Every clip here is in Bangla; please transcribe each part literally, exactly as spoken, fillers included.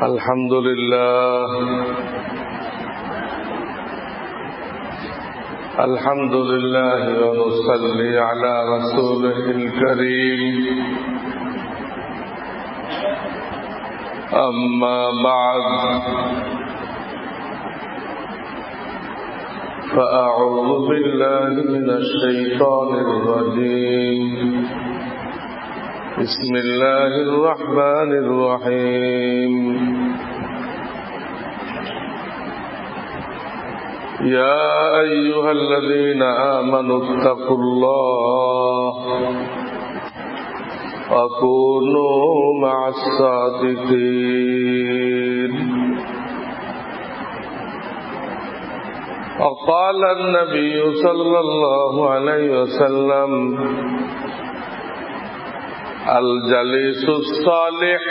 الحمد لله الحمد لله ونصلي على رسوله الكريم أما بعد فأعوذ بالله من الشيطان الرجيم بسم الله الرحمن الرحيم يا أيها الذين آمنوا اتقوا الله وكونوا مع الصادقين وقال النبي صلى الله عليه وسلم الجليس الصالح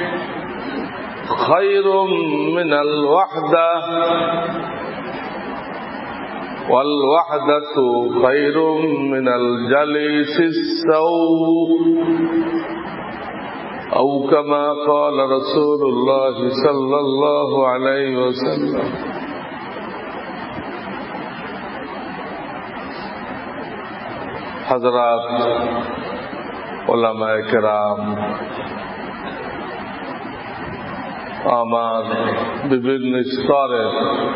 خير من الوحدة والوحدة خير من الجليس السوء أو كما قال رسول الله صلى الله عليه وسلم. حضرات উলামায়ে কেরাম, আমার বিভিন্ন স্তরের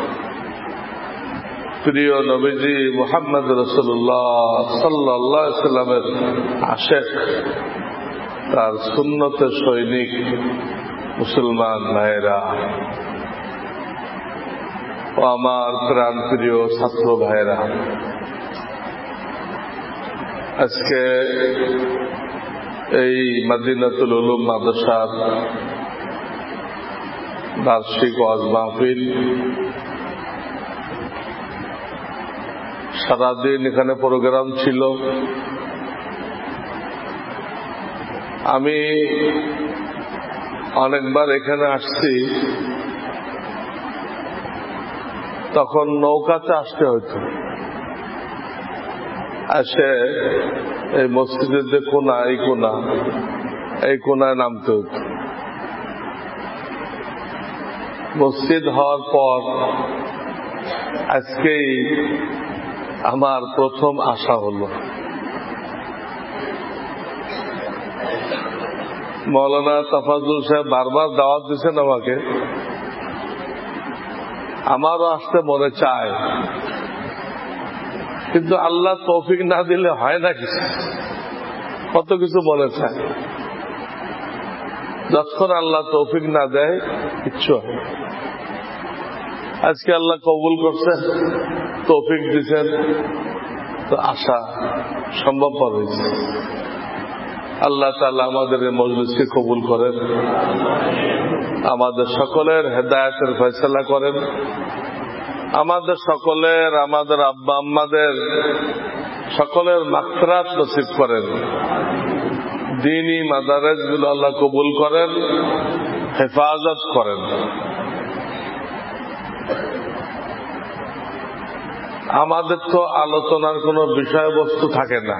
প্রিয় নবীজি মুহাম্মদ রাসূলুল্লাহ সাল্লাল্লাহু আলাইহি সাল্লামের আশিক, তার সুন্নতের সৈনিক মুসলমান ভাইরা ও আমার প্রাণ প্রিয় ছাত্র ভাইরা, আজকে এই মদিনাতুল উলুম মাদ্রাসার বার্ষিক ওয়াজ মাহফিল, সারাদিন এখানে প্রোগ্রাম ছিল। আমি অনেকবার এখানে আসছি, তখন নৌকাতে আসতে হতো, আসে এই মসজিদের যে কোনা, এই কোনা এই কোনায় নামতে হতো। মসজিদ হওয়ার পর আজকেই আমার প্রথম আশা হলো। মৌলানা তাফাজ্জুল সাহেব বারবার দাওয়াত দিচ্ছেন আমাকে, আমারও আসতে মনে চায়, কিন্তু আল্লাহ তৌফিক না দিলে হয় না কিছু, কত কিছু মনে চায়। যতক্ষণ আল্লাহ তৌফিক না দেয় কিচ্ছু হয়। আজকে আল্লাহ কবুল করছেন, তৌফিক দিচ্ছেন, তো আশা সম্ভবপর হয়েছে। আল্লাহ তাআলা আমাদের এই মজলিসকে কবুল করেন, আমাদের সকলের হেদায়েতের ফয়সালা করেন, আমাদের সকলের, আমাদের আব্বা আম্মাদের সকলের মাগফিরাত নসিব করেন, দ্বীনি মাদারেজ গুলো আল্লাহ কবুল করেন, হেফাজত করেন। আমাদের তো আলোচনার কোনো বিষয়বস্তু থাকে না,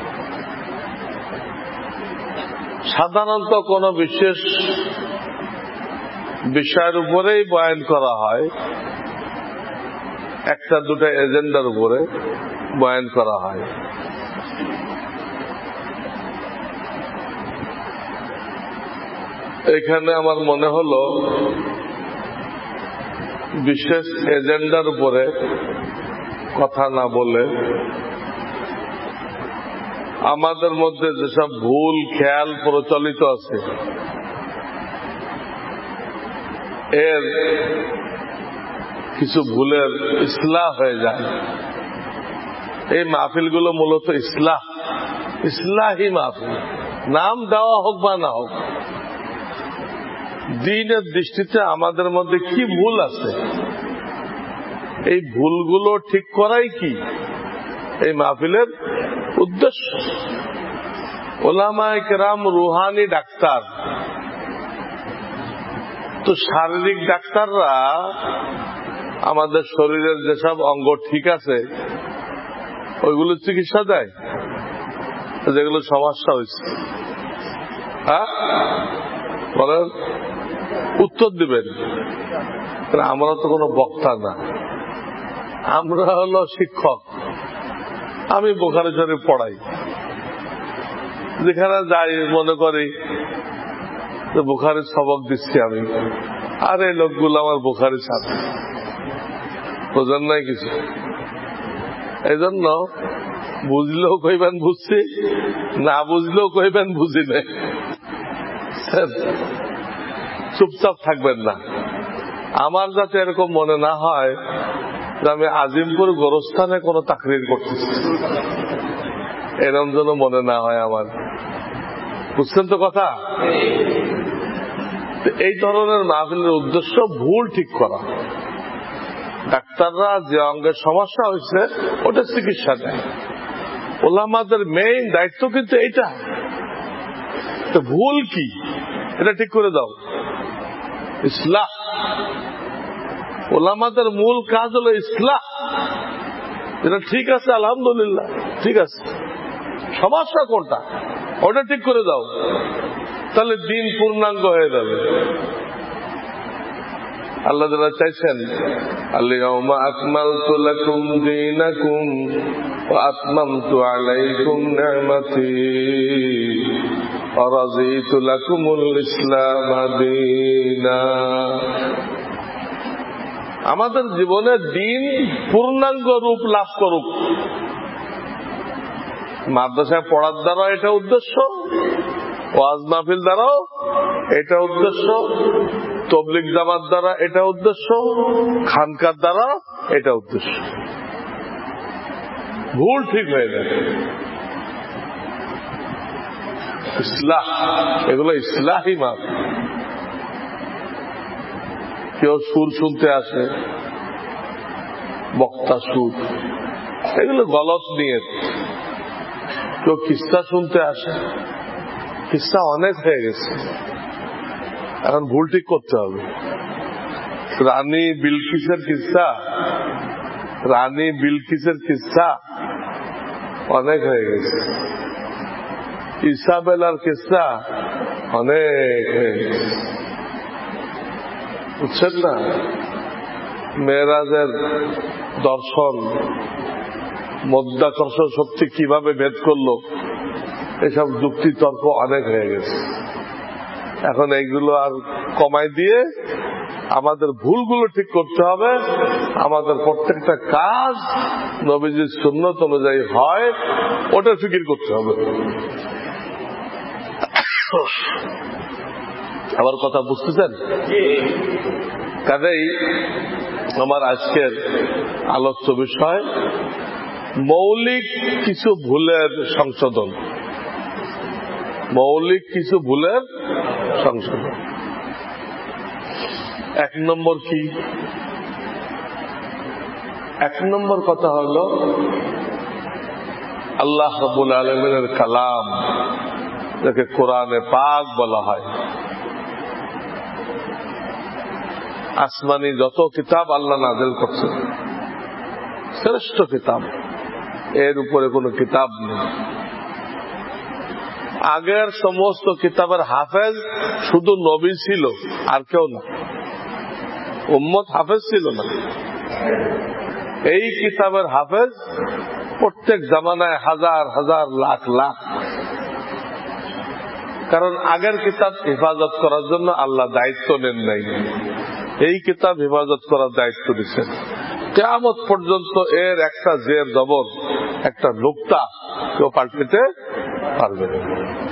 সাধারণত কোনো বিশেষ বিষয়ের উপরেই বয়ান করা হয়, একটা দুটা এজেন্ডার উপরে বয়ান করা হয়। এখানে আমার মনে হলো বিশেষ এজেন্ডার উপরে কথা না বলে আমাদের মধ্যে যেসব ভুল খেয়াল প্রচলিত আছে এর কিছু ভুলের ইসলাহ হয়ে যায়। এই মাহফিলগুলো মূলত ইসলাহ, ইসলাহি মাহফিল, নাম দেওয়া হোক বা না হোক, দ্বীনের দৃষ্টিতে আমাদের মধ্যে কি ভুল আছে, এই ভুলগুলো ঠিক করাই কি এই মাহফিলের উদ্দেশ্য। উলামায়ে কেরাম রুহানি ডাক্তার, তো শারীরিক ডাক্তাররা আমাদের শরীরের যেসব অঙ্গ ঠিক আছে ওইগুলো চিকিৎসা দেয়, যেগুলো সমস্যা হয়েছে। হ্যাঁ বলেন, উত্তর দিবেন। আমরা তো কোনো বক্তা না, আমরা হলো শিক্ষক। আমি বুখারী শরীফ পড়াই, যেখানে যাই মনে করি বুখারীর সবক দিচ্ছি আমি, আর এই লোকগুলো আমার বুখারীর সাথে বোঝেন নাই কিছু। এই জন্য বুঝলেও কইবেন বুঝছি, না বুঝলেও কইবেন বুঝি নাই, চুপচাপ থাকবেন না। আমার যাতে এরকম মনে না হয় যে আমি আজিমপুর গোরস্থানে কোন তাকরির করতেছি, এরকম যেন মনে না হয় আমার। বুঝছেন তো কথা? এই ধরনের মাহফিলের উদ্দেশ্য ভুল ঠিক করা। ডাক্তাররা যে অঙ্গের সমস্যা হয়েছে ওটা চিকিৎসা দেয়, ওলামাদের মেইন দায়িত্ব কিন্তু এইটা। তো ভুল কি এটা ঠিক করে দাও, ইসলাহ। ওলামাদের মূল কাজ হলো ইসলাহ। এটা ঠিক আছে, আলহামদুলিল্লাহ ঠিক আছে, সমস্যা কোনটা ওটা ঠিক করে দাও, তাহলে দিন পূর্ণাঙ্গ হয়ে যাবে। আল্লাহ তাআলা চাইছেন আল-ইয়াওমা আকমালতু লাকুম দীনাকুম ওয়া আতমামতু আলাইকুম নি'মাতি ওয়া রাযীতু লাকুমুল ইসলাম দীনা। আমাদের জীবনে দিন পূর্ণাঙ্গ রূপ লাভ করুক। মাদ্রাসায় পড়ার দ্বারা এটা উদ্দেশ্য, ওয়াজ মাহফিল দ্বারাও এটা উদ্দেশ্য, তবলিগ জামাত দ্বারা এটা উদ্দেশ্য, খানকার দ্বারা এটা উদ্দেশ্য। ভুল ঠিক হয়ে যাবে। ইসলাহ, এগুলো ইসলাহি মাহফিল। কেউ সুর শুনতে আসে, বক্তা সুর, এগুলো গলত নিয়ে। কেউ কিস্সা শুনতে আসে, কিস্সা অনেক হয়ে গেছে, এখন ভুল ঠিক করতে হবে। রানী বিলকিসের কিস্সা, রানী বিলকিসের কিস্সা অনেক হয়ে গেছে, ইসাবেলার কিস্সা অনেক হয়ে গেছে, বুঝছেন না? মেরাজের দর্শন, মধ্যাকর্ষণ শক্তি কিভাবে ভেদ করলো, এসব যুক্তি তর্ক অনেক হয়ে গেছে। এখন এইগুলো আর কমাই দিয়ে আমাদের ভুলগুলো ঠিক করতে হবে। আমাদের প্রত্যেকটা কাজ নবীজির সুন্নত অনুযায়ী হয়, ওটা ফিকির করতে হবে। আমার কথা বুঝতেছেন? কাজেই আমার আজকের আলোচ্য বিষয় মৌলিক কিছু ভুলের সংশোধন। মৌলিক কিছু ভুলের সংশোধন। এক নম্বর কি? এক নম্বর কথা হল আল্লাহ রাব্বুল আলামিনের কালাম, যাকে কোরআনে পাক বলা হয়। আসমানি যত কিতাব আল্লাহ নাযিল করছেন, শ্রেষ্ঠ কিতাব, এর উপরে কোন কিতাব নেই। আগের সমস্ত কিতাবের হাফেজ শুধু নবী ছিল, আর কেউ না। উম্মত হাফেজ ছিল না। এই কিতাবের হাফেজ প্রত্যেক জামানায় হাজার হাজার লাখ লাখ। কারণ আগের কিতাব হেফাজত করার জন্য আল্লাহ দায়িত্ব নেন নাই, এই কিতাব হেফাজত করার দায়িত্ব দিচ্ছেন। কিয়ামত পর্যন্ত এর একটা জের জবর, একটা নুকতা কেউ পাল্টাতে পারবে না।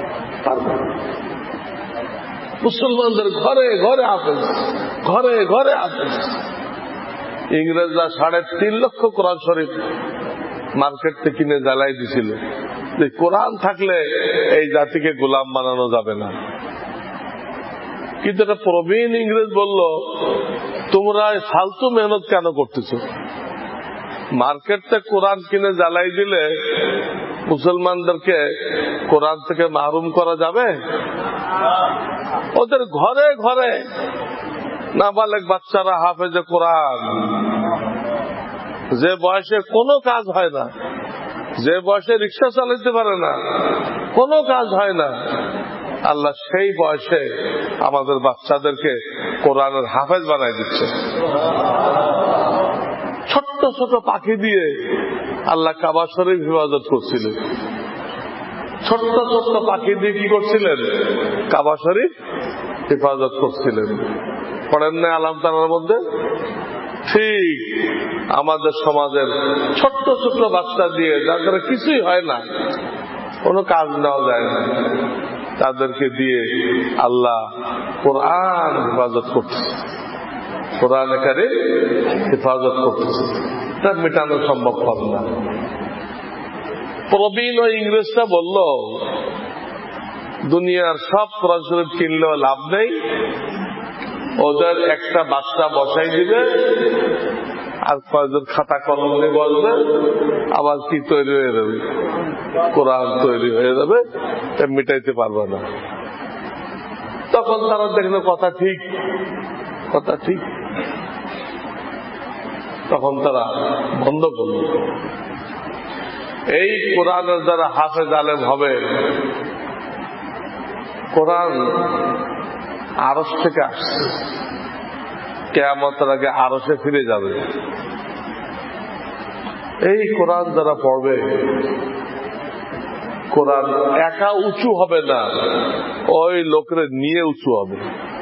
মুসলমানদের ঘরে ঘরে হাফেজ, ঘরে ঘরে হাফেজ। ইংরেজরা সাড়ে তিন লক্ষ কোরআন শরীফ মার্কেট থেকে কিনে জ্বালাই দিছিল যে কোরআন থাকলে এই জাতিকে গোলাম বানানো যাবে না। কিন্তু একটা প্রবীণ ইংরেজ বলল, তোমরা ফালতু মেহনত কেন করতেছ? মার্কেট থেকে কোরআন কিনে জ্বালাই দিলে মুসলমানদেরকে কোরআন থেকে মাহরুম করা যাবে? ওদের ঘরে ঘরে নাবালেগ বাচ্চারা হাফেজে কোরআন, যে বয়সে কোনো কাজ হয় না, যে বয়সে রিক্সা চালাতে পারে না, কোনো কাজ হয় না, আল্লাহ সেই বয়সে আমাদের বাচ্চাদেরকে কোরআনের হাফেজ বানাই দিচ্ছে। ছোট্ট ছোট পাখি দিয়ে আল্লাহ কাবা শরীফ হেফাজত করছিলেন। ছোট্ট ছোট্ট পাখি দিয়ে কি করছিলেন? কাবা শরীফ হেফাজত করছিলেন। পড়েন না আলাম তারার মধ্যে? ঠিক আমাদের সমাজের ছোট্ট ছোট্ট বাচ্চা দিয়ে, যাদের কিছুই হয় না, কোনো কাজ নেওয়া যায় না, তাদেরকে দিয়ে আল্লাহ কোরআন হেফাজত করতেছে, কোরআন এখানে হেফাজত করতেছে। এটা মেটানো সম্ভব হবে না। প্রবীণ ও ইংরেজরা বলল, দুনিয়ার সব কোরআন শরীফ কিনলেও লাভ নেই, ওদের একটা বাচ্চা বসাই দিবে আর কয়েকজন খাতা কলম নিয়ে বসবে, আবার কি তৈরি হয়ে যাবে, কোরআন তৈরি হয়ে যাবে, মিটাইতে পারবে না। তখন তারা দেখলো কথা ঠিক, কথা ঠিক, তখন তারা বন্ধ করল। এই কোরআনের যারা হাফেজ আলেম হবে, কোরআন আরশ থেকে আসছে, কিয়ামতের আগে আরশে ফিরে যাবে। এই কোরআন যারা পড়বে, কোরআন একা উঁচু হবে না, ওই লোকের নিয়ে উঁচু হবে।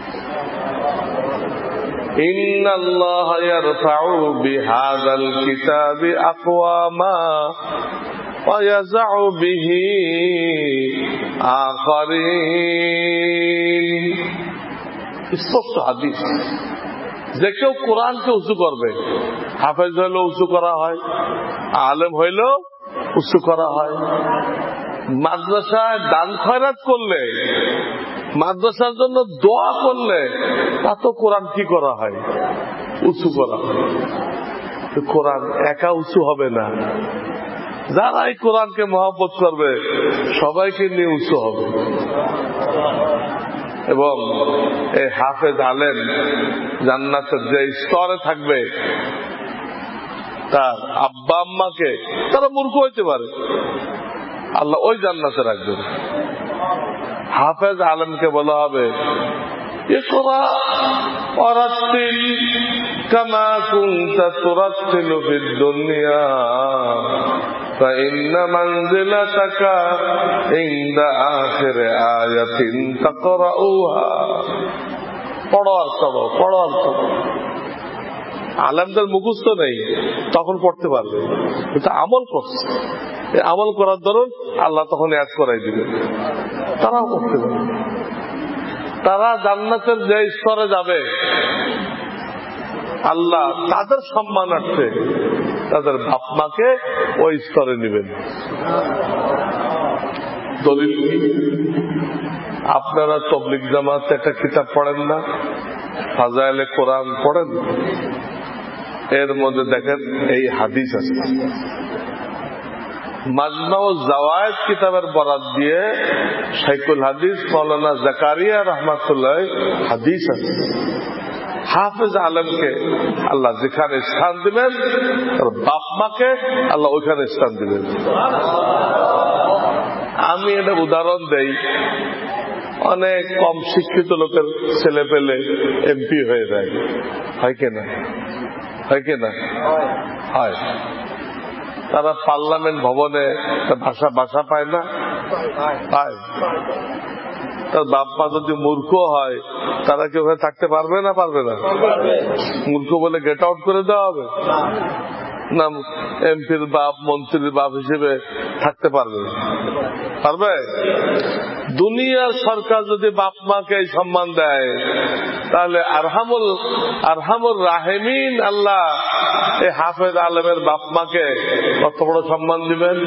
ইন্নাল্লাহা ইয়ারফাউ বিহাযাল কিতাবি আকওয়ামা ওয়া ইয়াযউ বিহি আখারিন। স্পষ্ট হাদিস। যে কেউ কোরআনকে উঁচু করবে, হাফেজ হইলেও উঁচু করা হয়, আলেম হইলেও উঁচু করা হয়। মাদ্রাসায় দান খয়রাত করলে, মাদ্রাসার জন্য দোয়া করলে, তা তো কোরআন কি করা হয়, উঁচু করা হয়। কোরআন একা উঁচু হবে না, যারা এই কোরআনকে মহব্বত করবে সবাইকে নিয়ে উঁচু হবে। এবং এই হাফেজ আলেম জান্নাতের যে স্তরে থাকবে, তার আব্বা আম্মাকে তারা মূর্খ হইতে পারে, আল্লাহ ওই জান্নাতে রাখবেন। হাফেজ আলেমকে বলা হবে, ইকরা ওয়ারাত্তিল কামা কুনতা তুরাত্তিলু ফিদ দুনিয়া فإن منزلتك عند آخر آية تقرأها। পড়ো আর পড়ো, পড়ো আর পড়ো। আলেমদের মুখস্থ নেই, তখন পড়তে পারবে, কিন্তু আমল করছে, আমল করার দরুন আল্লাহ তখন ইয়াদ করাই দিবে, তারাও করতে পারবে। তারা জান্নাতের যে স্তরে যাবে, আল্লাহ তাদের সম্মানার্থে তাদের বাপ মাকে ওই স্তরে নেবেন। দলিল কি? আপনারা তবলিগ জামাতে একটা কিতাব পড়েন না, ফাজাইলে কোরআন পড়েন? এর মধ্যে দেখেন এই হাদিস আছে। মাজমাউ জাওয়ায়েদ কিতাবের বরাত দিয়ে শাইখুল হাদিস মাওলানা জাকারিয়া রাহমাতুল্লাহ হাদিস আছে। হাফেজ আলেমকে আল্লাহ যেখানে স্থান দিবেন, বাপ মাকে আল্লাহ ওইখানে স্থান দিবেন। আমি এটা উদাহরণ দেই, অনেক কম শিক্ষিত লোকের ছেলে পেলে এমপি হয়ে যায়, হয় কিনা? হয় কিনা? হয়। তারা পার্লামেন্ট ভবনে ভাষা ভাষা পায় না, পায়। তার বাপ মা যদি মূর্খ হয়, তারা কি ওখানে থাকতে পারবে না? পারবে না। মূর্খ বলে গেট আউট করে দেওয়া হবে না? এমপির বাপ, মন্ত্রীর বাপ হিসেবে থাকতে পারবে? পারবে? দুনিয়ার সরকার যদি বাপ মাকে এই সম্মান দেয়, তাহলে আরহামুল আরহামুর রাহিমিন আল্লাহ এই হাফেজ আলেমের বাপ মাকে কত বড় সম্মান দিবেন।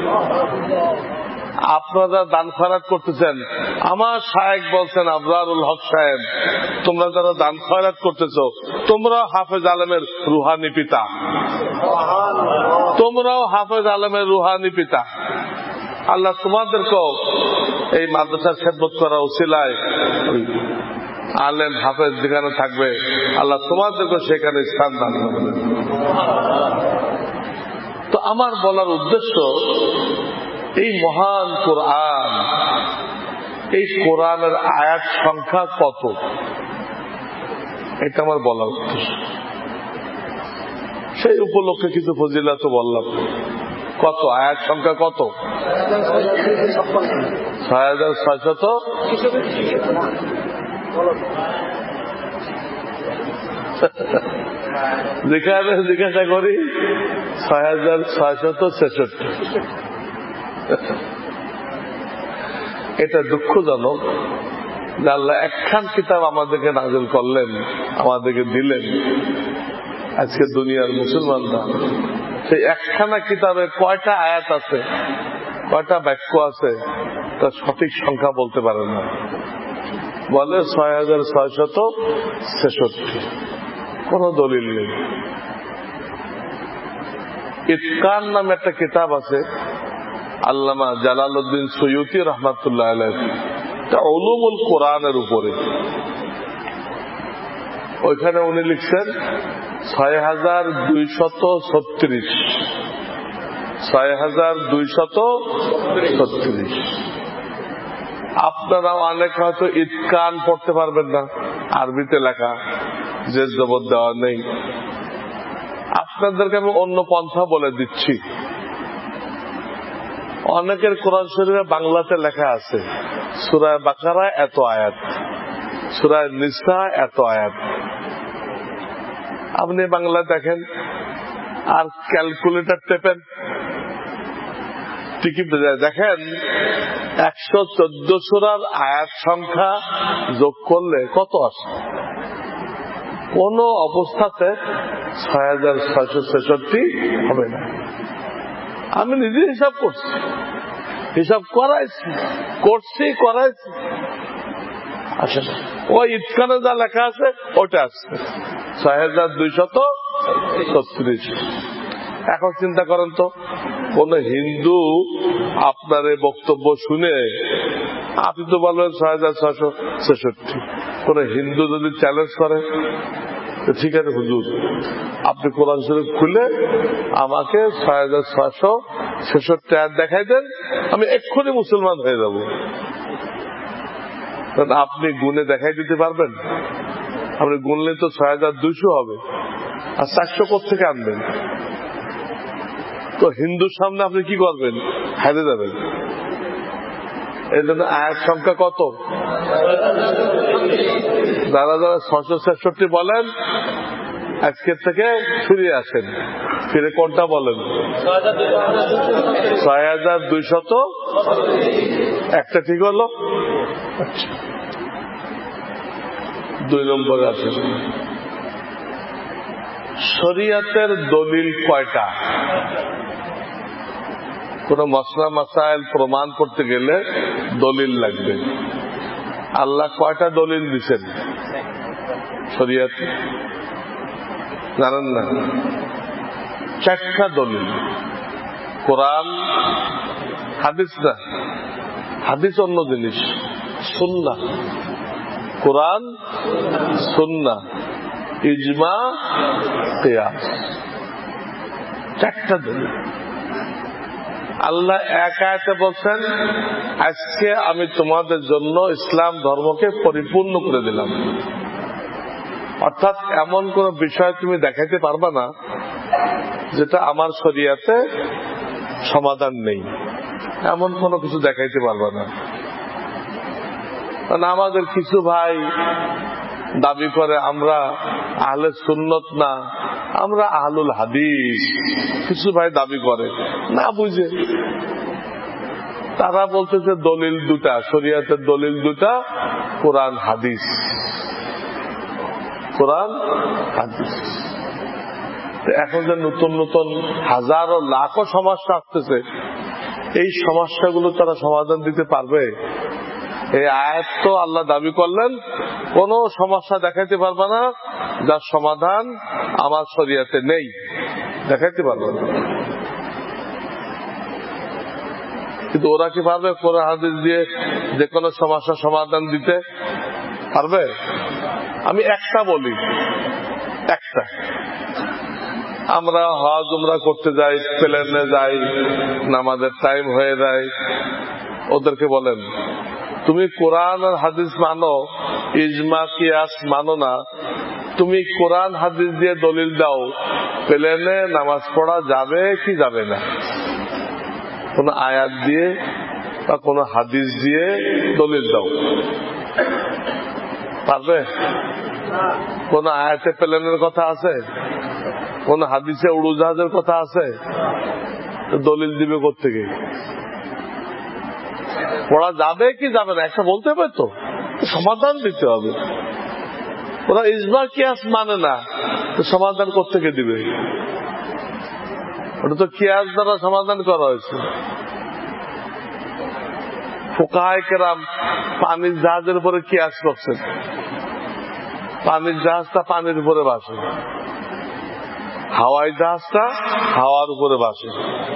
আপনারা দান খয়রাত করতেছেন, আমার শায়েখ বলছেন, আবরারুল হক সাহেব, তোমরা যারা দান খয়রাত করতেছ, তোমরাও হাফেজ আলেমের রুহানি পিতা, তোমরাও হাফেজ আলেমের রুহানি পিতা। আল্লাহ তোমাদেরকেও এই মাদ্রাসার খেদমত করা উসিলায় আলেম হাফেজ যেখানে থাকবে, আল্লাহ তোমাদেরকেও সেখানে স্থান দান করবে। তো আমার বলার উদ্দেশ্য, এই মহান কোরআন, এই কোরআনের আয়াত সংখ্যা কত, এটা আমার বলার উদ্দেশ্য। সেই উপলক্ষে কিছু ফজিলত বললাম। কত আয়াত সংখ্যা? কত? ছয় হাজার ছয়শত যেখানে জিজ্ঞাসা করি ছয় হাজার ছয়শত ছেষট্টি। এটা দুঃখজনক যে আল্লাহ একখান কিতাব আমাদেরকে নাযিল করলেন, আমাদেরকে দিলেন। আজকে দুনিয়ার মুসলমানরা সেই একখানা কিতাবে কয়টা আয়াত আছে, কয়টা বাক্য আছে, তার সঠিক সংখ্যা বলতে পারে না। বলে ছয় হাজার ছয়শত ছেষট্টি। কোন দলিল নেই। ইতকান নামে একটা কিতাব আছে, আল্লামা জালালউদ্দিন সৈয়দী রহমাতুল্লাহ আলাইহি, উলুমুল কোরআনের উপরে। ওইখানে উনি লিখছেন ছয় হাজার দুইশত ছত্রিশ ছয় হাজার দুইশত ছত্রিশ। আপনারা অনেক হয়তো ইতকান পড়তে পারবেন না, আরবিতে লেখা, যে জবর দেওয়া নেই। আপনাদেরকে আমি অন্য পন্থা বলে দিচ্ছি। অনেকের কোরআন শরীফে বাংলাতে লেখা আছে সূরা বাকারা এত আয়াত, সূরা নিসা এত আয়াত। আপনি বাংলা দেখেন আর ক্যালকুলেটর টেপেন, টিকিট দেখেন একশো চোদ্দ সূরার আয়াত সংখ্যা যোগ করলে কত আসে? কোন অবস্থাতে ছয় হাজার ছয়শো ছেষট্টি হবে না। আমি নিজে হিসাব করছি, হিসাব করাইছি, করছি, করাইছি, আসলে ওই ইতকানে যা লেখা আছে ওটা আসছে ছয় হাজার দুইশত ছত্রিশ। এখন চিন্তা করেন তো, কোন হিন্দু আপনার এই বক্তব্য শুনে, আপনি তো বলবেন ছয় হাজার ছয়শো ছেষট্টি, কোন হিন্দু যদি চ্যালেঞ্জ করে, ঠিক আছে হুজুর আপনি কোরআন শরীফ খুলে আমাকে ছয় হাজার ছয়শো ছেষট্টি আয়াত দেখাই দেন, আমি এক্ষুনি মুসলমান হয়ে যাব। আপনি গুনে দেখাই দিতে পারবেন? আপনি গুনলে তো ছয় হাজার দুইশো হবে, আর চারশো কোথেকে আনবেন? তো হিন্দুর সামনে আপনি কি করবেন? হেরে যাবেন। এই জন্য আয়াত সংখ্যা কত? যারা যারা ছশো ছেষট্টি বলেন আজকের থেকে ফিরে আসেন, ফিরে কোনটা বলেন? ছয় হাজার দুইশত একটা ঠিক হলো। দুই নম্বরে আছে শরীয়তের দলিল কয়টা? কোন মসলা মাসাইল প্রমাণ করতে গেলে দলিল লাগবে। আল্লাহ কয়টা দলিল দিচ্ছেন শরীয়তে? জানেন না? চারটা দলিল। কোরআন, হাদিস না, হাদিস অন্য জিনিস, সুন্নাহ। কোরআন, সুন্নাহ, ইজমা, কিয়াস, চারটা দলিল। আল্লাহ এক আয়াতে বলছেন আজকে আমি তোমাদের জন্য ইসলাম ধর্মকে পরিপূর্ণ করে দিলাম। অর্থাৎ এমন কোন বিষয় তুমি দেখাইতে পারবা না যেটা আমার শরীয়তে সমাধান নেই, এমন কোন কিছু দেখাইতে পারবা না। কারণ আমাদের কিছু ভাই দাবি করে আমরা আহলে সুন্নত না, আমরা আহলুল হাদিস। কিছু ভাই দাবি করে না বুঝে, তারা বলতেছে দলিল দুটা, শরীয়তের দলিল দুটা, কোরআন হাদিস, কোরআন হাদিস। এখন যে নতুন নতুন হাজারো লাখো সমস্যা আসতেছে, এই সমস্যাগুলো তারা সমাধান দিতে পারবে? এই আয়াত তো আল্লাহ দাবি করলেন কোন সমস্যা দেখাইতে পারবে না যার সমাধান আমার শরীয়তে নেই, দেখাইতে পারবে না। কিন্তু ওরা কি পারবে কোরআন হাদিস দিয়ে যে কোনো সমস্যার সমাধান দিতে পারবে? আমি একটা বলি, একটা, আমরা হজ উমরা করতে যাই, প্লেনে যাই, নামাজের টাইম হয়ে যায়, ওদেরকে বলেন তুমি কোরআন আর হাদিস মানো, ইজমা কিয়াস মানো না। তুমি কোরআন হাদিস দিয়ে দলিল দাও, প্লেনে নামাজ পড়া যাবে কি যাবে না? কোন আয়াত দিয়ে বা কোন হাদিস দিয়ে দলিল দাও, পারবে? কোন আয়াতে প্লেনের কথা আছে? কোন হাদিসে উড়োজাহাজের কথা আছে? দলিল দিবে কোত্থেকে? পড়া যাবে কি যাবে না একটা বলতে হবে, তো সমাধান দিতে হবে। ওরা ইজমা কিয়াস মানে না, তো সমাধান কোত্থেকে দিবে? ওটা তো কিয়াস দ্বারা সমাধান করা হয়েছে। ফুকাহায়ে কেরাম পানির জাহাজের উপরে কিয়াস করছেন, পানির জাহাজটা পানির উপরে ভাসে, হাওয়াই জাহাজটা হাওয়ার উপরে ভাসে।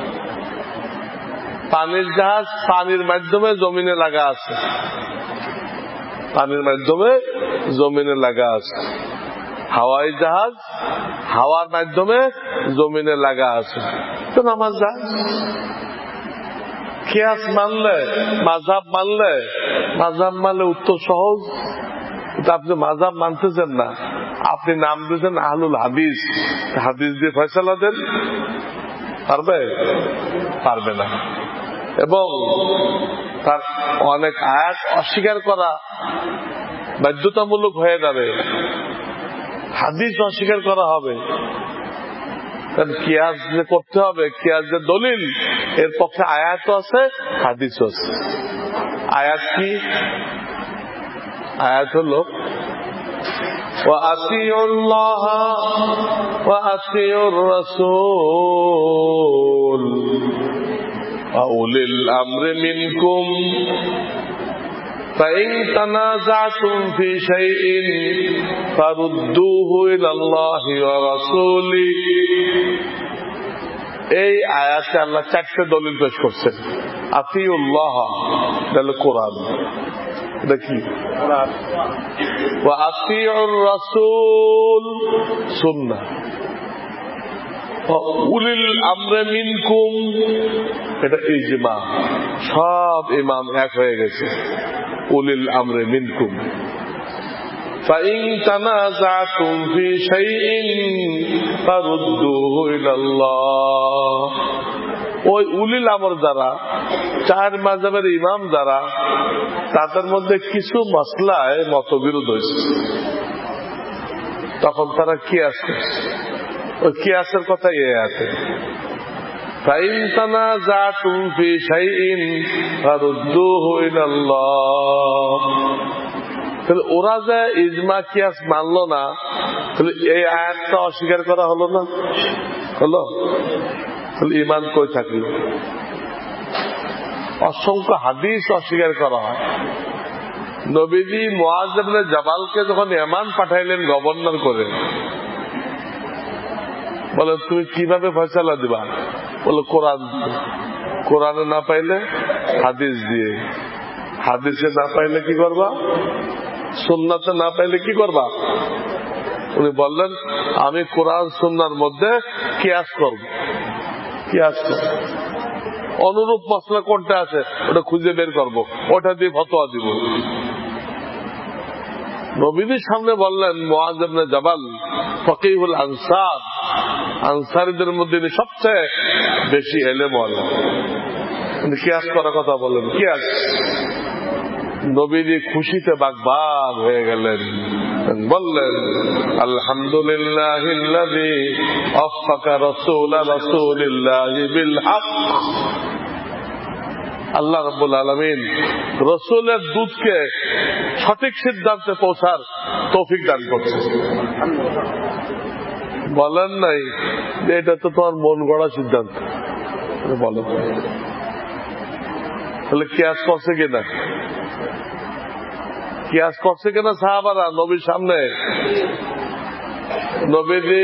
পানির জাহাজ পানির মাধ্যমে জমিনে লাগা আছে, পানির মাধ্যমে জমিনে লাগা আছে। হাওয়াই জাহাজ হাওয়ার মাধ্যমে জমিনে লাগা আছে। তো নামাজ জাহাজ কিয়াস মানলে, মাযহাব মানলে, মাযহাব মানলে উত্তর সহজ। আপনি মাযহাব মানতেছেন না, আপনি নাম দিয়েছেন আহলুল হাদিস, হাদিস দিয়ে ফয়সালা দেন, পারবে? পারবে না। এবং তার অনেক আয়াত অস্বীকার করা বাধ্যতামূলক হয়ে যাবে, হাদিস অস্বীকার করা হবে। কারণ কিয়াস যে করতে হবে, কিয়াস যে দলিল, এর পক্ষে আয়াত আছে হাদিস আছে। আয়াত কি? আয়াত হলো ওয়াতিউল্লাহ ওয়াতিউর রাসূল ওয়া উলিল আমরি মিনকুম ফাইন তানাযাতুম ফি শাইইন ফারুদ্দুহু ইলাল্লাহি ওয়া রাসূলি। এই আয়াতে আল্লাহ চারটে দলিল পেশ করছেন। আতিউল্লাহ তাহলে কোরআন, দেখি ওয়া আতিউর রাসূল সুন্নাহ, উলিল আমরি মিনকুম এটা ইজমা, সব ইমাম এক হয়ে গেছে। উলিল আমরি মিনকুম ফাইন তানাযাতুম ফি শাইইন ফারুদ্দুহু ইলাল্লাহ। ওই উলিল আমর যারা, চার মাযহাবের ইমাম যারা, তাদের মধ্যে কিছু মাসলায় মতবিরোধ হয়েছে, তখন তারা কিয়াস করছে। ওই কিয়াসের কথা এ আছে, ফাইন তানাযাতুম ফি শাইইন ফারুদ্দুহু ইলাল্লাহ। তাহলে ওরা যে ইজমা কিয়াস মানলো না, তাহলে এই আয়াতটা অস্বীকার করা হলো না? হলো। তাহলে ঈমান কই থাকলো? অসংখ্য হাদিস অস্বীকার করা হয়। নবীজি মুআয ইবনে জাবালকে যখন ইয়ামান পাঠাইলেন গভর্নর করে, বলে তুমি কিভাবে ফয়সালা দিবা? বলে কোরআন, কোরআনে না পাইলে হাদিস দিয়ে, হাদিসে না পাইলে কি করবা? সুন্নাতে না পাইলে কি করবা? উনি বললেন আমি কোরআন সুন্নাহর মধ্যে কিয়াস করব। কিয়াস করব, অনুরূপ মাসলা কোনটা আছে ওটা খুঁজে বের করব, ওটা দিয়ে ফতোয়া দিব। নবীর সামনে বললেন মুআয ইবনে জাবাল ফকিহুল আনসার, আনসারীদের মধ্যে সবচেয়ে বেশি ইলম ওয়ালা, কিয়াস করার কথা বলেন। কিয়াস নবীজি খুশিতে বাগবাগ হয়ে গেলেন, বললেন আলহামদুলিল্লাহিল্লাযী ওয়াফাকা রাসূলা রাসূলিল্লাহি বিল হক। আল্লাহ রাব্বুল আলামিন রাসূলের দূতকে সঠিক সিদ্ধান্তে পৌঁছার তৌফিক দান করছেন। বলেন নাই যে এটা তো তোমার মন গড়া সিদ্ধান্ত, বলো তাহলে কিয়াস করছে কিনা? কিয়াস করছে কিনা সাহাবারা নবীর সামনে? নবীজি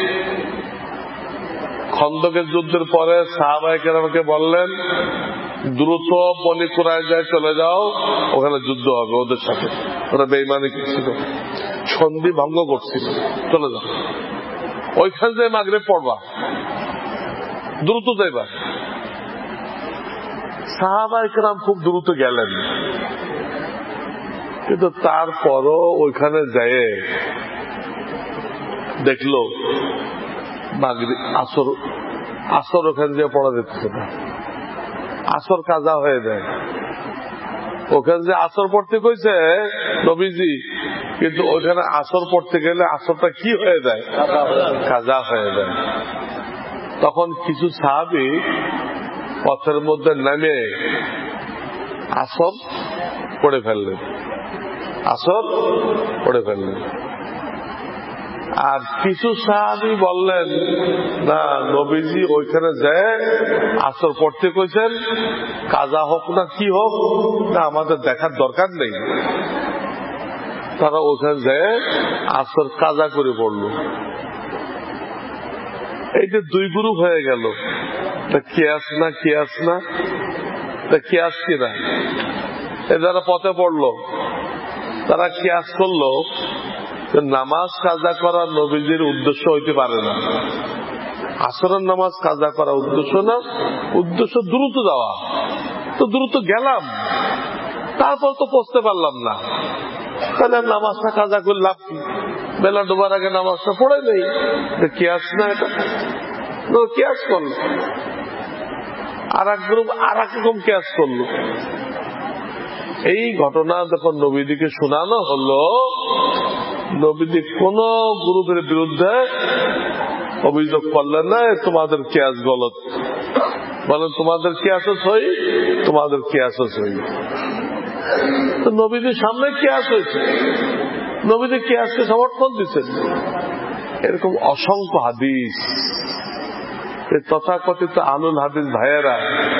খন্দকের যুদ্ধের পরে সাহাবায়ে কেরামকে বললেন দ্রুত বনি কুরাইজায় চলে যাও, ওখানে যুদ্ধ হবে ওদের সাথে, ওরা বেঈমানি করছিল, সন্ধি ভঙ্গ করছিল, চলে যাও ওইখানে যে মাগরিব পড়বা, দ্রুত যাইবা। সাহাবায়ে কেরাম খুব দ্রুত গেলেন, কিন্তু তারপরও ওইখানে যায় দেখলো মাগরিব আসর আসর ওখানে যে পড়া যেতেছে না, আসর কাজা হয়ে যায়। ওখানে যে আসর পড়তে কইছে নবীজি, কিন্তু ওইখানে আসর পড়তে গেলে আসরটা কি হয়ে যায়? কাজা হয়ে যায়। তখন কিছু সাহাবী পথের মধ্যে নেমে আসর পড়ে ফেললেন, আসর পড়ে ফেললেন। আর কিছু সাহাবী বললেন না, নবীজি ওইখানে যায় আসর পড়তে কইছেন, কাজা হোক না কি হোক না আমাদের দেখার দরকার নেই। তারা ওখানে যায় আসর কাজা করে পড়ল। এই যে দুই গ্রুপ হয়ে গেল, কিয়াস না কিয়াস না কিয়াস কিনা, এ যারা পথে পড়লো তারা কিয়াস করলো নামাজ কাজা করা নবীজির উদ্দেশ্য হইতে পারে না, আসরের নামাজ কাজা করা উদ্দেশ্য না, উদ্দেশ্য দ্রুত যাওয়া। তো দ্রুত গেলাম, তারপর তো পৌঁছতে পারলাম না, তাহলে নামাজটা কাজা করলাম কি? বেলা ডোবার আগে নামাজটা পড়ে নেই। কিয়াস না এটা, কিয়াস করলো। আর এক গ্রুপ আর এক রকম কিয়াস করলো। এই ঘটনা যখন নবীদিকে শোনানো হলো, নবীজি কোন গ্রুপের বিরুদ্ধে অভিযোগ করলেন না তোমাদের কিয়াস গলত, বলেন তোমাদের কিয়াসও সহি, তোমাদের কিয়াসও সহি। তো নবীজির সামনে কিয়াস হয়েছে, নবীজি কিয়াসকে সমর্থন দিচ্ছেন। এরকম অসংখ্য হাদিস, তথাকথিত আলুল হাদিস ভাইয়েরা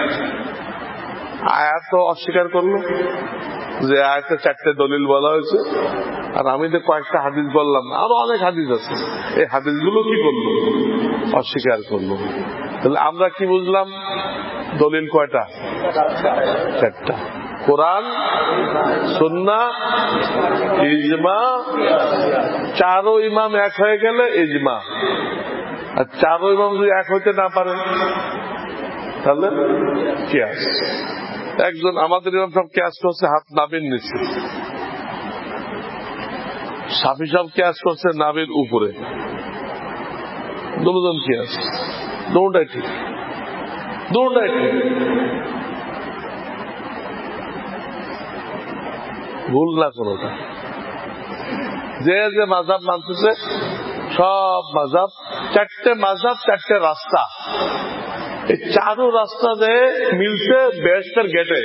আয়াত অস্বীকার করলো যে আয়াতে চারটে দলিল বলা হয়েছে, আর আমি তো কয়েকটা হাদিস বললাম, আরো অনেক হাদিস আছে, এই হাদিসগুলো কি করলো? অস্বীকার করলো। তাহলে আমরা কি বুঝলাম? দলিল কয়টা? চারটা, কোরআন, সুন্নাহ, ইজমা। চারো ইমাম এক হয়ে গেলে ইজমা, আর চারো ইমাম যদি এক হইতে না পারে তাহলে কিয়াস। একজন আমাদের ইমাম সব কিয়াস করছে হাত নাভির নিচে, শাফি সাহেব কিয়াস করছে নাভির উপরে। দুজন কিয়াস, দুটাই ঠিক, দুটাই ঠিক, ভুল না কোনটা। যে যে মাযহাব মানতেছে সব মাযহাব, চারটে মাযহাব চারটে রাস্তা, এই চারো রাস্তা দিয়ে মিলছে বেহেশতের গেটে।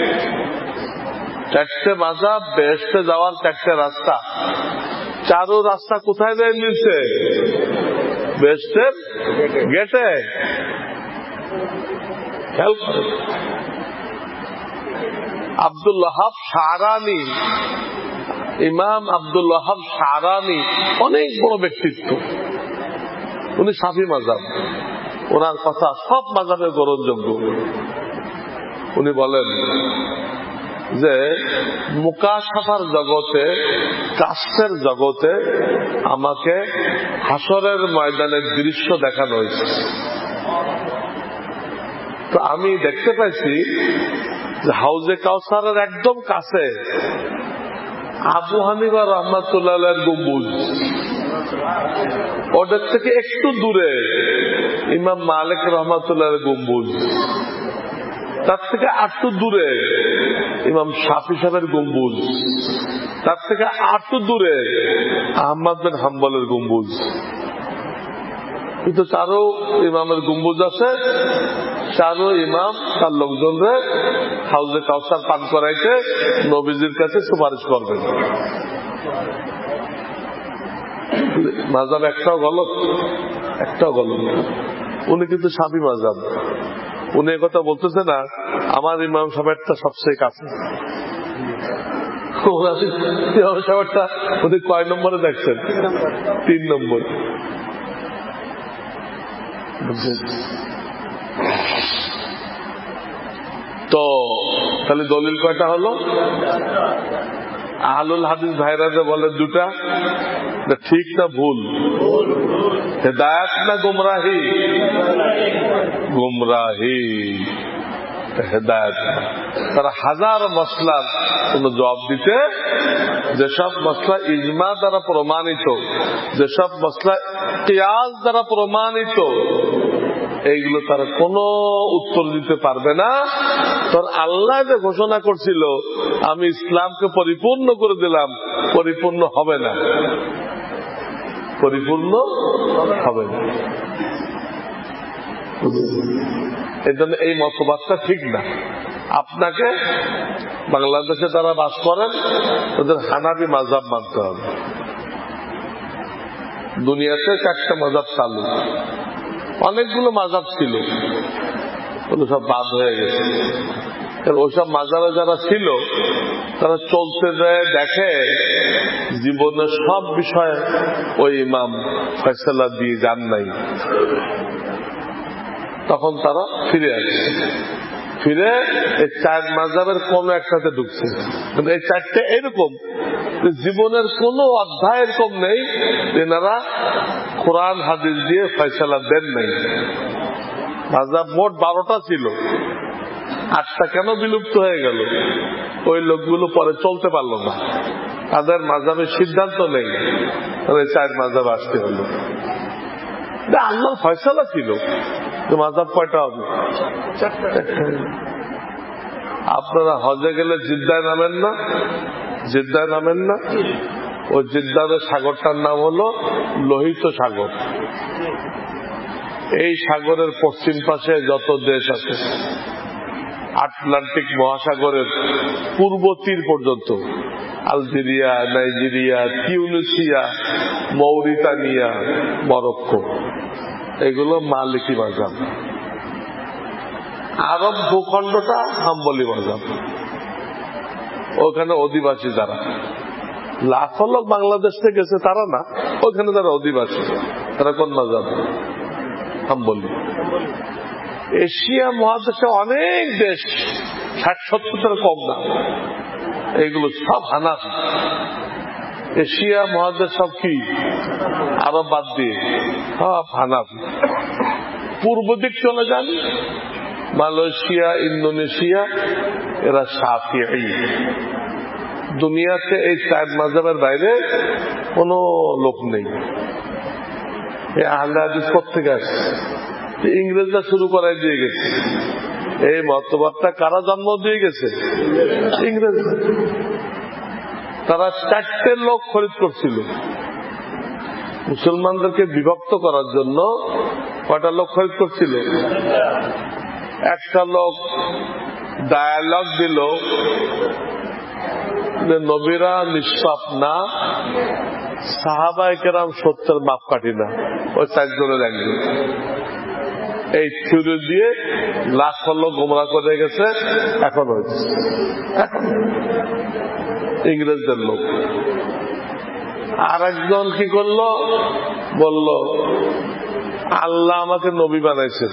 চারটে মাযহাব বেহেশতে যাওয়ার চারটে রাস্তা, চারো রাস্তা কোথায় দিয়ে মিলছে? বেহেশতের গেটে। খেয়াল করেন, আব্দুল ওয়াহাব শারানি, ইমাম আব্দুল ওয়াহাব শারানি অনেক বড় ব্যক্তিত্ব, উনি শাফি মাযহাব, ওনার কথা সব মাযহাবে গ্রহণযোগ্য। উনি বলেন যে মুকাশাফার জগতে, কাশের জগতে আমাকে হাসরের ময়দানের দৃশ্য দেখানো হয়েছে। তো আমি দেখতে পাইছি যে হাউজে কাউসারের একদম কাছে আবু হানিফা রাহমাতুল্লাহ আলাইহির গম্বুজ, ওদের থেকে একটু দূরে ইমাম মালিক রাহমাতুল্লাহ আলাইহির গম্বুজ, তার থেকে আটটু দূরে ইমাম শাফি সাহেবের গম্বুজ, তার থেকে আটটু দূরে আহমদ বিন হাম্বলের গম্বুজ। কিন্তু চারো ইমামের গম্বুজ আছে, চারো ইমাম তার লোকজনরে হাউজে কাউসার পান করাইতে নবীজির কাছে সুপারিশ করবেন। মাযহাব একটাও গলত, একটাও গলত। উনি কিন্তু শাফি মাযহাব, উনি কথা বলতেছে না আমার ইমাম সাহেবটা সবচেয়ে কাছে। ইমাম সাহেবটা উনি কয় নম্বরে দেখছেন? তিন নম্বর। তো তাহলে দলিল কয়টা হলো? আহলুল হাদিস ভাইরা যে বলে দুটা, ঠিক না ভুল? হেদায়েত না গুমরাহি? গুমরাহি। হেদায়েত। তারা হাজার মসলার কোন জবাব দিতে, যেসব মসলা ইজমা দ্বারা প্রমাণিত, যেসব মসলা কিয়াস দ্বারা প্রমাণিত, এইগুলো তারা কোনো উত্তর দিতে পারবে না। কারণ আল্লাহ যে ঘোষণা করছিল আমি ইসলামকে পরিপূর্ণ করে দিলাম, পরিপূর্ণ হবে না, পরিপূর্ণ হবে না। এই জন্য এই মতবাদটা ঠিক না। আপনাকে বাংলাদেশে যারা বাস করেন ওদের হানাফি মাযহাব মানতে হবে। দুনিয়াতে চারটা মাযহাব চালু, অনেকগুলো মাযহাব ছিল, ওগুলো সব বাদ হয়ে গেছে। ওইসব মাযহাবে যারা ছিল তারা চলতে যায়, দেখে জীবনের সব বিষয়ে ওই ইমাম ফয়সালা দিয়ে যান নাই, তখন তারা ফিরে আসছে, ফিরে এই চার মাযহাবের কোন একটাতে ঢুকছে। কিন্তু এই চারটে এরকম জীবনের কোন অধ্যায় এরকম নেই যেনারা কোরআন হাদিস দিয়ে ফয়সালা দেন নাই। মাযহাব মোট বারোটা ছিল, আটটা কেন বিলুপ্ত হয়ে গেল? ওই লোকগুলো পরে চলতে পারলো না, তাদের মাযহাবের সিদ্ধান্ত নেই, চার মাযহাব আসতে হলো। আল্লাহর ফয়সালা ছিল মাযহাব কয়টা হবে? আপনারা হজে গেলে জিদ্দায় নামেন না? জিদ্দায় নামেন না? ওই জিদ্দার সাগরটার নাম হলো লোহিত সাগর। এই সাগরের পশ্চিম পাশে যত দেশ আছে, আটলান্টিক মহাসাগরের পূর্ব তীর পর্যন্ত, Algeria, Nigeria, Tunisia, Mauritania, Morocco, এগুলো মালিকি মাযহাব। আরব ভূখণ্ডটা হাম্বলি মাযহাব। ওখানে অধিবাসী যারা লাখ লোক বাংলাদেশ থেকে গেছে তারা না, ওখানে যারা অধিবাসী তারা কোন মাযহাব? হাম্বলি। এশিয়া মহাদেশে অনেক দেশ, ষাট সত্তর কম না, এইগুলো সব হানাফি। এশিয়া মহাদেশ সব কি? আরব বাদ দিয়ে সব হানাফি। পূর্ব দিক চলে যান, মালয়েশিয়া, ইন্দোনেশিয়া, এরা শাফিঈ। দুনিয়াতে এই চার মাযহাবের বাইরে কোন লোক নেই। এই আহলে হাদিস কোত্থেকে আসছে? ইংরেজরা শুরু করাই দিয়ে গেছে। এই মতবাদটা কারা জন্ম দিয়ে গেছে? ইংরেজরা। তারা চারটে লোক খরিদ করছিল মুসলমানদেরকে বিভক্ত করার জন্য। কয়টা লোক খরিদ করছিল? একটা লোক ডায়ালগ দিল যে নবীরা নিষ্পাপ না, সাহাবায়ে কেরাম সত্যের মাপকাঠি না। ওই চারজনের একজন এই থিওরি দিয়ে লাখ লোক গোমরাহ করে গেছে। এখন হয়েছে ইংরেজদের লোক। আর একজন কি করলো? বলল আল্লাহ আমাকে নবী বানাইছেন,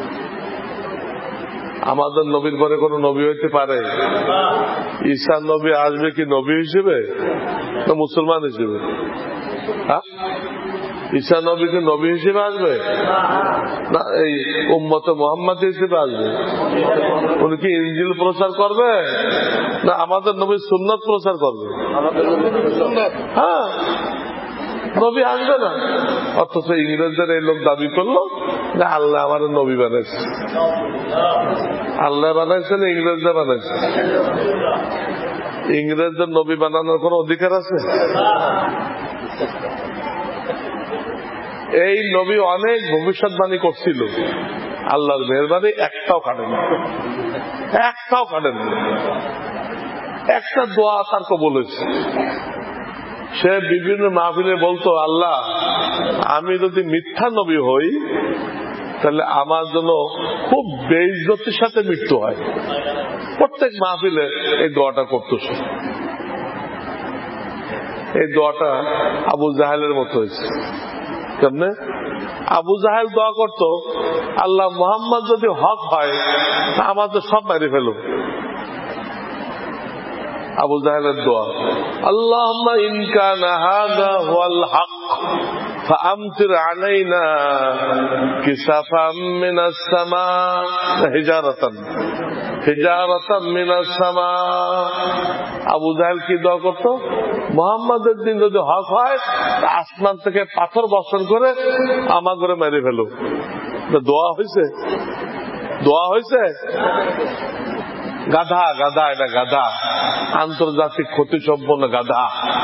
আমাদের নবীর পরে কোন নবী হইতে পারে? ঈসা নবী আসবে কি নবী হিসেবে না মুসলমান হিসেবে? হ্যাঁ, ঈসা নবী কি নবী হিসেবে আসবে না এই উম্মতে মুহাম্মদ হিসেবে আসবে? উনি কি ইনজিল প্রচার করবে না আমাদের নবীর সুন্নাত প্রচার করবে? হ্যাঁ, নবী আসবে না। অথচ ইংরেজদের এই লোক দাবি করলো যে আল্লাহ আমার নবী বানাইছে। আল্লাহ বানাইছে না ইংরেজরা বানাইছে? ইংরেজদের নবী বানানোর কোন অধিকার আছে? এই নবী অনেক ভবিষ্যৎবাণী করছিল, আল্লাহর মেহেরবানি একটাও কাটেন, একটাও কাটেন। একটা দোয়া তার কবুল হয়েছে। সে বিভিন্ন মাহফিলে বলতো, আল্লাহ আমি যদি মিথ্যা নবী হই তাহলে আমার জন্য খুব বেইজ্জতির সাথে মৃত্যু হয়। প্রত্যেক মাহফিলে এই দোয়াটা করতো সে। এই দোয়াটা আবু জাহেলের মতো হয়েছে। কেমনে? আবু জাহেল দোয়া করতো, আল্লাহ মুহাম্মদ যদি হক হয় আমাদের সব মেরে ফেলো। আবু জাহেলের দোয়া, আল্লাহুম্মা ইন কানা হাযা হুয়াল হক ফাআমতির আলাইনা কিসাফাম মিনাস সামা হিজারাতান। হিজারাতাম মিনাস সামা। আবু জাহেল কি দোয়া করতো? মুহাম্মাদের দিন যদি হক হয় আসমান থেকে পাথর বর্ষণ করে আমা করে মেরে ফেলো। দোয়া হয়েছে? দোয়া হয়েছে? গাধা গাধা, এটা গাধা, আন্তর্জাতিক ক্ষতি সম্পন্ন গাধা।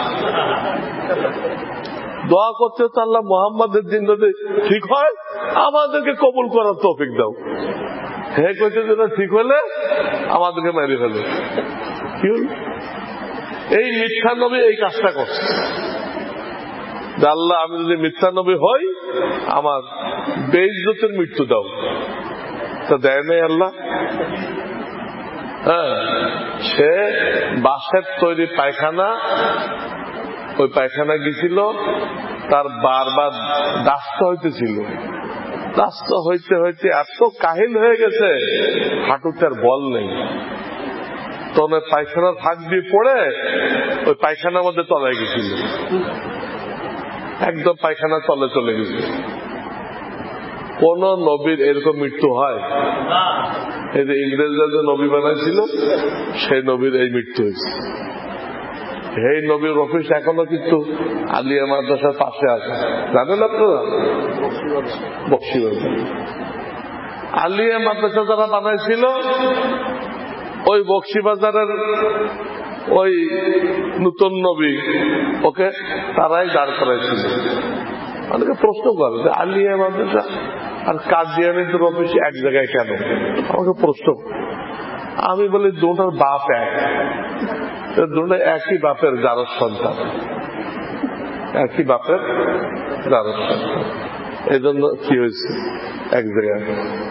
দোয়া করতে তো আল্লাহ মুহাম্মাদের দিন যদি ঠিক হয় আমাদেরকে কবুল করার তৌফিক দাও। হে কইতে যেটা ঠিক হলে আমাদেরকে মেরে ফেলো। কি হল? এই মিথ্যা নবী এই কাজটা করছে। আল্লাহ আমি যদি মিথ্যা নবী হই আমার বেইজ্জতের মৃত্যু দাও। তা দেয় নাই আল্লাহ। হ্যাঁ, সে বাঁশের তৈরি পায়খানা, ওই পায়খানা গেছিল, তার বারবার দাস্ত হইতেছিল। দাস্ত হইতে হইতে এত কাহিল হয়ে গেছে হাঁটুতে আর বল নেই। তখন পায়খানার ফাঁক দিয়ে পড়ে ওই পায়খানার মধ্যে তলায় গেছিল, একদম পায়খানা তলে চলে গেছে। কোন নবীর এরকম মৃত্যু হয়? এই যে ইংরেজরা যে নবী বানাইছিল সেই নবীর এই মৃত্যু হয়েছে। এই নবীর অফিস এখনো কিন্তু আলিয়া মাদ্রাসার পাশে আছে, জানেন আপনারা? বক্সিবাজার আলিয়া মাদ্রাসা যারা বানাইছিল ওই বক্সিবাজারের ওই নতুন নবী ওকে তারাই দাঁড় করাইছিল। অনেকে প্রশ্ন করে যে আলিয়া মাদ্রাসা আর কাদিয়ানীদের অফিস এক জায়গায় কেন? আমাকে প্রশ্ন। আমি বলি দুটার বাপ এক, দুটো একই বাপের জারজ সন্তান, একই বাপের জারজ সন্তান। এই জন্য কি হয়েছে এক জায়গায়।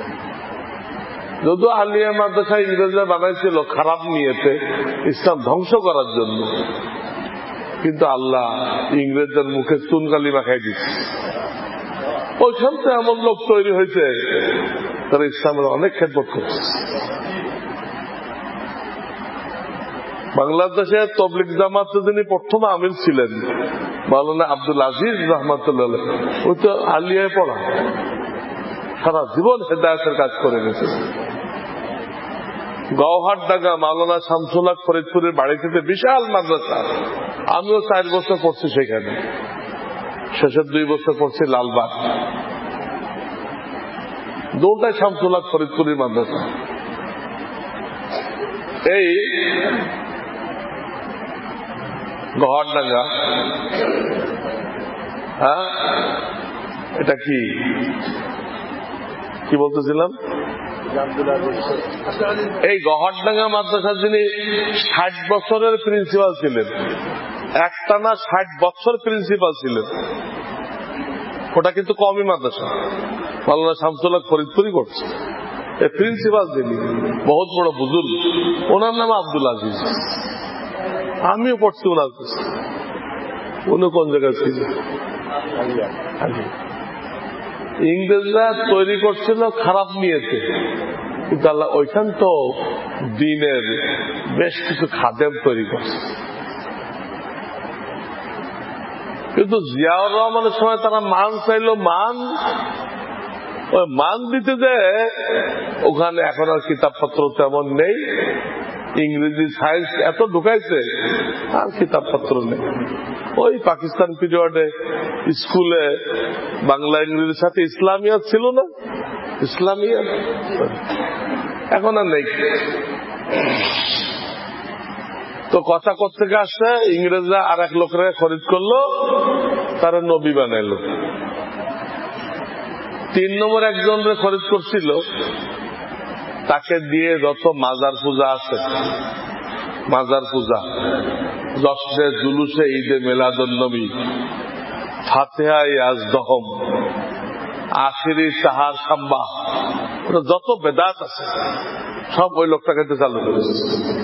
যদিও আলিয়া মাদ্রাসা ইংরেজরা বানাইছিল খারাপ নিয়েতে, ইসলাম ধ্বংস করার জন্য, কিন্তু আল্লাহ ইংরেজদের মুখে চুনকালি মাখাই দিচ্ছে। ওইখান থেকে এমন লোক তৈরি হয়েছে তারা ইসলামের অনেক খেদমত করছে। বাংলাদেশে তবলিগ জামাতে যিনি প্রথম আমির ছিলেন মাওলানা আব্দুল আজিজ রহমাতুল্লাহ, ওই তো আলিয়ায় পড়া, সারা জীবন হেদায়েতের কাজ করে গেছে। গৌহারডাঙ্গা মাওলানা শামসুল হক ফরিদপুরের বাড়ি থেকে বিশাল মাদ্রাসা, আমিও চার বছর পড়ছি সেখানে, শেষের দুই বছর পড়ছি লালবাগ। দুটাই শামসুল হক ফরিদপুরের মাদ্রাসা। এই গৌহারডাঙ্গা, হ্যাঁ এটা কি কি বলতেছিলাম, এই গৌহারডাঙ্গা মাদ্রাসার যিনি ষাট বছরের প্রিন্সিপাল ছিলেন, একটানা ষাট বছর প্রিন্সিপাল ছিলেন, ওটা কিন্তু কমই মাদ্রাসা, মাওলানা শামসুল হক ফরিদপুরই করছে। এই প্রিন্সিপাল যিনি বহুত বড় বুজুর্গ, ওনার নাম আব্দুল আজিজ। আমিও পড়ছি ওনার কাছে। উনি কোন জায়গায় ছিল? ইংরেজরা তৈরি করছিল খারাপ নিয়েছে, কিন্তু আল্লাহ ওইখান তো দিনের বেশ কিছু খাদেম তৈরি করছে। কিন্তু জিয়াউর রহমানের সময় তারা মান চাইল, মান ওই মান দিতে যে ওখানে এখন আর কিতাবপত্র তেমন নেই, ইংরেজি সায়েন্স এত ঢুকাইছে আর কিতাবপত্র নেই। ওই পাকিস্তান পিরিয়ডে স্কুলে বাংলা ইংরেজির সাথে ইসলামিয়াত ছিল না, ইসলামিয়াত এখন আর নেই। তো কথা কোথেকে আসছে, ইংরেজরা আর এক লোকের খরিদ করলো, তারা নবী বানাইলো। তিন নম্বর একজনের খরিদ করছিল, তাকে দিয়ে যত মাজার পূজা আছে, মাজার পূজা, জশ্নে জুলুসে ঈদে মিলাদুন নবী, ফাতিহা ইয়াজদহম, আখিরি সাহার সাম্বা, যত বেদাত আছে সব ওই লোকটাকে চালু করেছে।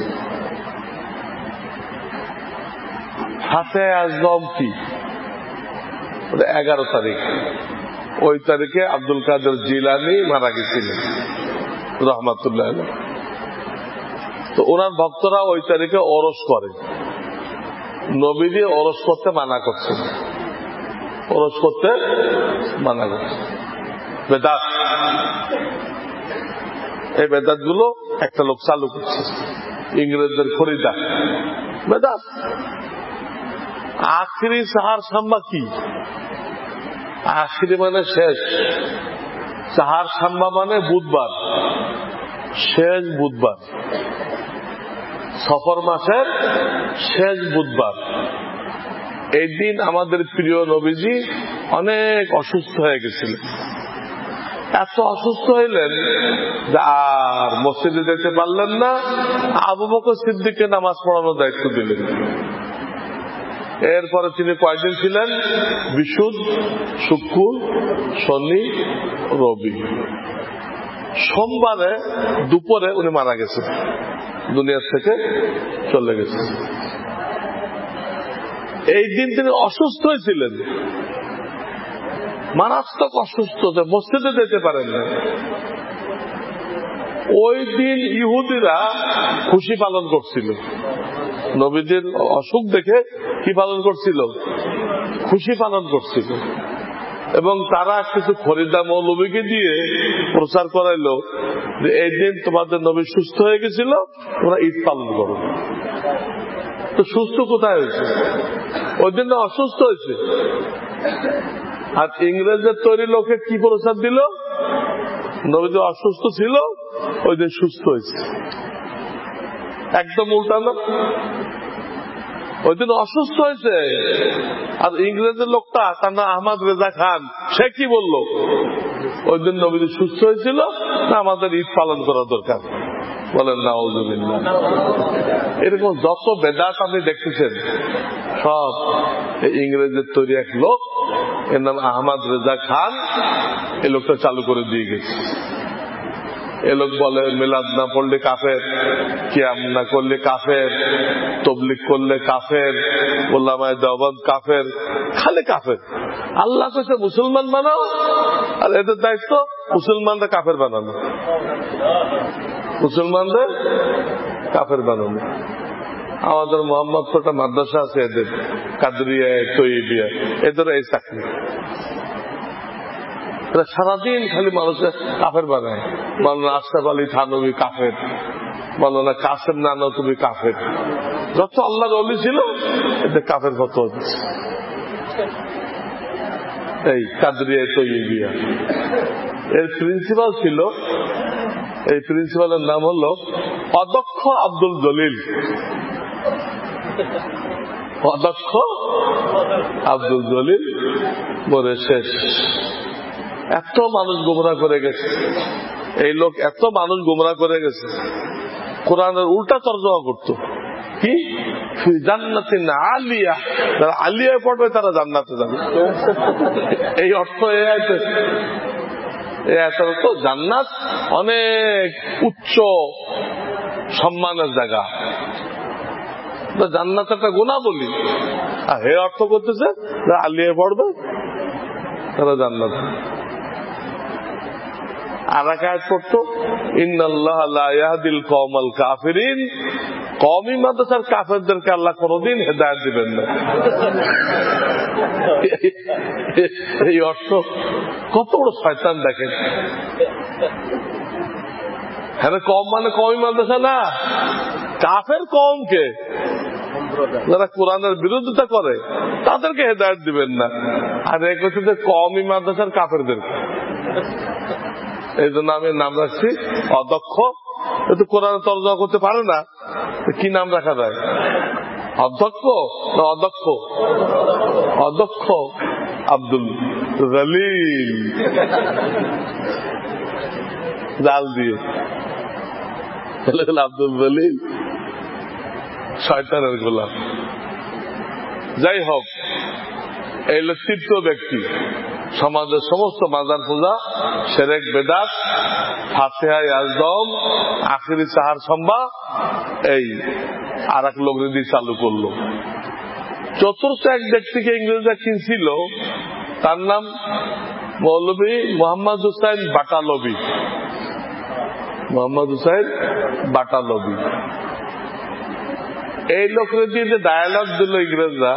ফাতিহা ইয়াজদহম কি? এগারো তারিখ, ওই তারিখে আব্দুল কাদের জিলানী মারা গেছিলেন রহমাতুল্লাহ। তো ওনার ভক্তরা ওই তারিখে ওরস করে, নবী দিয়ে ওরস করতে মানা করছে, ওরস করতে মানা করছে। বেদাত, এই বেদাত গুলো একটা লোক চালু করছে, ইংরেজদের খরিদা বেদাত। আখিরি সাহার সাম্বা কি? আখিরি মানে শেষ, সাহার সাম্বা মানে বুধবার, শেষ বুধবার, সফর মাসের শেষ বুধবার। এই দিন আমাদের প্রিয় নবীজি অনেক অসুস্থ হয়ে গেছিলেন। এত অসুস্থ হইলেন যে আর মসজিদে যেতে পারলেন না। আবু বকর সিদ্দিককে নামাজ পড়ানোর দায়িত্ব দিলেন। এরপরে তিনি কয়দিন ছিলেন? বিশুদ্ধ, শুক্র, শনি, রবি। সোমবারে দুপুরে উনি মারা গেছেন, দুনিয়ার থেকে চলে গেছেন। এই দিন তিনি অসুস্থ হয়েছিলেন, মারাত্মক অসুস্থ, মসজিদে যেতে পারেন না। ওই দিন ইহুদিরা খুশি পালন করছিল, নবীদের অসুখ দেখে কি পালন করছিল? খুশি পালন করছিল। এবং তারা কিছু খরিদা মৌলবীকে দিয়ে প্রচার করাইলো যে এই দিন তোমাদের নবী সুস্থ হয়ে গেছিল, তোমরা ঈদ পালন করো। তো সুস্থ কোথায় হয়েছে? ওই দিন অসুস্থ হয়েছে। আর ইংরেজের তৈরি লোকে কি প্রচার দিল? নবী যে অসুস্থ ছিল ওই দিন সুস্থ হয়েছে। একদম উল্টা না? ওই দিন অসুস্থ হয়েছে। আর ইংরেজের লোকটা, তার নাম আহমদ রেজা খান, সে কি বলল? ওই দিন নবী সুস্থ হয়েছিল, না আমাদের ঈদ পালন করা দরকার। বলেন নাউজুবিল্লাহ। এরকম যত বেদাত আপনি দেখতেছেন সব ইংরেজের তৈরি এক লোক, এর নাম আহমদ রেজা খান, এই লোকটা চালু করে দিয়ে গেছে। এ লোক বলে মিলাদ না পড়লে কাফের, কিয়াম না করলে কাফের, তবলিগ করলে কাফের, উলামায়ে দেওবন্দ কাফের, খালি কাফের। আল্লাহ কাছে মুসলমান বানাও, আর এদের দায়িত্ব মুসলমানরা কাফের বানানো, মুসলমানদের কাফের বানানো। আমাদের মোহাম্মদপুরটা মাদ্রাসা আছে এদের, কাদরিয়া, তৈবিয়া, এদের এই চাকরি। সারাদিন খালি মানুষের কাফের বানায়। মাওলানা আশরাফ আলী থানভী কাফের, মাওলানা কাসেম নানতুবি কাফের। যত আল্লাহর ওলি ছিল এদের কাফের কত হচ্ছে। এই কাদরিয়া, তৈবিয়া, এর প্রিন্সিপাল ছিল, এই প্রিন্সিপালের নাম হল অদক্ষ আব্দুল জলিল। অদক্ষ আব্দুল জলিল মরে শেষ। এত মানুষ গোমরাহ করে গেছে এই লোক, এত মানুষ গোমরাহ করে গেছে। কোরআনের উল্টা তর্জমা করতো কি? জান্নাতিন আলিয়া, যারা আলিয়ায় পড়বে তারা জান্নাতে যাবে, এই অর্থ। তো জান্নাত অনেক উচ্চ সম্মানের জায়গা, জান্নাত একটা গুণা বলি, আর হে অর্থ করতেছে যারা আলিয়ায় পড়বে তারা জান্নাত। আর এক আয়াত পড়তো ইন্নাল্লাহা লা ইয়াহদিল কওমাল কাফিরিন, কওমি মাদ্রাসার কাফেরদেরকে আল্লাহ কোনদিন হেদায়েত দিবেন না। এই অর্থ কত বড় শয়তান দেখেন। হ্যাঁ, কম মানে কওমি মাদ্রাসা না, কাফের কওমকে, যারা কোরআনের বিরোধিতা করে তাদেরকে হেদায়েত দিবেন না। আর এক হচ্ছে যে কওমি মাদ্রাসার কাফেরদেরকে। এই জন্য আমি নাম রাখছি অদক্ষ। এতো কোরআনে তর্জমা করতে পারে না, কি নাম রাখা যায়? অধ্যক্ষ না অদক্ষ? অদক্ষ আব্দুল জলিল, জাল দিয়ে আব্দুল জলিল, শয়তানের গোলাম। যাই হোক, এই হল তৃতীয় ব্যক্তি। সমাজের সমস্ত মাজার পূজা, শিরক, বেদাত, ফাতিহা, ইয়াজদম, আখিরি সাহার সম্বা, এই আর এক লোক যদি চালু করলো। চতুর্থ এক ব্যক্তিকে ইংরেজরা কিনছিল, তার নাম মৌলভী মোহাম্মদ হুসাইন বাটালবি। মোহাম্মদ হুসাইন বাটালবি এই লোকের দিয়ে যে ডায়ালগ দিল ইংরেজরা,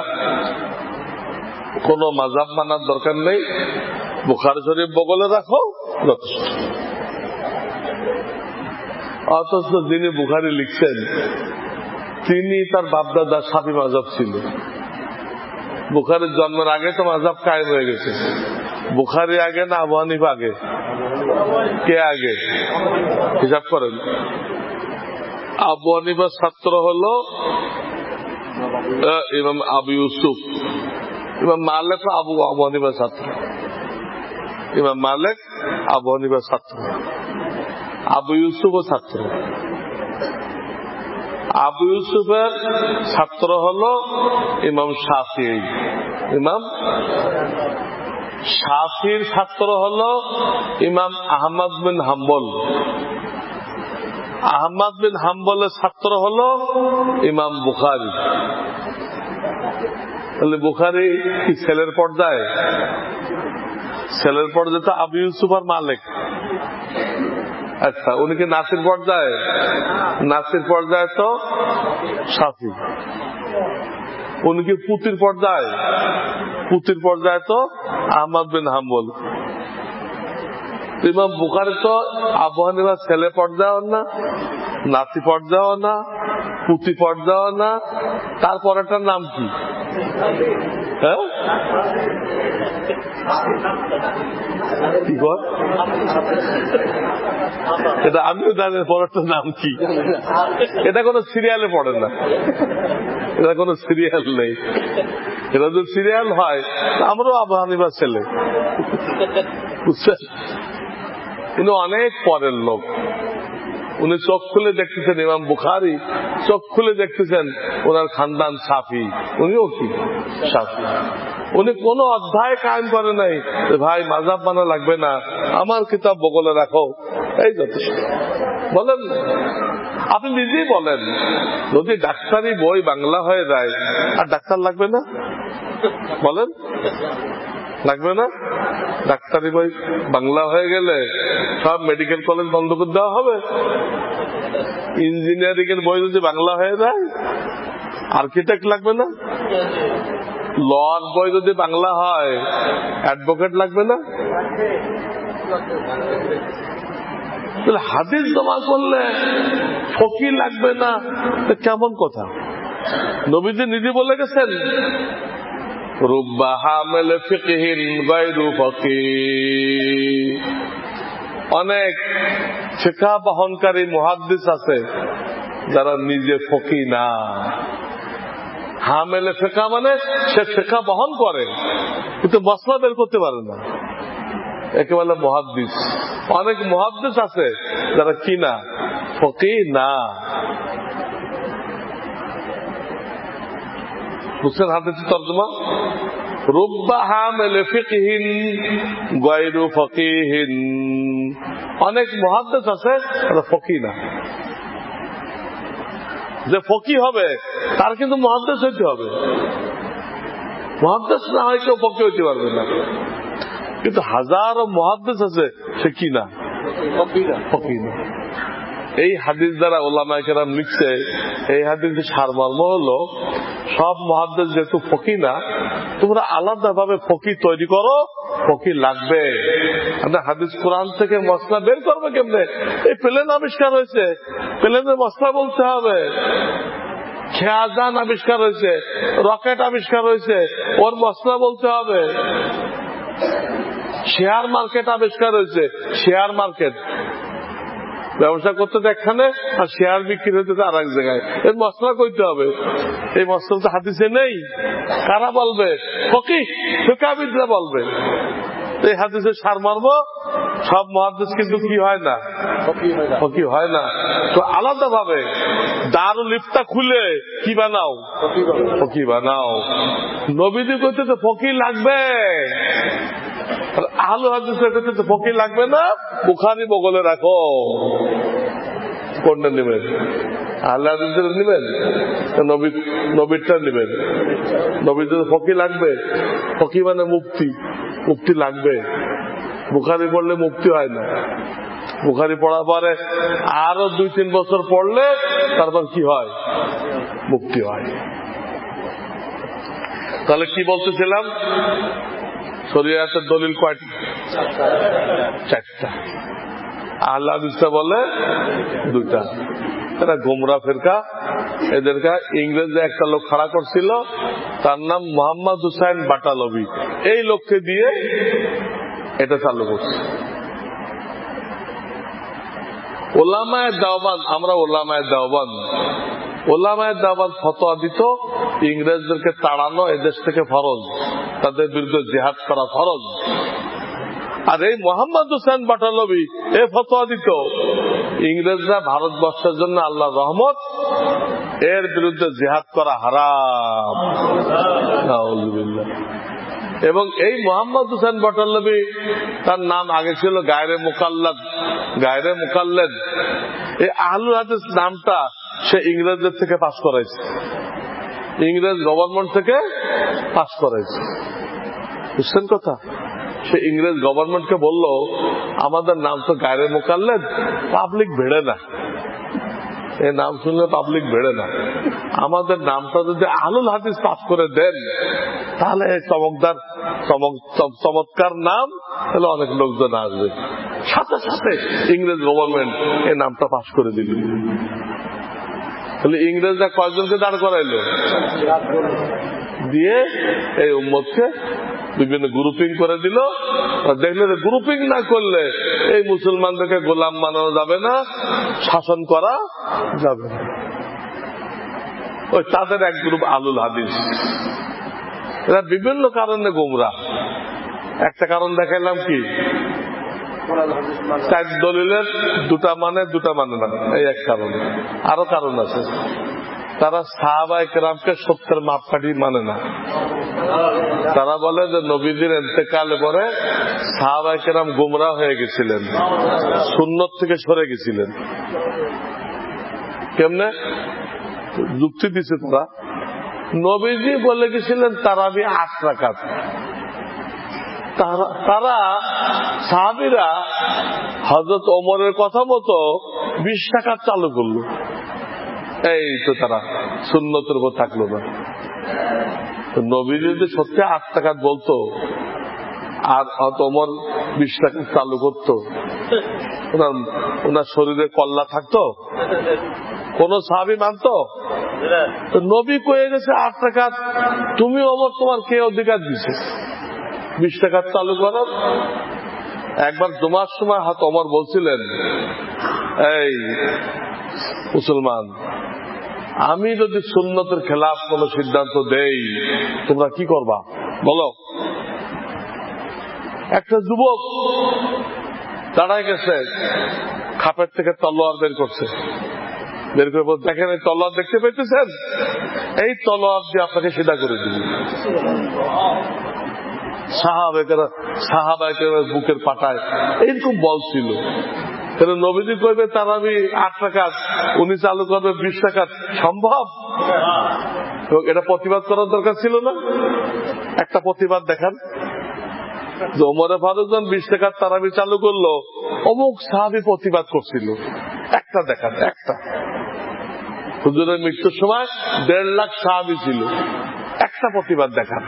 কোন মাযহাব মানার দরকার নেই, বুখারী শরীফ বগলে রাখো যথেষ্ট। অথচ যিনি বুখারী লিখছেন তিনি তার বাপদাদা শাফি মাযহাব ছিল। বুখারীর জন্মের আগে তো মাযহাব কায়েম হয়ে গেছে। বুখারী আগে না আবু হানিফা আগে? কে আগে হিসাব করেন? আবু হানিফার ছাত্র হলো ইমাম আবু ইউসুফ। ইমাম মালিক আবু আবু হানিফার ছাত্র। ইমাম মালিক আবু হানিফার ছাত্র। আবু ইউসুফও ছাত্র। আবু ইউসুফের ছাত্র হলো ইমাম শাফিঈ। ইমাম শাফির ছাত্র হলো ইমাম আহমদ বিন হাম্বল। আহমদ বিন হাম্বলের ছাত্র হলো ইমাম বুখারী। তাহলে বুখারী কি ছেলের পর্যায়ে? ছেলের পর্যায়ে তো আবু ইউসুফ আর মালিক। আচ্ছা, উনি কি নাসির পর্যায়ে? নাসির পর্যায়ে তো শাফি। উনি কি পুতির পর্যায়ে? পুতির পর্যায়ে তো আহমদ বিন হাম্বল। ইমাম বুখারী তো আবু হানিফার ছেলে পর্যায়েও না, নাতি পর্যায়েও না, পুতি পর্যায়েও না। তারপরেটার নাম কি? হ্যাঁ, এটা আমিও জানি পরেরটার নাম কি। এটা কোন সিরিয়ালে পড়ে না, এটা কোন সিরিয়াল নেই। এটা যদি সিরিয়াল হয় আমরাও আবু হানিফার ছেলে, বুঝছেন? কিন্তু অনেক পরের লোক। উনি চোখ খুলে দেখতেছেন ইমাম বুখারী, চোখ খুলে দেখতেছেন ওনার খানদান শাফি, উনিও কি শাফি। উনি কোন অধ্যায় কায়েম করে নাই ভাই মাযহাব মানা লাগবে না, আমার কিতাব বগলে রাখো, এই যথেষ্ট। বলেন, আপনি নিজেই বলেন, যদি ডাক্তারি বই বাংলা হয়ে যায় আর ডাক্তার লাগবে না? বলেন, লাগবে না? ডাক্তারি বই বাংলা হয়ে গেলে সব মেডিকেল কলেজ বন্ধ করে দেওয়া হবে। ইঞ্জিনিয়ারিং এর বই যদি বাংলা হয়ে যায় আর্কিটেক্ট লাগবে না? লর বই যদি বাংলা হয় অ্যাডভোকেট লাগবে না? হাদিস জমা করলে ফকিহ লাগবে না, কেমন কথা? নবীজি নিজে বলে গেছেন, রুব্বা হামিল ফিকহিন গায়রু ফাকিহ। অনেক ফিকহ বহনকারী মুহাদ্দিস আছে যারা নিজে ফকিহ না। হামিলে ফিকহ মানে সে ফিকহ বহন করে কিন্তু মাসলা বের করতে পারে না, একে বলে মুহাদ্দিস। অনেক মুহাদ্দিস আছে যারা কি না, ফকিহ না। বুঝছেন হাদিসের তরজমা? রুব্বা হামিল ফিকহিন গায়রু ফাকিহিন। অনেক মুহাদ্দিস আছে যারা ফকিহ না। যে ফকিহ হবে তার কিন্তু মুহাদ্দিস হইতে হবে, মুহাদ্দিস না হয় কেউ ফকিহ হইতে পারবে না। কিন্তু হাজারো মুহাদ্দিস আছে সে কি না, ফকিহ না। এই হাদিস দ্বারা উলামায়ে কেরাম লিখছে, এই হাদিসের সারমর্ম হলো সব মুহাদ্দিস যেহেতু ফকিহ না, তোমরা আলাদা ভাবে ফকিহ তৈরি করো, ফকিহ লাগবে। হাদিস কোরআন থেকে মশলা বের করবে কেমনে? এই প্লেন আবিষ্কার হয়েছে, প্লেনের মশলা বলতে হবে। খেয়াজান আবিষ্কার হয়েছে, রকেট আবিষ্কার হয়েছে, ওর মশলা বলতে হবে। শেয়ার মার্কেট আবিষ্কার হয়েছে, শেয়ার মার্কেট ব্যবসা করতে এখানে আর শেয়ার বিক্রি হতে আর এক জায়গায়, এর মশলা কইতে হবে। এই মশলা তো হাদিসে নেই, কারা বলবে? ফকিহ ফিকহবিদরা বলবে। এই হাদিসের সারমর্ম সব মুহাদ্দিস কিন্তু কি হয় না, ফকিহ হয় না। তো আলাদা ভাবে দারুল ইফতা খুলে কি বানাও, ফকিহ বানাও। নবীজি কইতেছে ফকিহ লাগবে, আহলে হাদিসের কইতেছে ফকিহ লাগবে না, বুখারী বগলে রাখো। কোনটা নেবেন? আহলে হাদিসের নেবেন, নবী নবীরটা নেবেন? নবীদের ফকিহ লাগবে, ফকিহ মানে মুফতি, মুফতি লাগবে। বুখারী পড়লে মুফতি হয় না, বুখারী পড়ার পরে আরো দুই তিন বছর পড়লে তারপর কি হয়, মুফতি হয়। তাহলে কি বলতেছিলাম, শরীয়তের দলিল কয়টি? চারটা। আহলে হাদিসরা বলে দুইটা। এরা গোমরা ফেরকা। এদেরকে ইংরেজে একটা লোক খাড়া করছিল, তার নাম মোহাম্মদ হুসাইন বাটালবি। এই লোককে দিয়ে এটা চালু করছে। ওলামায়ে দেওবন্দ, আমরা ওলামায়ে দেওবন্দ, ওলামায়ে দেওবন্দ ফতোয়া দিত ইংরেজদেরকে তাড়ানো এদেশ থেকে ফরজ, তাদের বিরুদ্ধে জিহাদ করা ফরজ। আর এই মোহাম্মদ হুসাইন বাটালবি এ ফতোয়া দিত ইংরেজরা ভারতবর্ষের জন্য আল্লাহর রহমত, এর বিরুদ্ধে জিহাদ করা হারাম। নাউযুবিল্লাহ। এবং এই মোহাম্মদ হুসাইন বাটালবি, তার নাম আগে ছিল গায়রে মুকাল্লাদ, গায়রে মুকাল্লাদ। এই আহলুল হাদিস নামটা সে ইংরেজদের থেকে পাস করাইছে, ইংরেজ গভর্নমেন্ট থেকে পাস করাইছে। বুঝছেন কথা? সে ইংরেজ গভর্নমেন্টকে বলল, আমাদের নাম তো গায়রে মুকাল্লাদ, পাবলিক ভেড়ে না, এই নাম শুনলে পাবলিক ভেড়ে না, আমাদের নামটা যদি আহলুল হাদিস পাস করে দেন তাহলে চমকদার চমৎকার নাম, তাহলে অনেক লোকজন আসবে। সাথে সাথে ইংরেজ গভর্নমেন্ট এই নামটা পাস করে দিল। তাহলে ইংরেজরা কয়েকজনকে দাঁড় করাইল, দিয়ে এই উম্মতকে বিভিন্ন গ্রুপিং করে দিল। দেখলে গ্রুপিং না করলে এই মুসলমানদেরকে গোলাম বানানো যাবে না, শাসন করা যাবে না। ওই তাদের এক গ্রুপ আহলুল হাদিস, এরা বিভিন্ন কারণে গোমরা। একটা কারণ দেখাইলাম কি, চার দলিলের দুটা মানে দুটা মানে না, এই এক কারণ। আরো কারণ আছে, তারা সাহাবায়ে কেরামকে সত্যের মাপকাঠি মানে না। তারা বলে যে নবীদের ইন্তেকালে পরে সাহাবায়ে কেরাম গোমরাহ হয়ে গেছিলেন, সুন্নত থেকে সরে গেছিলেন। কেমনে যুক্তি দিছে তারা? নবীজি বলে গেছিলেন তারাবি আট রাকাত, তারা সাহাবীরা হযরত ওমরের কথা মতো বিশ রাকাত চালু করলো। এই তো তারা সুন্নতের উপর থাকলো না। নবী যদি সত্যি আট রাকাত বলতো আর ওমর বিশ রাকাত চালু করতো, ওনার ওনার শরীরে কল্লা থাকতো? কোন সাহাবী মানতো? নবী কয়ে গেছে আট রাকাত, তুমি ওমর তোমার কে অধিকার দিছে বিশ রাকাত চালু করার? একবার জুমার সময় হাত ওমর বলছিলেন, এই মুসলমান, আমি যদি সুন্নতের খেলাফ কোন সিদ্ধান্ত দেই তোমরা কি করবা বলো? একটা যুবক দাঁড়ায় গেছে, খাপের থেকে তলোয়ার বের করছে, বের করে বলছে, দেখেন এই তলোয়ার দেখতে পেতেছেন, এই তলোয়ার দিয়ে আপনাকে সিধা করে দিব। সাহাবায়ে সাহাবায়ে বুকের পাটায় এইরকম বল ছিল। নবীজি করবে তারাবি আট রাকাত, উনি চালু করবে বিশ রাকাত, সম্ভব? এটা প্রতিবাদ করার দরকার ছিল না? একটা প্রতিবাদ দেখান যে ওমরে ফারুক যখন বিশ রাকাত তারাবি চালু করলো, অমুক সাহাবী প্রতিবাদ করছিল, একটা দেখান, একটা। হুজুরের মৃত্যুর সময় দেড় লাখ সাহাবী ছিল, একটা প্রতিবাদ দেখান।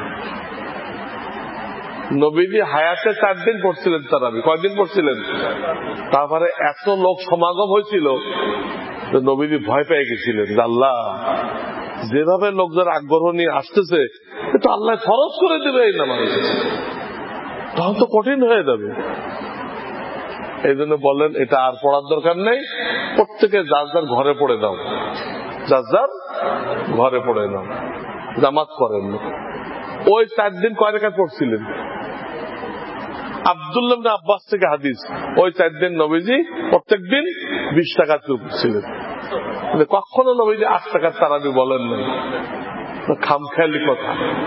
নবীজি হায়াতে চার দিন পড়ছিলেন তারাবি, কয়দিন পড়ছিলেন? তারপরে এত লোক সমাগম হয়েছিল যে নবীজি ভয় পেয়ে গেছিলেন, আল্লাহ যেভাবে লোকদের আগ্রহ নিয়ে আসতেছে তো আল্লাহ ফরজ করে দেবে এই নামাজ, তখন তো কঠিন হয়ে যাবে। এই জন্য বললেন এটা আর পড়ার দরকার নেই, প্রত্যেকে যার যার ঘরে পড়ে দাও, যার যার ঘরে পড়ে নাও, জামাত করেন। ওই চার দিন কয় রাকাত পড়ছিলেন? আব্দুল্লাহ ইবনে আব্বাস থেকে হাদিস, ওই চার দিন নবীজি প্রত্যেক দিন বিশ রাকাত পড়ছিলেন। কখনো নবীজি আট রাকাত তারাবি বলেন নাই, খামখেয়ালি কথা।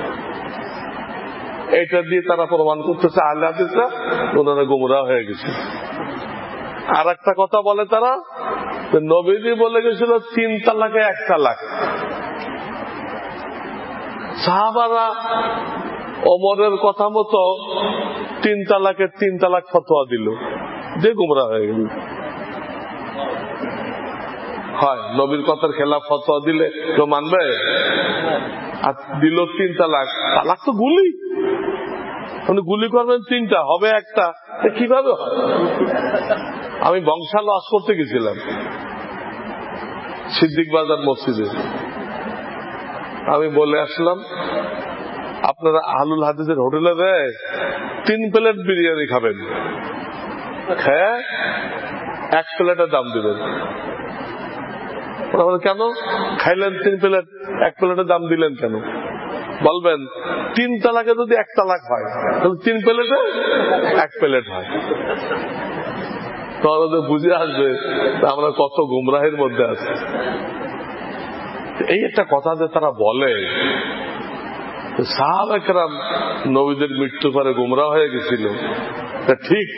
এটা দিয়ে তারা প্রমাণ করতেছে আহলে হাদিসরা ওনারা গোমরাহ হয়ে গেছে। আর একটা কথা বলে তারা, নবীজি বলে গেছিল তিন তালাকে এক তালাক, সাহাবারা ওমরের কথা মতো তিন তালাকের তিন তালাক ফতোয়া দিল, যে গোমরাহ হয়ে গেল। হয় নবীর কথার খেলাফ ফতোয়া দিলে কেউ মানবে? আর দিল তিন তালাক, তালাক তো গুলি, উনি গুলি করবেন তিনটা, হবে একটা, কিভাবে হয়? আমি বংশাল ওয়াজ করতে গেছিলাম সিদ্দিক বাজার মসজিদে। আমি বলে আসলাম, আপনারা আহলুল হাদিসের হোটেলে দেয় তিন প্লেট বিরিয়ানি খাবেন, খেয়ে এক প্লেটের দাম দিবেন। কেন খাইলেন তিন প্লেট, এক প্লেটের দাম দিলেন কেন? বলবেন তিন তালাকে যদি এক তালাক হয় তাহলে তিন প্লেটে এক প্লেট হয়। তাহলে বুঝে আসবে আমরা কত গুমরাহের মধ্যে আছি। এই একটা কথা যে তারা বলে সাহাবা কেরাম নবীদের মৃত্যু পরে গুমরাহ হয়ে গেছিল, ঠিক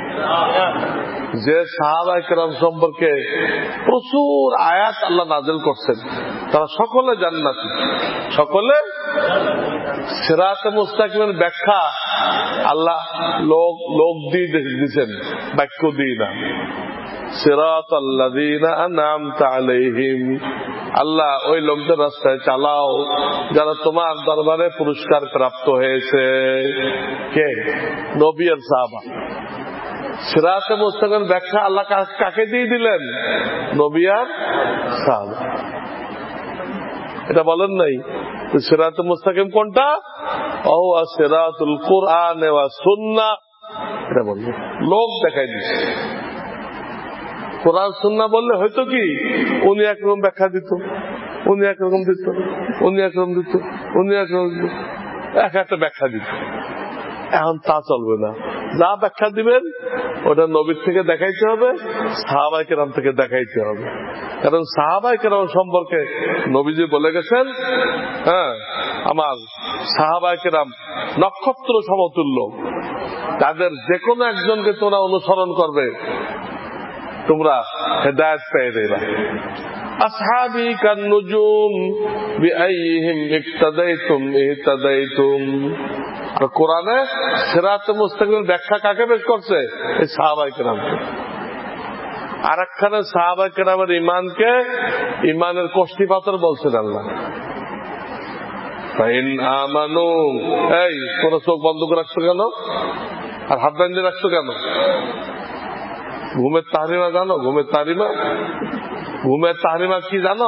যে সাহাবা কেরাম সম্পর্কে প্রচুর আয়াত আল্লাহ নাযিল করছেন, তারা সকলে জান্নাতি, সকলে। সিরাতে মুস্তাকিমের ব্যাখ্যা আল্লাহ লোক লোক দিয়ে দিচ্ছেন, বাক্য দিয়ে না। সিরাতাল্লাযীনা আন'আমতা আলাইহিম, আল্লাহ ওই লোকদের রাস্তায় চালাও যারা তোমার দরবারে পুরস্কার প্রাপ্ত হয়েছে। কে? নবী আর সাহাবা। সিরাতে মুস্তাকিমের ব্যাখ্যা আল্লাহ কাকে দিয়ে দিলেন? নবী আর সাহাবা। এটা বলেন নাই সিরাতে মুস্তাকিম কোনটা? ও সিরাতুল কুরআন ওয়া সুন্নাহ, এটা বললেন, লোক দেখাই দিচ্ছে। কোরআন সুন্নাহ বললে হয়তো কি উনি একরকম ব্যাখ্যা দিত, উনি একরকম দিত, উনি একরকম দিত, উনি একরকম দিত, এক একটা ব্যাখ্যা দিত। এখন তা চলবে না, যা ব্যাখ্যা দিবেন ওটা নবীর থেকে দেখাইতে হবে, সাহাবায়ে কেরাম থেকে দেখাইতে হবে। কারণ সাহাবায়ে কেরাম সম্পর্কে নবীজি বলে গেছেন, হ্যাঁ আমার সাহাবায়ে কেরাম নক্ষত্র সমতুল্য, তাদের যে কোনো একজনকে তোমরা অনুসরণ করবে তোমরা হেদায়েত পেয়ে যাবে। আসহাবি কান্নুজুম বিআইহিম ইক্তাদাইতুম ইহতাদাইতুম। আর কোরআনে সিরাতে মুস্তাকিমের ব্যাখ্যা কাকে পেশ করছে? এই সাহাবায়ে কেরামকে। আর একখানে সাহাবায়ে কেরামের ইমানকে ইমানের কষ্টি পাথর বলছেন আল্লাহ। ফাইন আমানু, এই তোমরা চোখ বন্ধ করে রাখছো কেন আর হাত বাঁধিয়ে রাখছো কেন? ঘুমের তাহরিমা জানো? ঘুমের তাহরিমা, ঘুমের তাহরিমা কি জানো?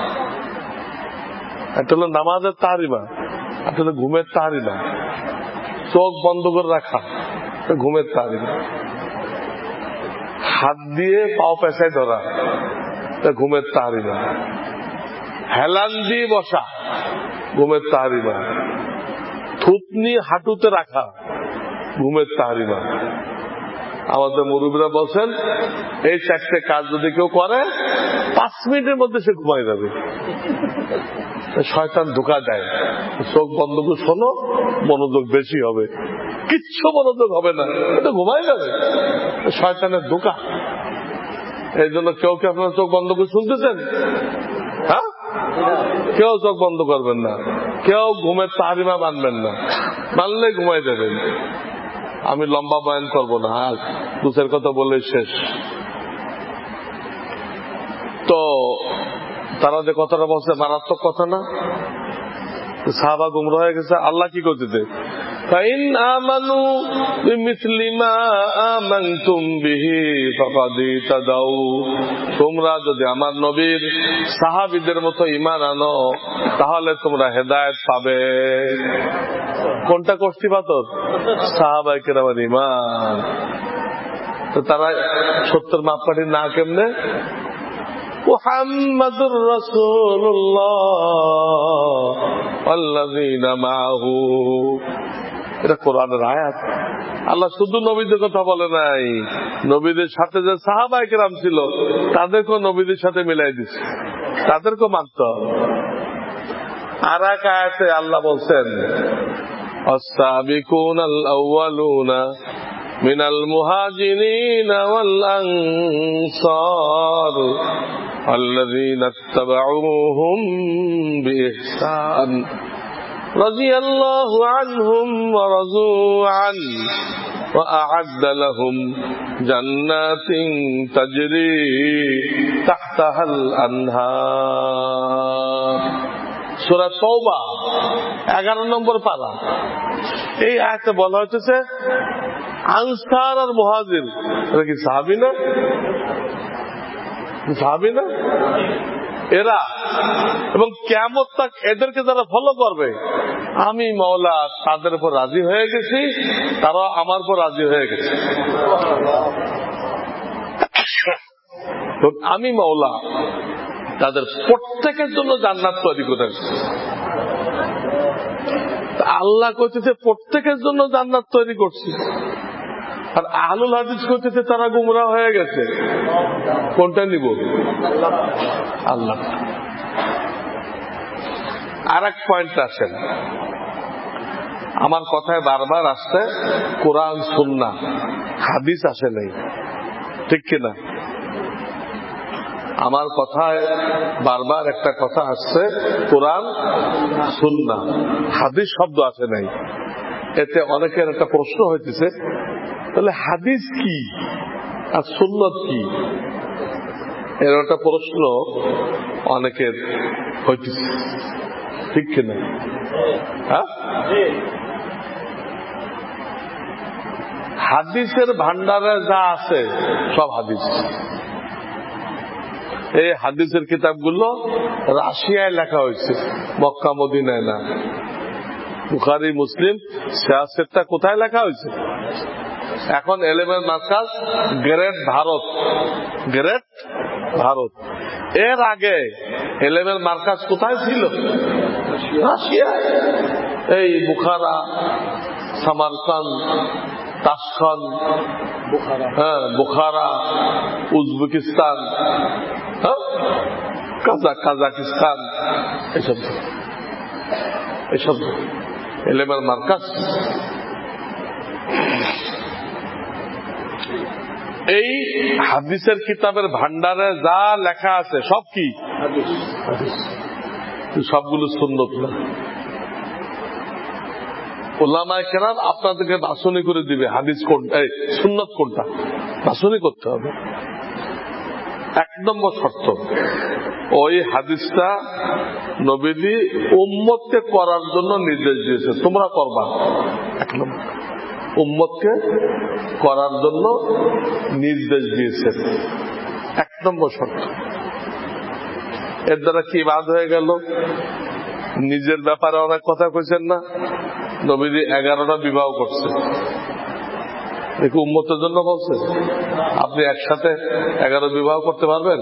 একটা হলো নামাজের তাহরিমা, একটা হলো ঘুমের তাহরিমা। চোখ বন্ধ করে রাখা ঘুমের তাহরিমা, হাত দিয়ে পাও পেছায় ধরা ঘুমের তাহরিমা, হেলান দিয়ে বসা ঘুমের তাহরিমা, থুতনি হাঁটুতে রাখা ঘুমের তাহরিমা। আমাদের মুরব্বীরা বলছেন এই চারটে কাজ যদি কেউ করে পাঁচ মিনিটের মধ্যে সে ঘুমাই যাবে। শয়তান ধোঁকা দেয়, চোখ বন্ধ করে শোনো, মনোযোগ বেশি হবে, কিচ্ছু মনোযোগ হবে না, এটা ঘুমাই যাবে, শয়তানের ধোঁকা। এই জন্য কেউ কি আপনার চোখ বন্ধ করে শুনতেছেন? হ্যাঁ, কেউ চোখ বন্ধ করবেন না, কেউ ঘুমের তাহরিমা মানবেন না, মানলে ঘুমাই যাবেন। আমি লম্বা বয়ান করবো না, দু চার কথা বলে শেষ। তো তারা যে কথাটা বলছে মারাত্মক কথা না? সাহাবা গুমরাহ হয়ে গেছে। আল্লাহ কি করতেছে? ফাইন আমানু বিমিসলি মা আমানতুম বিহি ফাকাদ ইহতাদাউ, তোমরা যদি আমার নবীর সাহাবীদের মতো ঈমান আনো তাহলে তোমরা হেদায়েত পাবে। কোনটা কষ্টি পাথর? সাহাবায়ে কেরামের ঈমান। তো তারা সত্তর মাপকাঠি না কেমনে? মুহাম্মাদুর রাসূলুল্লাহ ওয়াল্লাযীনা মাআহু, এটা কোরআনের আয়াত। আল্লাহ শুধু নবীদের কথা বলে নাই, নবীদের সাথে যে সাহাবায়ে কেরাম ছিল তাদেরকেও নবীদের সাথে মিলাই দিচ্ছে, তাদেরকেও মানতে হবে। আর এক আয়াতে আল্লাহ বলছেন আস-সাবিকুনাল আউয়ালুনা মিনাল মুহাজিরিনা ওয়াল আনসার আল্লাযীনা ইত্তাবাউহুম বিইহসান রাদিয়াল্লাহু আনহুম ওয়া রাযু আন ওয়া আ'আদ্দা লাহুম জান্নাতিন তাজরি তাহতাহাল আনহার। সূরা তাওবা এগারো নম্বর পারা। এই আয়াতে বলা হচ্ছে আনসার আর মুহাজির, এরা কি সাহাবী না? সাহাবী না এরা? এবং কিয়ামত তাক এদেরকে যারা ফলো করবে, আমি মাওলা তাদের উপর রাজি হয়ে গেছি, তারা আমার উপর রাজি হয়ে গেছে। আমি মাওলা তাদের প্রত্যেকের জন্য জান্নাত তৈরি করেছে। আল্লাহ কইতেছে প্রত্যেকের জন্য জান্নাত তৈরি করছি, আর আহলুল হাদিস কইতেছে তারা গুমরাহ হয়ে গেছে। কোনটা নিব? আল্লাহ। আর এক পয়েন্ট আসেন, আমার কথায় বারবার আসছে কোরআন সুন্নাহ, হাদিস আসে নাই, ঠিক কিনা? আমার কথায় বারবার একটা কথা আসছে কোরআন সুন্নাহ, হাদিস শব্দ আসে নাই। এতে অনেকের একটা প্রশ্ন হইতেছে, তাহলে হাদিস কি আর সুন্নাত কি? এর একটা প্রশ্ন অনেকের হইতেছে, ঠিক কিনা? হ্যাঁ, হাদিসের ভান্ডারে যা আছে সব হাদিস। এই হাদিসের কিতাবগুলো রাশিয়ায় লেখা হয়েছে, মক্কা মদিনায় না। বুখারী মুসলিম সিয়াসতটা কোথায় লেখা হয়েছে? এখন এলেমের মার্কাজ গ্রেট ভারত, গ্রেট ভারত। এর আগে এলেমের মার্কাজ কোথায় ছিল? রাশিয়া। এই বুখারা, সামারকান্দ, তাশখান, হ্যাঁ বুখারা, উজবেকিস্তান, হ্যাঁ কাজাকিস্তান, এসব এসব এলেমের মার্কাজ। এই হাদিসের কিতাবের ভান্ডারে যা লেখা আছে সব কি হাদিস। সবগুলো সুন্নত না। উলামায়ে কেরাম আপনাদেরকে বাছনি করে দিবে হাদিস কোনটা, সুন্নত কোনটা, বাছনি করতে হবে। এক নম্বর শর্ত, ওই হাদিসটা নবীজি উম্মতকে করার জন্য নির্দেশ দিয়েছে, তোমরা করবা। এক নম্বর, উম্মতকে করার জন্য নির্দেশ দিয়েছেন, এক নম্বর শর্ত। এর দ্বারা কি বাদ হয়ে গেল? নিজের ব্যাপারে অনেক কথা কইছেন না? নবীজি এগারোটা বিবাহ করছে, দেখি উম্মতের জন্য বলছে। আপনি একসাথে এগারো বিবাহ করতে পারবেন?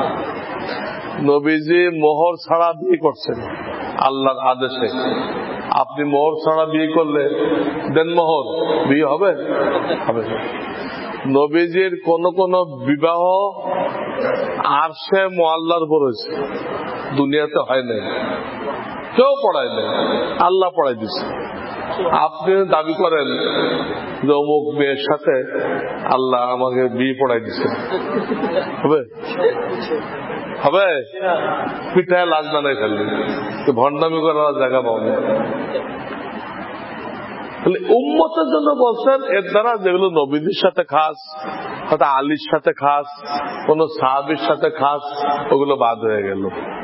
নবীজি মোহর ছাড়া বিয়ে করছেন আল্লাহর আদেশে। আপনি মোহর ছাড়া বিয়ে করলে দেন মোহর, বিয়ে হবে? হবে। নবীজির কোন কোন বিবাহ আরশে মুআল্লার উপর হয়েছে, দুনিয়াতে হয় নাই, কেউ পড়ায় নাই, আল্লাহ পড়াই দিচ্ছে। আপনি দাবি করেন যে অমুক মেয়ের সাথে আল্লাহ আমাকে বিয়ে পড়াই দিচ্ছে, হবে? হবে? পিঠায় লাজ বানাই ফেলবে, ভণ্ডামি করার জায়গা পাবে। উম্মতের জন্য বলছেন, এর দ্বারা যেগুলো নবীদের সাথে খাস, হয়তো আলীর সাথে খাস, কোন সাহাবীর সাথে খাস, ওগুলো বাদ হয়ে গেল।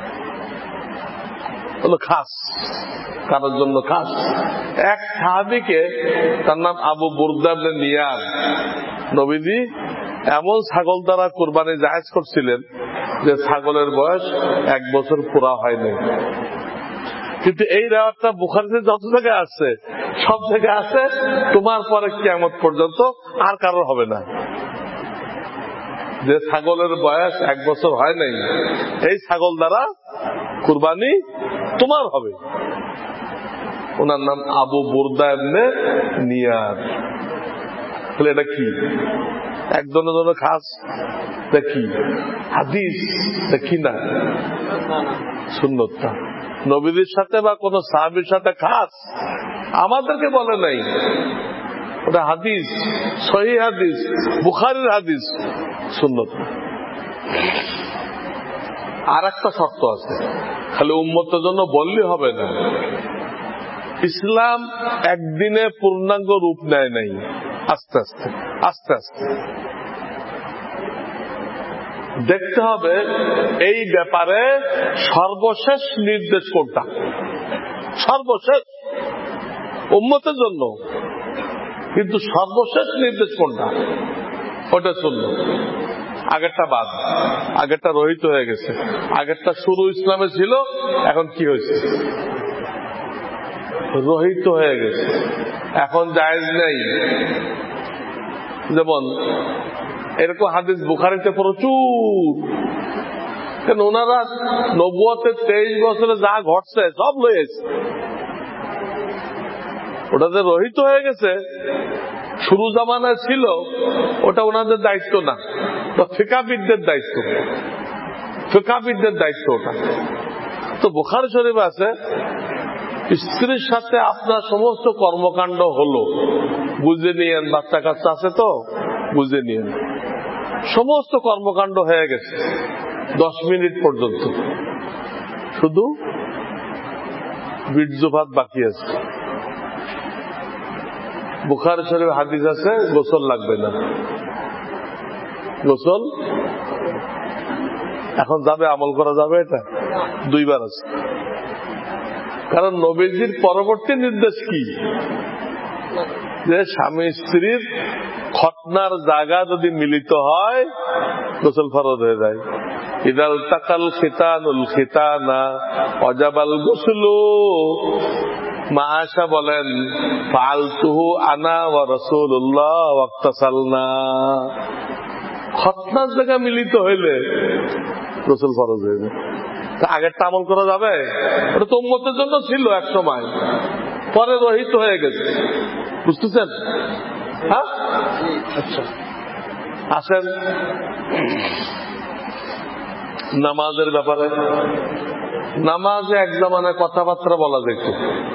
ওগুলো খাস, কারোর জন্য খাস। এক সাহাবীকে, তার নাম আবু বুরদা ইবনে নিয়ার, নবীজি এমন ছাগল দ্বারা কুরবানি জায়েজ করছিলেন যে ছাগলের বয়স এক বছর পুরা হয়নি। কিন্তু এই রেওয়াজটা বুখারীতে যত জায়গায় আছে, সব জায়গায় আছে তোমার পরে কিয়ামত পর্যন্ত আর কারোর হবে না। যে ছাগলের বয়স এক বছর হয় নাই, এই ছাগল দ্বারা কুরবানি তোমার হবে। ওনার নাম আবু বুরদা ইবনে নিয়ার। তাহলে এটা কি? একজনের জন্য খাস দেখি হাদিস, দেখি না সুন্নতটা নবীদের সাথে বা কোন সাহাবীর সাথে খাস আমাদেরকে বলে নাই, ওটা হাদিস, সহিহ হাদিস, বুখারীর হাদিস, সুন্নত। আর একটা শর্ত আছে, খালি উম্মতের জন্য বললে হবে না। ইসলাম একদিনে পূর্ণাঙ্গ রূপ নেয় নাই, আস্তে আস্তে আস্তে আস্তে দেখতে হবে এই ব্যাপারে সর্বশেষ নির্দেশ কোনটা, সর্বশেষ উম্মতের জন্য। কিন্তু সর্বশেষ নির্দেশ কোনটা? ওটা শুনলো। আগেরটা বাদ, আগেরটা রহিত হয়ে গেছে। আগেরটা শুরু ইসলামে ছিল, এখন কি হয়েছে? রহিত হয়ে গেছে, এখন জায়েজ নেই। যেমন এরকম হাদিস বুখারীতে প্রচুর, কেন ওনারা নবুয়তের তেইশ বছরে যা ঘটছে সব লয়েছে। ওটা যে রহিত হয়ে গেছে, শুরু জামানায় ছিল, ওটা ওনাদের দায়িত্ব না, ফিকাহবিদদের দায়িত্ব, ফিকাহবিদদের দায়িত্ব ওটা। তো বুখারী শরীফ আছে, স্ত্রীর সাথে আপনার সমস্ত কর্মকাণ্ড হলো, বুঝে নিয়েন, বাচ্চা কাচ্চা আছে তো বুঝে নিয়েন, সমস্ত কর্মকাণ্ড হয়ে গেছে দশ মিনিট পর্যন্ত, শুধু বীর্যপাত বাকি আছে। বুখারী শরীফ হাদিস আছে গোসল লাগবে না, গোসল এখন যাবে, আমল করা যাবে, এটা দুইবার আছে। কারণ নবীজির পরবর্তী নির্দেশ কি? যে স্বামী স্ত্রীর খতনার জায়গা যদি মিলিত হয় গোসল ফরজ হয়ে যায়। ইদাল তাকাল খিতানুল খিতানা ওয়াজাবাল গুসলু। মা আয়েশা বলেন, ফালতুহু আনা ওয়া রাসূলুল্লাহ ওয়াক্তাসালনা। খতনার জায়গা মিলিত হইলে গোসল ফরজ হয়ে যায়। আগেরটা আমল করা যাবে? ওটা তো উম্মতের জন্য ছিল এক সময়, পরে রহিত হয়ে গেছে, বুঝতেছেন? হ্যাঁ, আচ্ছা আসেন নামাজের ব্যাপারে। নামাজে এক জামানায় কথাবার্তা বলা যেত।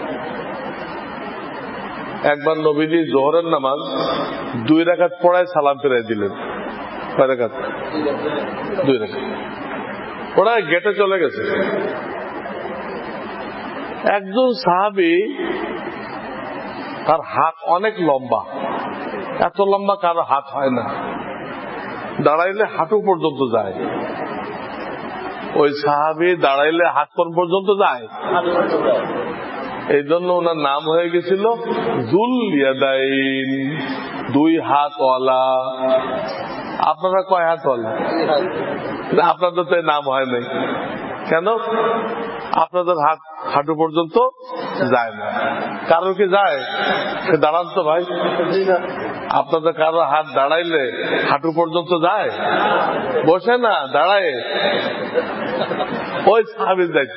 একবার নবীজি জোহরের নামাজ দুই রাকাত পড়ায় সালাম ফিরাই দিলেন। কয় রাকাত? দুই রাকাত পড়ায় গেটে চলে গেছে। একজন সাহাবী, তার হাত অনেক লম্বা, এত লম্বা কারো হাত হয় না, দাঁড়াইলে হাঁটু পর্যন্ত যায়। ওই সাহাবী দাঁড়াইলে হাত কোন পর্যন্ত যায়, এই জন্য ওনার নাম হয়ে গেছিল যুল ইয়াদাইন, দুই হাত ওয়ালা। আপনারা কয় হাত ওয়ালা? আপনাদের তো নাম হয় নাই কেন? আপনাদের হাত হাঁটু পর্যন্ত যায় না। কারো কি যায়? দাঁড়ান তো ভাই, আপনাদের কারো হাত দাঁড়াইলে হাঁটু পর্যন্ত যায়? বসে না, দাঁড়ায়। ওই সাহাবীর দায়িত্ব।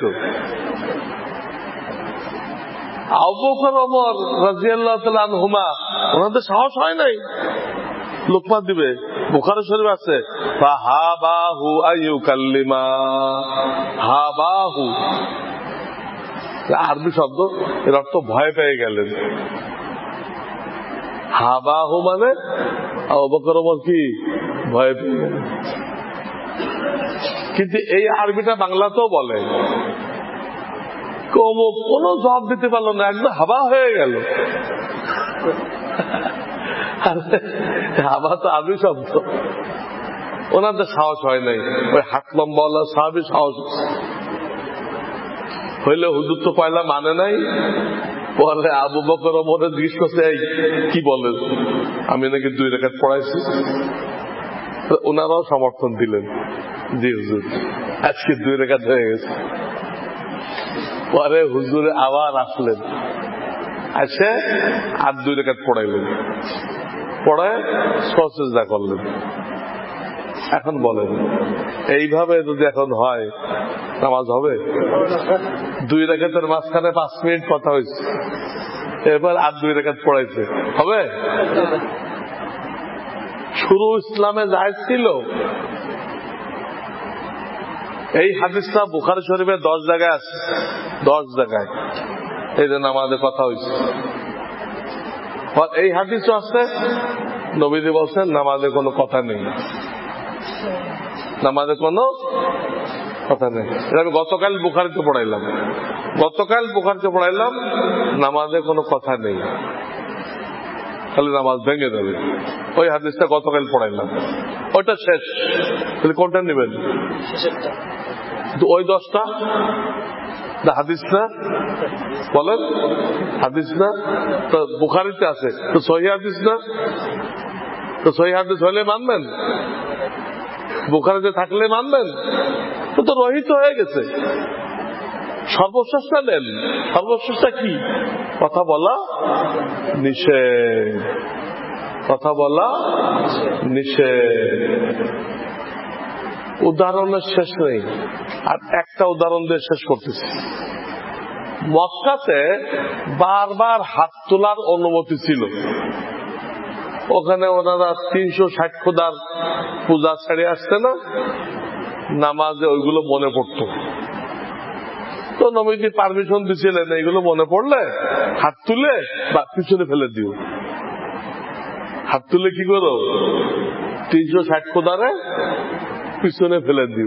আবু বকর ওমর রাদিয়াল্লাহু তাআলা আনহুমা, ওনাদের সাহস হয় নাই লোকমা দিবে। বুখারী শরীফ আছে, ফাহাবাহু আইয়ুকাল্লিমা। হাবাহু আরবি শব্দ, এর অর্থ ভয় পেয়ে গেলেন। হাবাহু মানে আবু বকর ওমর কি ভয় পেয়ে গেলেন। কিন্তু এই আরবিটা বাংলাতেও বলে। কোন জবাব দিতে পারলো না, একদম হাবা হয়ে গেল। হাবা তো আরবি শব্দ, ওনাদের সাহস হয় নাই। ওই হাত লম্বা সাহাবী সাহস হইলে হুজুর তো পয়লা মানে নাই। পরে আবু বকর ওমরের জিজ্ঞেস করছে, কি বলে, আমি নাকি দুই রাকাত পড়াইছি। ওনারাও সমর্থন দিলেন, জি হুজুর আজকে দুই রাকাত হয়ে গেছে। পরে হুজুরে আবার আসলেন, এসে আর দুই রাকাত পড়াইলেন, পড়ায় সজদা করলেন। এখন বলেন, এইভাবে যদি এখন হয় নামাজ হবে? দুই রাকাতের মাঝখানে পাঁচ মিনিট কথা হয়েছে, এবার আর দুই রাকাত পড়াইছে, হবে? শুরু ইসলামে জায়েজ ছিল। এই হাদিসটা বুখারী শরীফে দশ জায়গায় আছে, দশ জায়গায় এই যে নামাজের কথা হয়েছে। এই হাদিসও আছে, নবীজি বলছেন নামাজে কোনো কথা নেই, নামাজে কোনো কথা নেই। আমি গতকাল বুখারীতে পড়াইলাম, গতকাল বুখারীতে পড়াইলাম নামাজে কোনো কথা নেই, খালি নামাজ ভেঙে যাবে। ওই হাদিসটা গতকাল পড়াইলাম, ওইটা শেষ। তাহলে কোনটা নেবেন? ওই দশটা হাদিস না? বলেন হাদিস না? তো বুখারীতে আছে, তো সহিহ হাদিস না? তো সহিহ হাদিস হলে মানবেন? বুখারীতে থাকলে মানবেন? তো তো রহিত হয়ে গেছে। সর্বশেষটা নেন। সর্বশেষটা কি? কথা বলা নিষেধ, কথা বলা নিষেধ। উদাহরণের শেষ নেই। আর একটা উদাহরণ দিয়ে শেষ করতেছি। মক্কাতে বারবার হাত তোলার অনুমতি ছিল। ওখানে ওনারা তিনশো ষাট খোদার পূজা ছেড়ে আসছে না, নামাজে ওইগুলো মনে পড়ত। তো নবীজি পারমিশন দিছিলেন, এইগুলো মনে পড়লে হাত তুলে বা পিছনে ফেলে দিও। হাত তুলে কি করো? তিনশো ষাট খোদারে পিছনে ফেলে দিও।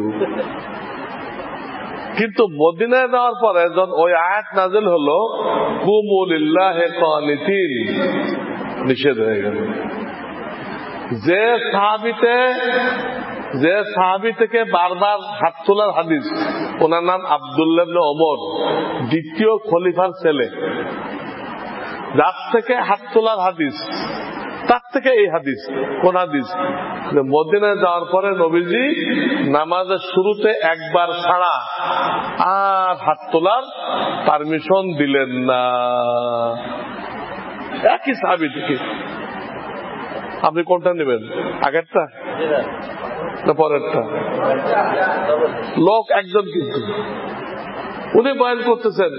কিন্তু মদিনায় যাওয়ার পরে যখন ওই আয়াত নাযিল হলো, কুমু লিল্লাহি কানিতিন, নিষেধ হয়ে গেল। যে সাহাবীতে যে সাহাবী থেকে বারবার হাত তোলার হাদিস, ওনার নাম আব্দুল্লাহ ইবনে ওমর, দ্বিতীয় খলিফার ছেলে, যার থেকে হাত তোলার হাদিস, তার থেকে এই হাদিস। কোন হাদিস? মদিনায় যাওয়ার পরে নবীজি নামাজের শুরুতে একবার ছাড়া আর হাত তোলার পারমিশন দিলেন না। একই সাহাবী থেকে। আপনি কোনটা নেবেন? আগেরটা না পরেরটা? লোক একজন, কিন্তু উনি বয়ান করতেছেন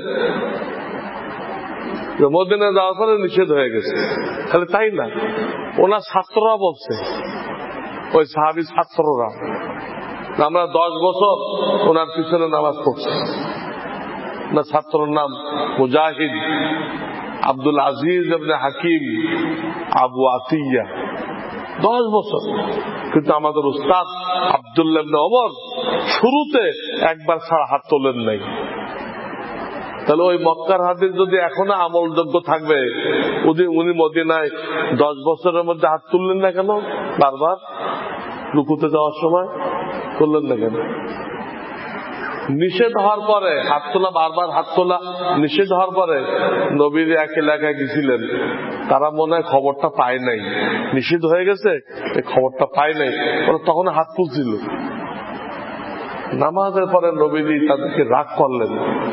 মদিনা যাওয়ার পরে নিষেধ হয়ে গেছে। খালি তাই না, ওনার ছাত্ররা বলছে, ওই সাহাবী ছাত্ররা, আমরা দশ বছর ওনার পিছনে নামাজ পড়ছি। না, ছাত্রর নাম মুজাহিদ, আব্দুল আজিজ ইবনে হাকিম, আবু আতিয়া। দশ বছর। কিন্তু আমাদের উস্তাদ আব্দুল্লাহ ইবনে ওমর শুরুতে একবার ছাড়া হাত তোলেন নাই। তাহলে ওই মক্কার হাদিস যদি এখনো আমলযোগ্য থাকবে, উনি মদিনায় দশ বছরের মধ্যে হাত তুললেন না কেন? বারবার রুকুতে যাওয়ার সময় তুললেন না কেন? নিষেধ হওয়ার পরে হাত তোলা, বারবার হাত তোলা নিষেধ হওয়ার পরে নবীর এক এলাকায় গেছিলেন, তারা মনে হয় খবরটা পায় নাই, নিষেধ হয়ে গেছে, এই খবরটা পায় নাই, ওরা তখন হাত তুলছিল। নামাজের পরে নবীজি তাদেরকে রাগ করলেন,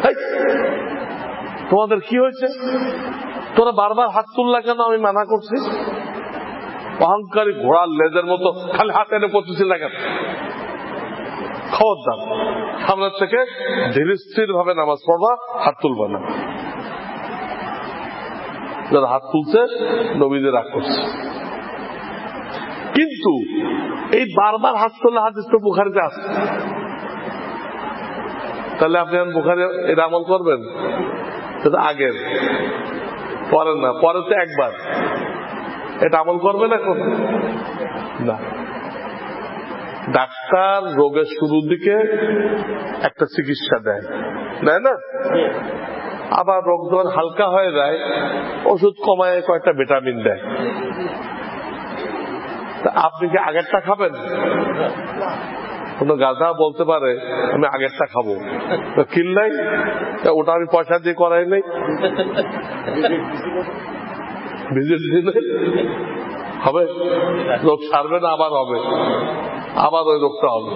তোমাদের কি হয়েছে? তোরা বারবার হাত তুললা কেন? আমি মানা করছি। অহংকারী ঘোড়ার লেজের মতো খালি হাত এনে পড়তেছিল না কেন? খবরদার, সামনের থেকে ধীর স্থির ভাবে নামাজ পড়বা, হাত তুলবা না। যারা হাত তুলছে নবীদের রাগ করছে। কিন্তু এই বারবার হাত তোলা হাদিস তো বুখারীতে আছে। তাহলে আপনি বুখারী এটা আমল করবেন? আগের পরে না, পরে তো একবার, এটা আমল করবে না কোন না। ডাক্তার রোগের শুরুর দিকে একটা চিকিৎসা দেয়, দেয় না? আবার রোগ যখন হালকা হয়ে যায় ওষুধ কমায় কয়েকটা ভিটামিন দেয়। আপনি কি আগেরটা খাবেন? কোন গাধা বলতে পারে আমি আগেরটা খাবো, কিনলাই ওটা আমি পয়সা দিয়ে করাই নাই, ভিজিট দিলে হবে, রোগ সারবে না, আবার হবে, আবার ওই রোগটা হবে।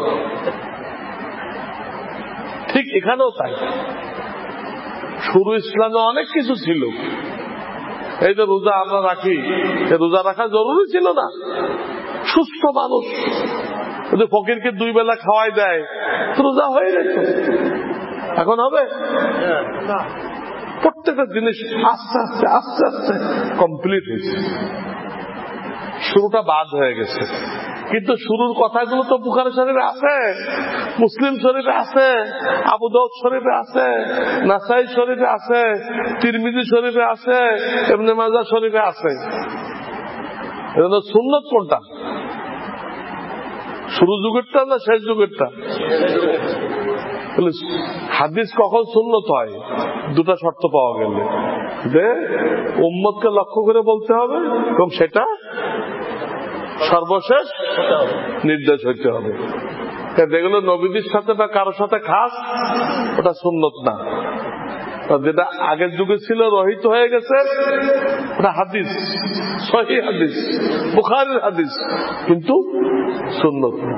ঠিক এখানেও তাই। শুরু ইসলামে অনেক কিছু ছিল। এই যে রোজা আমরা রাখি, রোজা রাখা জরুরি ছিল না। সুস্থ মানুষ যদি ফকিরকে দুই বেলা খাওয়াই দেয় তো রোজা হয়ে যেত। এখন হবে? প্রত্যেকটা জিনিস আস্তে আস্তে আস্তে আস্তে কমপ্লিট হয়েছে। শুরুটা বাদ হয়ে গেছে, কিন্তু শুরুর কথাগুলো তো বুখারী শরীফে আছে, মুসলিম শরীফে আছে, আবু দাউদ শরীফে আছে, নাসাই শরীফে আছে, তিরমিজি শরীফে আছে, ইবনে মাজাহ শরীফে আছে। এজন্য সুন্নত কোনটা? শুরু যুগেরটা না শেষ যুগেরটা? হাদিস কখন সুন্নত হয়? দুটা শর্ত পাওয়া গেলে, যে উম্মতকে লক্ষ্য করে বলতে হবে এবং সেটা সর্বশেষ নির্দেশ হইতে হবে। যেগুলো নবীদের সাথে বা কারোর সাথে খাস, ওটা সুন্নত না। যেটা আগের যুগে ছিল রহিত হয়ে গেছে, ওটা হাদিস, সহিহ হাদিস, বুখারীর হাদিস, কিন্তু সুন্নত না।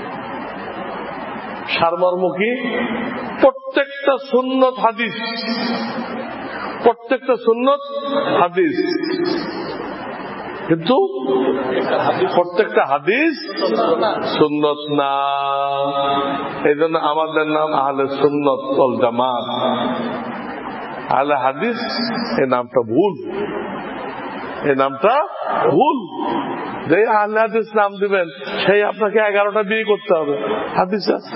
সারমর্ম কি? প্রত্যেকটা সুন্নত হাদিস, প্রত্যেকটা সুন্নত হাদিস, কিন্তু প্রত্যেকটা হাদিস সুন্নত না। এই জন্য আমাদের নাম আহলে সুন্নত ওয়াল জামাত। আহলে হাদিস এই নামটা ভুল, এই নামটা ভুল। যে আহলে হাদিস নাম দিবেন সেই আপনাকে এগারোটা বিয়ে করতে হবে, হাদিস আছে।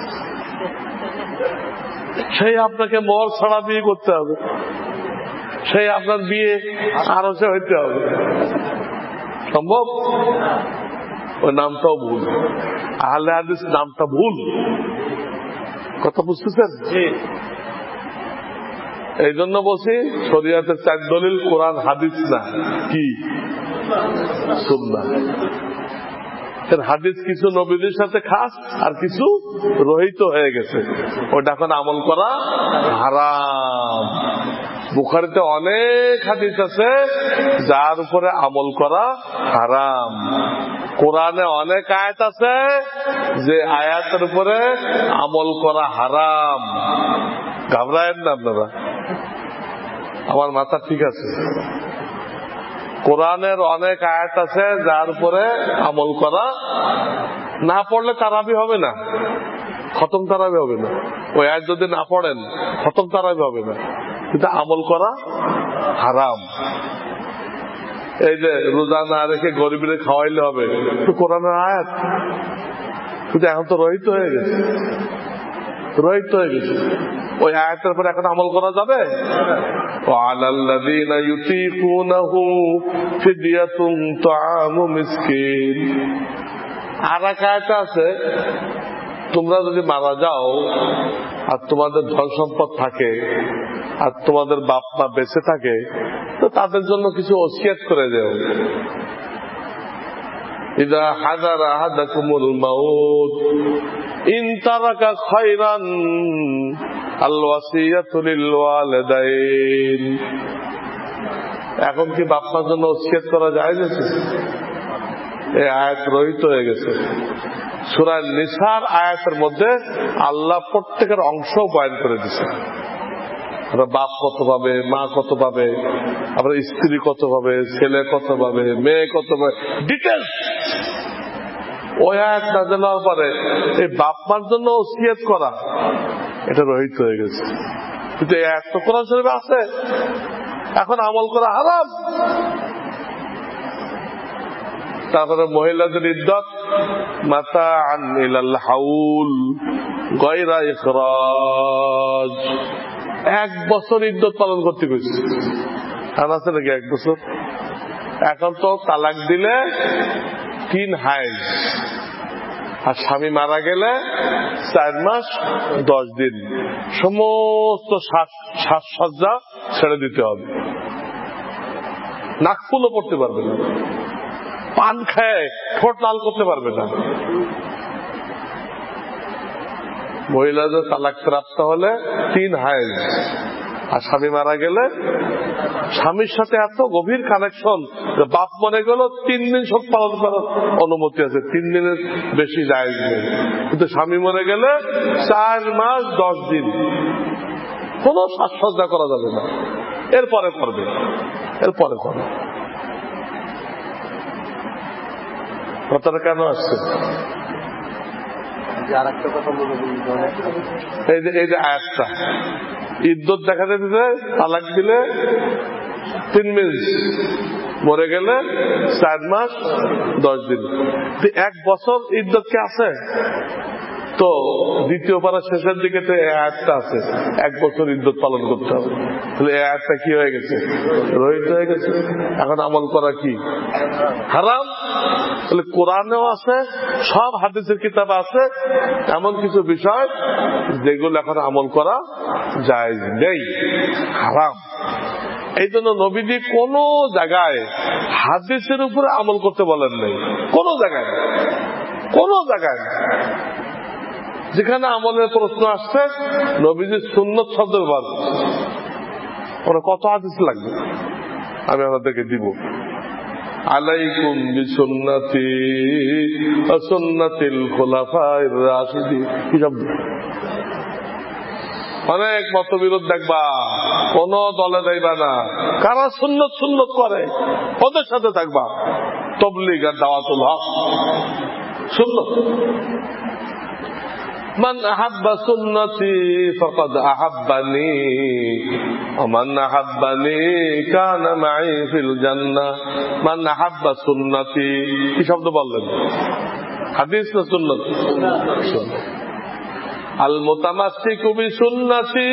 সেই আপনাকে মর ছাড়া বিয়ে করতে হবে, সেই আপনার বিয়ে আরো সে হইতে হবে, সম্ভব? ওই নামটাও ভুল, আহলে হাদিস নামটা ভুল। কথা বুঝতেছেন? এই জন্য বলছি শরীয়তের চার দলিল কোরআন হাদিস না, কি? সুন্নাহ। হাদিস কিছু নবীদের সাথে খাস আর কিছু রহিত হয়ে গেছে, ওটা এখন আমল করা হারাম। বুখারীতে অনেক হাদিস আছে যার উপরে আমল করা হারাম। কোরআনে অনেক আয়াত আছে যে আয়াতের উপরে আমল করা হারাম। ঘাবড়ায়েন না আপনারা, আমার মাথা ঠিক আছে। কোরআনের অনেক আয়াত আছে যার উপরে আমল করা, না পড়লে তারাবি হবে না, খতম তারাবি হবে না। ওই আয়াত যদি না পড়েন খতম তারাবি হবে না, কিন্তু আমল করা হারাম। এই যে রোজা না রেখে গরিবের খাওয়াইলে হবে, তো কোরআনের আয়াত, কিন্তু এখন তো রহিত হয়ে গেছে, রহিত হয়ে গেছে। ওই আয়াতের পরে এখন আমল করা যাবে? ওয়ালাল্লাযীনা ইউতীকুনাহু ফিদিয়াতুন তুআমু মিসকিন। আর এক আয়াত আছে, তোমরা যদি মারা যাও আর তোমাদের ধন সম্পদ থাকে আর তোমাদের বাপ মা বেঁচে থাকে, তো তাদের জন্য কিছু ওসিয়ত করে দেও। ইযা হাদারা আহাদাকুমুল মাউত ইন তারাকা খায়রান আল ওয়াসিয়াতু লিল ওয়ালিদাইন। এখন কি বাপ মার জন্য ওসিয়ত করা যায় না? এই আয়াত রহিত হয়ে গেছে। সূরা নিসার আয়াতের মধ্যে আল্লাহ প্রত্যেকের অংশ বয়ান করে দিয়েছে। বাপ কত পাবে, মা কত পাবে, আবার স্ত্রী কত পাবে, ছেলে কত পাবে, মেয়ে কত পাবে, ডিটেলস। ওই আয়াত নাযিল হওয়ার পরে এই বাপ মার জন্য ওসিয়ত করা এটা রহিত হয়ে গেছে। কিন্তু এই আয়াত তো কোরআন শরীফে আছে, এখন আমল করা হারাম। তারপরে মহিলাদের ইদ্দত মাতাআন ইলাল হাউল গায়রা ইখরাজ, এক বছর ইদ্দত পালন করতে গেছে। আর আছে নাকি এক বছর? এখন তো তালাক দিলে তিন হাইজ, আর স্বামী মারা গেলে চার মাস দশ দিন সমস্ত সাজসজ্জা ছেড়ে দিতে হবে। নাকফুলও পড়তে পারবে না, পান খায় ঠোঁট লাল করতে পারবে না। মহিলাদের তালাক প্রাপ্ত হলে তিন হাইজ, আর স্বামী মারা গেলে স্বামীর সাথে এত গভীর কানেকশন, বাপ মনে গেল তিন দিন শোক পালন করার অনুমতি আছে, তিন দিনের বেশি জায়েজ নেই। কিন্তু স্বামী মরে গেলে চার মাস দশ দিন কোন সাজসজ্জা করা যাবে না, এরপরে করবে, এরপরে করবে। কথাটা কেন আসছে? এই যে এই যে আয়াতটা ইদ্দত দেখা যেতে, তালাক দিলে তিন মিনিট, মরে গেলে চার মাস দশ দিন, এক বছর ইদ্দত কে আছে? তো দ্বিতীয় পারা শেষের দিকে তো এই আয়াতটা আছে, এক বছর ইদ্দত পালন করতে হবে। তাহলে এই আয়াতটা কি হয়ে গেছে? রহিত হয়ে গেছে। এখন আমল করা কি হারাম। তাহলে কোরআনেও আছে, সব হাদিসের কিতাবে আছে এমন কিছু বিষয় যেগুলো এখন আমল করা জায়েজ নেই, হারাম। এই জন্য নবীজি কোন জায়গায় হাদিসের উপরে আমল করতে বলেন নাই, কোন জায়গায়, কোন জায়গায়। যেখানে আমলের প্রশ্ন আসছে নবীজি সুন্নত শব্দ ব্যবহার করছে। ওরা কত হাদিস লাগবে আমি আপনাদেরকে দিব। আলাইকুম বিসুন্নতি ওয়া সুন্নাতিল খুলাফায়ে রাশিদিন। কি শব্দ? অনেক মতবিরোধ দেখবা, কোন দলে যাইবা না, কারা সুন্নত সুন্নত করে ওদের সাথে থাকবা। তাবলীগ আর দাওয়াতুল হক সুন্নত। মান আহাব্বা সুন্নতি ফাকাদ আহাব্বানি ওয়া মান আহাব্বানি কানা মাই ফিল জান্নাহ। মান আহাব্বা সুন্নতি, কি শব্দ বললেন? হাদিস না সুন্নত? আল মুতামাসসিকু বিসুন্নতি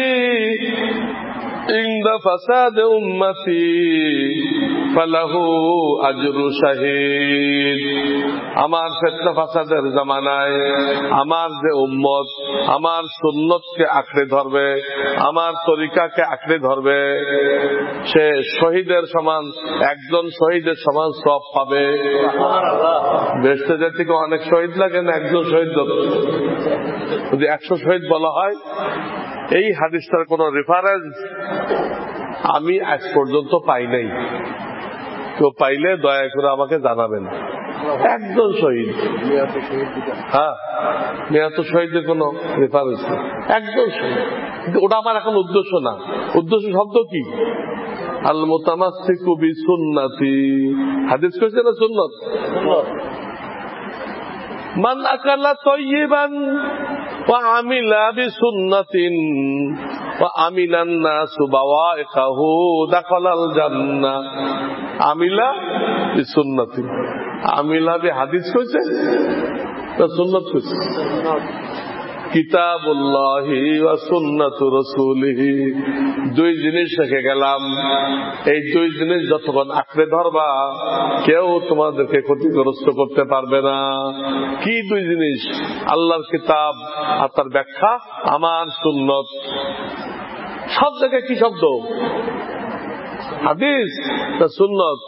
ইনদা ফাসাদ উম্মতি ফালাহু আজরু শাহীদ। আমার ফিতনা ফাসাদের জামানায় আমার যে উম্মত আমার সুন্নতকে আঁকড়ে ধরবে, আমার তরিকাকে আঁকড়ে ধরবে, সে শহীদের সমান, একজন শহীদের সমান সওয়াব পাবে। বেহেশতে যেতে কি অনেক শহীদ লাগে না একজন শহীদ? যদি একশো শহীদ বলা হয়, এই হাদিসটার কোন রেফারেন্স আমি আজ পর্যন্ত পাই নাই। কেউ পাইলে দয়া করে আমাকে জানাবেন। একজন শহীদ, হ্যাঁ মেয়াত শহীদের কোন রেফারেন্স, একজন শহীদ। ওটা আমার এখন উদ্দেশ্য না। উদ্দেশ্য শব্দ কি? আল মুতামাসসিকু বিসুন্নতি। হাদিস কইছে না সুন্নত? মান আকালা তাইয়িবান ওয়া আমিলা বিসুন্নাতিন ওয়া আমিলান নাসু বাওয়াইকাহু দাখালাল জান্নাহ। আমিলা বিসুন্নাতি, আমিলা বি হাদিস কইছে না সুন্নাত কইছে? কিতাবুল্লাহি ওয়া সুন্নাতু রাসূলিহি, দুই জিনিস রেখে গেলাম। এই দুই জিনিস যতক্ষণ আঁকড়ে ধরবা কেউ তোমাদেরকে ক্ষতিগ্রস্ত করতে পারবে না। কি দুই জিনিস? আল্লাহর কিতাব আর তার ব্যাখ্যা, আমার সুন্নত। সব জায়গায় কি শব্দ? হাদিস না সুন্নত?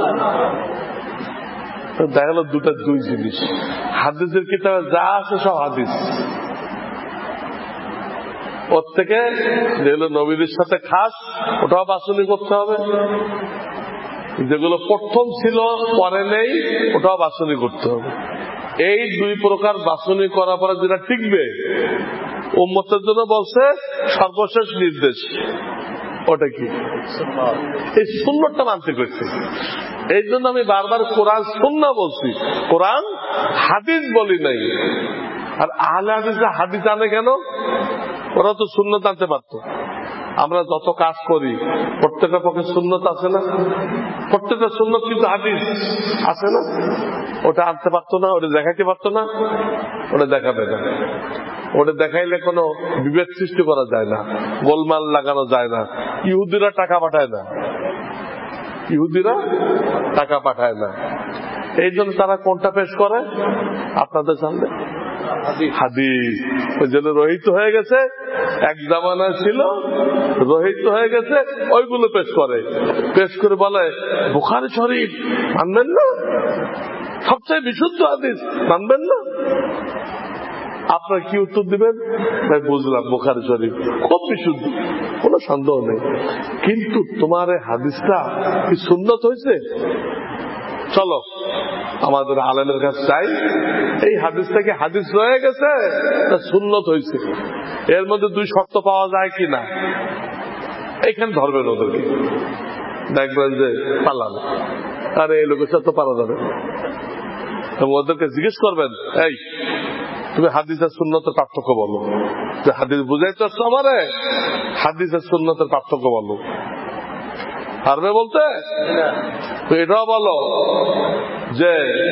দেখা গেল দুটা দুই জিনিস। হাদিসের কিতাবে যা আছে সব হাদিস, ওর থেকে যেগুলো নবীদের সাথে খাস ওটাও বাছনি করতে হবে, যেগুলো প্রথম ছিল পরে নেই ওটাও বাছনি করতে হবে। এই দুই প্রকার বাছনি করার পরে যেটা টিকবে উম্মতের জন্য বলছে সর্বশেষ নির্দেশ, ওটা কি? এই সুন্নতটা মানতে করছে। এই জন্য আমি বারবার কোরআন সুন্নাহ বলছি, কোরআন হাদিস বলি নাই। আর আহলে হাদিসরা হাদিস আনে কেন? ওরা তো সুন্নত আনতে পারত। আমরা যত কাজ করি প্রত্যেকটা পক্ষে সুন্নত আছে না? প্রত্যেকটা সুন্নত কিন্তু হাদিস আছে না? ওটা আনতে পারতো না, ওটা দেখাইতে পারতো না, ওটা দেখাবে না। ওটা দেখাইলে কোনো বিভেদ সৃষ্টি করা যায় না, গোলমাল লাগানো যায় না। ইহুদিরা টাকা পাঠায় না, ইহুদিরা টাকা পাঠায় না। এই জন্য তারা কোনটা পেশ করে আপনাদের সামনে? হাদিস। ওই জন্য রহিত হয়ে গেছে, এক জামানা ছিল রহিত হয়ে গেছে, ওইগুলো পেশ করে। পেশ করে বলে বুখারী শরীফ মানবেন না, সবচেয়ে বিশুদ্ধ হাদিস মানবেন না। আপনার কি উত্তর দিবেন? ভাই বুঝলাম বুখারী শরীফ খুব বিশুদ্ধ, কোনো সন্দেহ নেই, কিন্তু তোমার এই হাদিসটা কি সুন্নত হয়েছে? চলো আমাদের আলেমের কাছে চাই, এই হাদিসটাকে হাদিস রয়ে গেছে না সুন্নত হয়েছে, এর মধ্যে দুই শর্ত পাওয়া যায় কিনা, এইখানে ধরবেন ওদেরকে। দেখবেন যে পালাম, আরে এই লোকের সাথে পারা যাবে। ওদেরকে জিজ্ঞেস করবেন, এই তুমি হাদিস আর সুন্নতের পার্থক্য বলো। হাদিস বুঝাইতে আসছো আমারে, হাদিস আর সুন্নতের পার্থক্য বলো। পারবে বলতে? তো এটাও বলো যে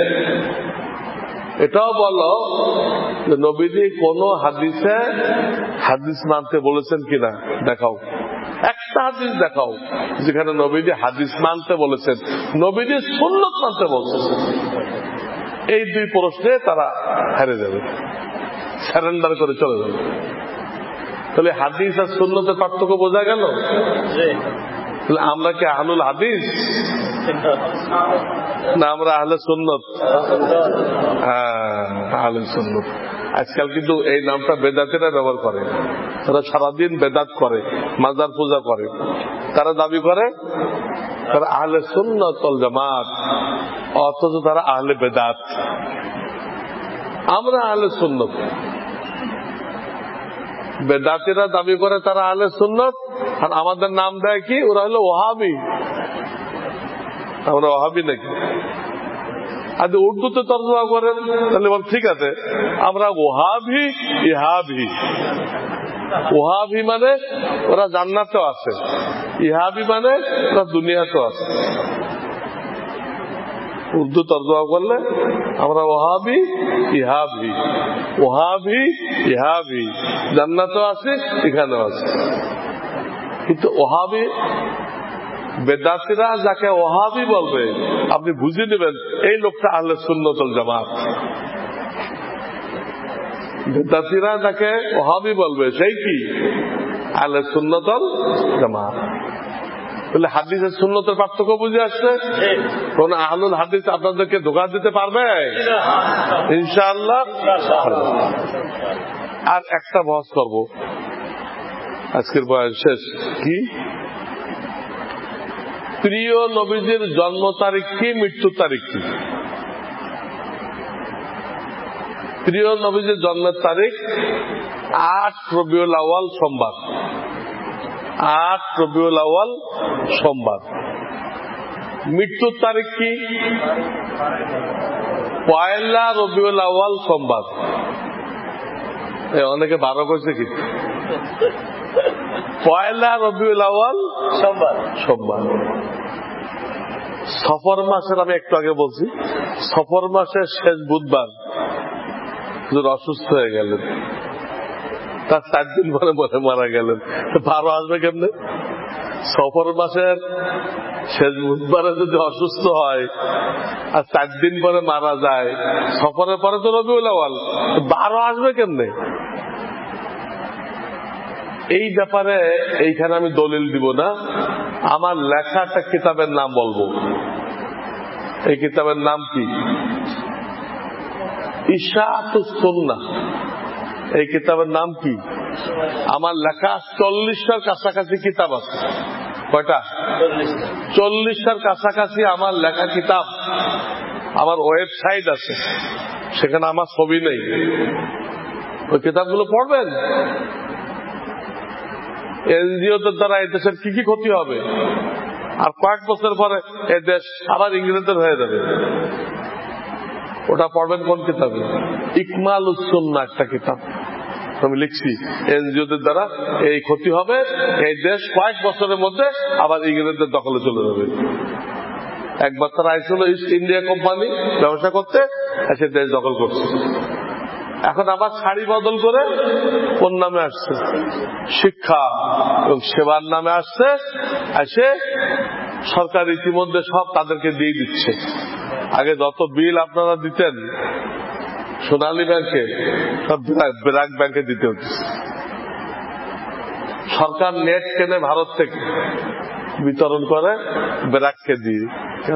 এটাও বলো যে নবীজি কোন হাদিসে হাদিস মানতে বলেছেন কিনা দেখাও। একটা হাদিস দেখাও যেখানে নবীজি হাদিস মানতে বলেছেন, নবীজি সুন্নত মানতে বলছেন। এই দুই প্রশ্নে তারা হেরে যাবে, সারেন্ডার করে চলে যাবে। তাহলে হাদিস আর সুন্নতের পার্থক্য বোঝা গেল। তাহলে আমরা কি আহলুল হাদিস না আমরা আহলে সুন্নত? হ্যাঁ আহলে সুন্নত। আজকাল কিন্তু এই নামটা বেদাতেরা ব্যবহার করে, তারা সারাদিন বেদাত করে, মাজার পূজা করে। তারা দাবি করে তারা আহলে সুন্নাত ওয়াল জামাত, অথচ তারা আহলে বেদাত। আমরা আহলে সুন্নাত, বেদাতিরা দাবি করে তারা আহলে সুন্নাত, আর আমাদের নাম দেয় কি, ওরা হলো ওহাবি। আমরা ওহাবি নাকি? আর উর্দুতে তর্জমা করেন তাহলে বল ঠিক আছে, আমরা ওহাবি ইহাবি। ওহাবি মানে ওরা জান্নাতেও আছে, ইহাবি মানে ওরা দুনিয়াতেও আছে। উর্দু তর্জমা করলে আমরা ওহাবি ইহাবি, ওহাবি ইহাবি, জান্নাতেও আছে এখানেও আছে। কিন্তু ওহাবি বেদাতিরা যাকে ওহাবি বলবে, আপনি বুঝে নেবেন এই লোকটা আহলে সুন্নাত ওয়াল জামাত। বেদাতিরা যাকে ওহাবি বলবে সেই কি আহলে সুন্নাত ওয়াল জামাত। বলে হাদিসের সুন্নতের পার্থক্য বুঝে আসছে। কোন আহলুল হাদিস আপনাদেরকে ধোঁকা দিতে পারবে? ইনশাআল্লাহ। আর একটা বহস করব, আজকের বয়ান শেষ। কি? প্রিয় নবীজির জন্ম তারিখ কি, মৃত্যু তারিখ কি? প্রিয় নবীজির জন্মের তারিখ আট রবিউল আউয়াল সোমবার, আট রবিউল আউয়াল সোমবার। মৃত্যুর তারিখ কি? পয়লা রবিউল আউয়াল সোমবার। অনেকে বারো করছে কি? পয়লা রবিউল আউয়াল সোমবার, সোমবার। সফর মাসের, আমি একটু আগে বলছি, সফর মাসের শেষ বুধবার অসুস্থ হয়ে গেলেন, তার চার দিন পরে মনে মারা গেলেন। বারো আসবে কেমনে? সফর মাসের শেষ বুধবারে যদি অসুস্থ হয় আর চার দিন পরে মারা যায়, সফরের পরে তো রবিউল আউয়াল, বারো আসবে কেমনে? এই ব্যাপারে এইখানে আমি দলিল দিব না, আমার লেখা একটা কিতাবের নাম বলবো। এই কিতাবের নাম কি? ইশাআতুস সুন্নাহ। এই কিতাবের নাম কি? আমার লেখা চল্লিশটার কাছাকাছি কিতাব আছে। কয়টা? চল্লিশটার কাছাকাছি আমার লেখা কিতাব। আমার ওয়েবসাইট আছে, সেখানে আমার ছবি নেই। ওই কিতাবগুলো পড়বেন। এনজিওদের দ্বারা এই দেশের কি কি ক্ষতি হবে, আর কয়েক বছর পরে এই দেশ আবার ইংরেজদের হয়ে যাবে। ওটা পড়বেন কোন কিতাবে? ইকমালুস সুন্নাহ একটা কিতাব আমি লিখছি। এনজিওদের দ্বারা এই ক্ষতি হবে, এই দেশ কয়েক বছরের মধ্যে আবার ইংরেজদের দখলে চলে যাবে। একবার তারা আইছিল ইস্ট ইন্ডিয়া কোম্পানি ব্যবসা করতে, এসে দেশ দখল করছে। এখন আবার ছাড়ি বদল করে কোন নামে আসছে? শিক্ষা এবং সেবার নামে আসছে। এসে সরকার ইতিমধ্যে সব তাদেরকে দিয়ে দিচ্ছে। আগে যত বিল আপনারা দিতেন সোনালী ব্যাংকে, সব ব্র্যাক ব্যাংকে দিতে হচ্ছে। সরকার নেট কেনে ভারত থেকে, বিতরণ করে ব্র্যাককে দিয়ে। কেন?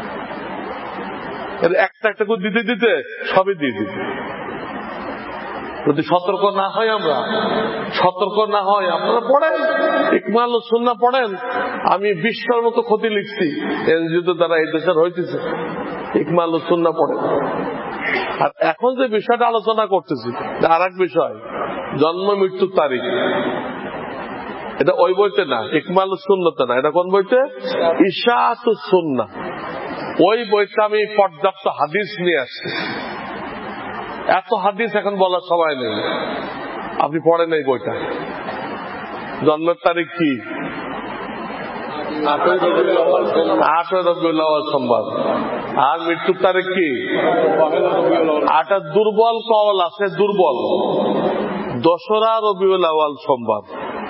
একটা একটা করে দিতে দিতে সবই দিয়ে দিতে। যদি সতর্ক না হয়, আমরা সতর্ক না হয়, আপনারা পড়েন ইকমালুস সুন্নাহ পড়েন। আমি বিশ্বর মতো ক্ষতি লিখছি এনজিওদের দ্বারা এই দেশের হইতেছে। ইকমালুস সুন্নাহ পড়েন। আর এখন যে বিষয়টা আলোচনা করতেছি আর এক বিষয়, জন্ম মৃত্যুর তারিখ। এটা ওই বইতে না, ইকমালুস সুন্নাহতে না। এটা কোন বইতে? ইশাআতুস সুন্নাহ। ওই বইটা আমি পর্যাপ্ত হাদিস নিয়ে আসছি। এত হাদিস এখন বলার সময় নেই, আপনি পড়েন এই বইটা। জন্মের তারিখ কি? আটই রবিউল আউয়াল সোমবার। আর মৃত্যুর তারিখ কি? আটা দুর্বল কওল আছে, দুর্বল। দোসরা রবিউল আউয়াল সোমবার।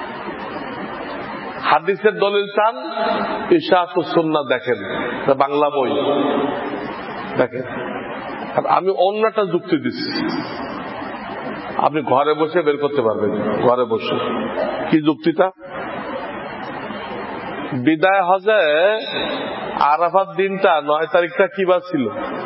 হাদিসের দলিল চান, ইশাআতুস সুন্নাহ দেখেন, বাংলা বই দেখেন। আমি অন্যটা যুক্তি দিচ্ছি, আপনি ঘরে বসে বের করতে পারবেন। ঘরে বসে কি যুক্তিটা? বিদায় হজে আরাফাত দিনটা নয় তারিখটা কি বার ছিল?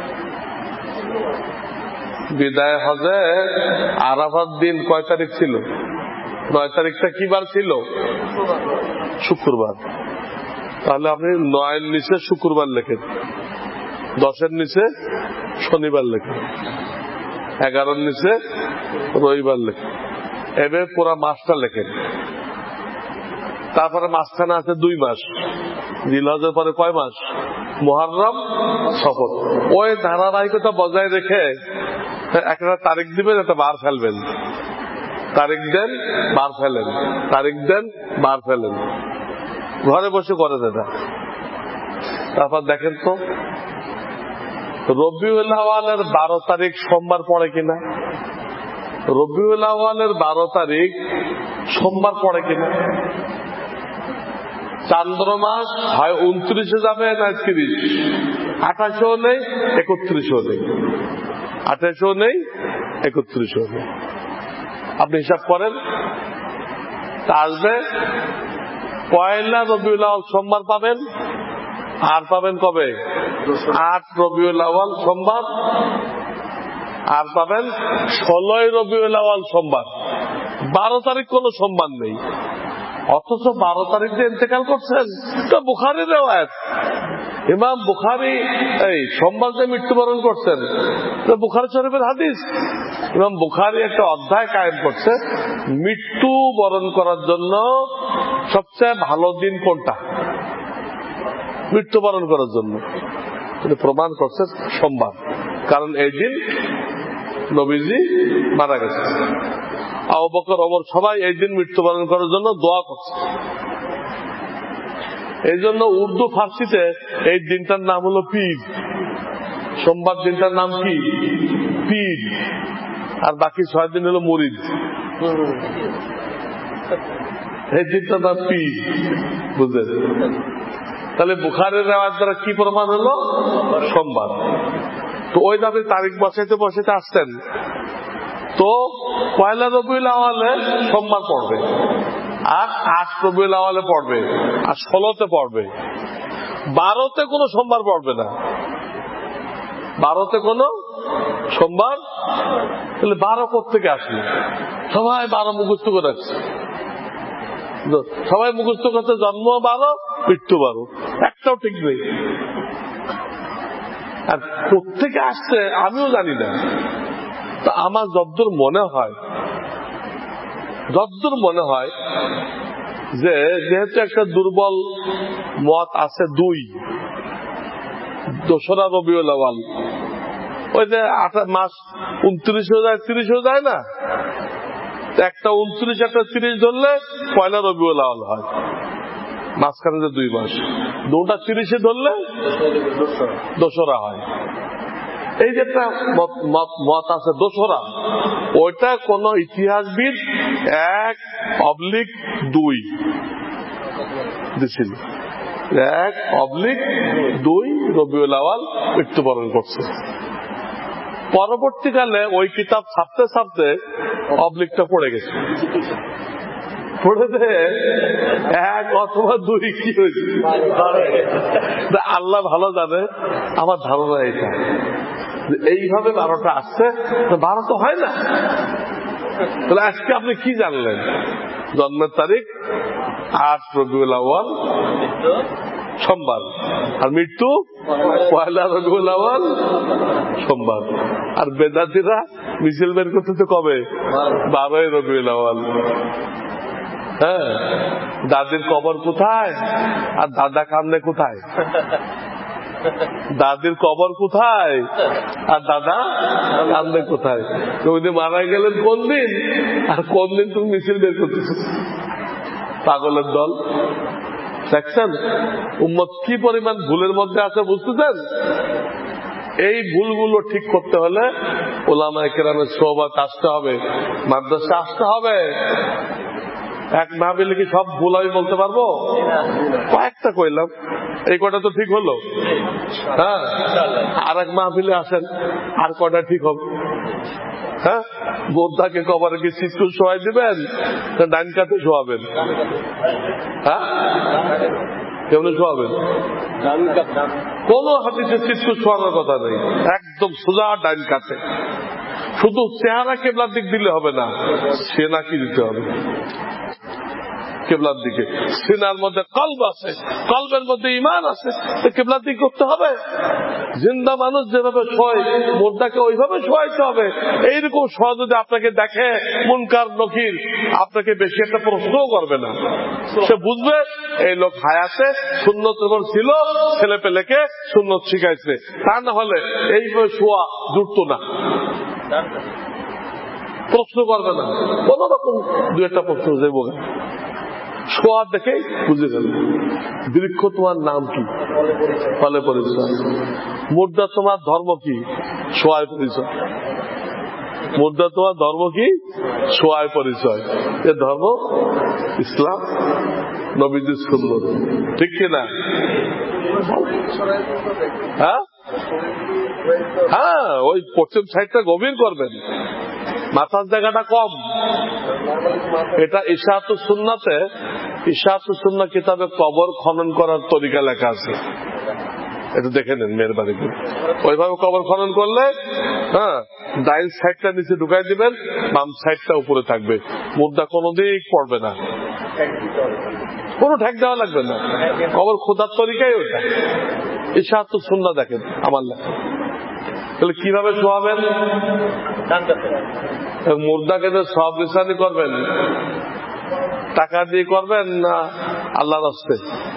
বিদায় হজে আরাফাত দিন কয় তারিখ ছিল? নয় তারিখটা কি বার ছিল? শুক্রবার, তাহলে আপনি নয়ের নিচে শুক্রবার লেখেন, দশের নিচে শনিবার লেখেন, এগারোর নিচে রবিবার লেখেন, এবার পুরা মাসটা লেখেন। তারপরে মাঝখানে আছে দুই মাস, জিলহজের পরে কয় মাস? মুহররম, সফর। ওই ধারাবাহিকতা বজায় রেখে একটা তারিখ দিবেন, একটা বার ফেলবেন, তারিখ দেন বার ফেলেন, তারিখ দেন বার ফেলেন, ঘরে বসে করেন এটা। তারপর দেখেন তো রবিউল আউয়ালের বারো তারিখ সোমবার পড়ে কিনা, রবিউল আউয়ালের বারো তারিখ সোমবার পড়ে কিনা। চান্দ্রমাস হয় উনত্রিশে যাবে না তিরিশ, আঠাশেও নেই একত্রিশও নেই, আঠাশেও নেই একত্রিশও নেই। আপনি হিসাব করেন, তা আসবে পয়লা রবিউল আউয়াল সোমবার পাবেন, আর পাবেন কবে? আট রবিউল আউয়াল সোমবার, আর পাবেন ষোলোই রবিউল আউয়াল সোমবার। বারো তারিখ কোন সোমবার নেই, অথচ বারো তারিখ দিয়ে ইন্তেকাল করছেন। তো বুখারীর রিওয়ায়াত, ইমাম বুখারী এই সোমবার দিয়ে মৃত্যুবরণ করছেন, তো বুখারী শরীফের হাদিস। ইমাম বুখারী একটা অধ্যায় কায়েম করছে, মৃত্যু বরণ করার জন্য সবচেয়ে ভালো দিন কোনটা মৃত্যুবরণ করার জন্য। তিনি প্রমাণ করছেন সোমবার, কারণ এই দিন নবীজি মারা গেছে। আবু বকর, ওমর সবাই এই দিন মৃত্যুবরণ করার জন্য দোয়া করছে। এই জন্য উর্দু ফার্সিতে এই দিনটার নাম হলো পীর। সোমবার দিনটার নাম কি? পীর। আর বাকি ছয় দিন হলো মুরিদ। এই দিনটার নাম পীর, বুঝলেন? তাহলে বুখারীর রিওয়ায়াত দ্বারা কি প্রমাণ হলো? সোমবার। তো ওই দাবি তারিখ বসাইতে বসাইতে আসছেন, তো পয়লা রবিউল আউয়ালে সোমবার পড়বে, আর আট রবিউল আউয়ালে পড়বে, আর ষোলোতে পড়বে। বারোতে কোনো সোমবার পড়বে না, বারোতে কোনো সোমবার। তাহলে বারো কোত্থেকে আসলো? সবাই বারো মুখস্থ করে রাখছে, সবাই মুখস্থ করতে জন্ম বারো মৃত্যু বারো, একটাও ঠিক নেই। আর কোত্থেকে আসছে আমিও জানি না। তা আমার যদ্দূর মনে হয়, যদ্দূর মনে হয় যে যেহেতু একটা দুর্বল মত আছে, দুই দোসরা রবিউল আউয়াল, ওই যে আঠাশ মাস উনত্রিশ হয়ে যায়, তিরিশ হয়ে যায় না, একটা উনত্রিশ একটা তিরিশ ধরলে পয়লা রবিউল আউয়াল হয়, মাঝখানে যে দুই মাস, দুটা তিরিশে ধরলে দোসরা হয়। এই যে একটা মত আছে দোসরা, ওইটা কোন ইতিহাসবিদ এক অবলিক দুই দিছিল, এক অবলিক দুই রবিউল আউয়াল মৃত্যুবরণ করছে। পরবর্তীকালে ওই কিতাব ছাপতে ছাপতে অবলিকটা পড়ে গেছে, পড়ে দেয় এক অথবা দুই কি হয়েছে আল্লাহ ভালো জানে। আমার ধারণা এটা, এইভাবে বারোটা আসছে, বারো তো হয় না। তাহলে আজকে আপনি কি জানলেন? জন্মের তারিখ আট রবিউল আউয়াল সোমবার, আর মৃত্যু পয়লা রবিউল আউয়াল সোমবার। আর বেদাতিরা মিছিল বের করতেছে কবে? বারোই রবিউল আউয়াল। হ্যাঁ, দাদির কবর কোথায় আর দাদা কান্দে কোথায়? দাদির কবর কোথায় আর দাদা কান্দে কোথায়? তুমি মারা গেলেন কোন দিন, আর কোন দিন তুমি মিছিল বের করতেছ? পাগলের দল। দেখছেন উম্মত কি পরিমাণ ভুলের মধ্যে আছে, বুঝতেছেন? এই ভুলগুলো ঠিক করতে হলে উলামায়ে কেরামের সোহবত আসতে হবে, মাদ্রাসা আসতে হবে। এক মাহফিলে কি সব ভুল আমি বলতে পারবো? কয়েকটা কইলাম, এই কটা তো ঠিক হলো। হ্যাঁ, আর এক মাহফিলে আসেন, আর কটা ঠিক হবে। হ্যাঁ, বোদ্ধাকে কবরে কি সিটকুল শোয়াই দিবেন, ডাইন কাতে শোয়াবেন? হ্যাঁ, কেমন শোয়াবেন? কোন হাদিসে সিটকুল শোয়ানোর কথা নেই, একদম সোজা ডাইন কাতে। শুধু চেহারা কেবলার দিক দিলে হবে না, সেনা কি দিতে হবে। কিবলার দিকে। সিনার মধ্যে কলব আছে, কলবের মধ্যে ঈমান আছে, কিবলার দিকে করতে হবে। জিন্দা মানুষ যেভাবে শোয়, মুর্দাকে ওইভাবে শোয়াইতে হবে। এইরকম শোয়া যদি আপনাকে দেখে মুনকার নকির, আপনাকে বেশি একটা প্রশ্নও করবে না। সে বুঝবে এই লোক হায়াতে সুন্নত যখন ছিল ছেলে পেলেকে সুন্নত শিখাইছে, তা না হলে এইভাবে শোয়া জুটত না, প্রশ্ন করবে না। কোন রকম দু একটা প্রশ্ন দেব, শোয়া দেখে বুঝে গেল। বৃক্ষ তোমার নাম কি? ফলে পরিচয়। মুর্দা তোমার ধর্ম কি? শোয়ায় পরিচয়। মুর্দা তোমার ধর্ম কি? শোয়ায় পরিচয়। এ ধর্ম ইসলাম, নবীজির সুন্নাত, ঠিক কিনা? হ্যাঁ হ্যাঁ, ওই পশ্চিম সাইডটা গভীর করবেন, মাথার জায়গাটা কম। এটা ইশাআতুস সুন্নাতে, ইশাআতুস সুন্নাহ কিতাবে কবর খনন করার তরিকা লেখা আছে, এটা দেখে নেন মেহরবানি করে। ওইভাবে কবর খনন করলে হ্যাঁ, ডাইন সাইডটা নিচে ঢুকাই দিবেন, বাম সাইডটা উপরে থাকবে, মুর্দা কোনো দিক পড়বে না, কোনো ঠেক দেওয়া লাগবে না। কবর খোদার তরিকাই ওইটা। ইশাআতুস সুন্নাহ দেখেন আমার লেখা। তাহলে কিভাবে শোয়াবেন? মুর্দাকে তো সব রিসানি করবেন, টাকা দিয়ে করবেন না আল্লাহর রাস্তে?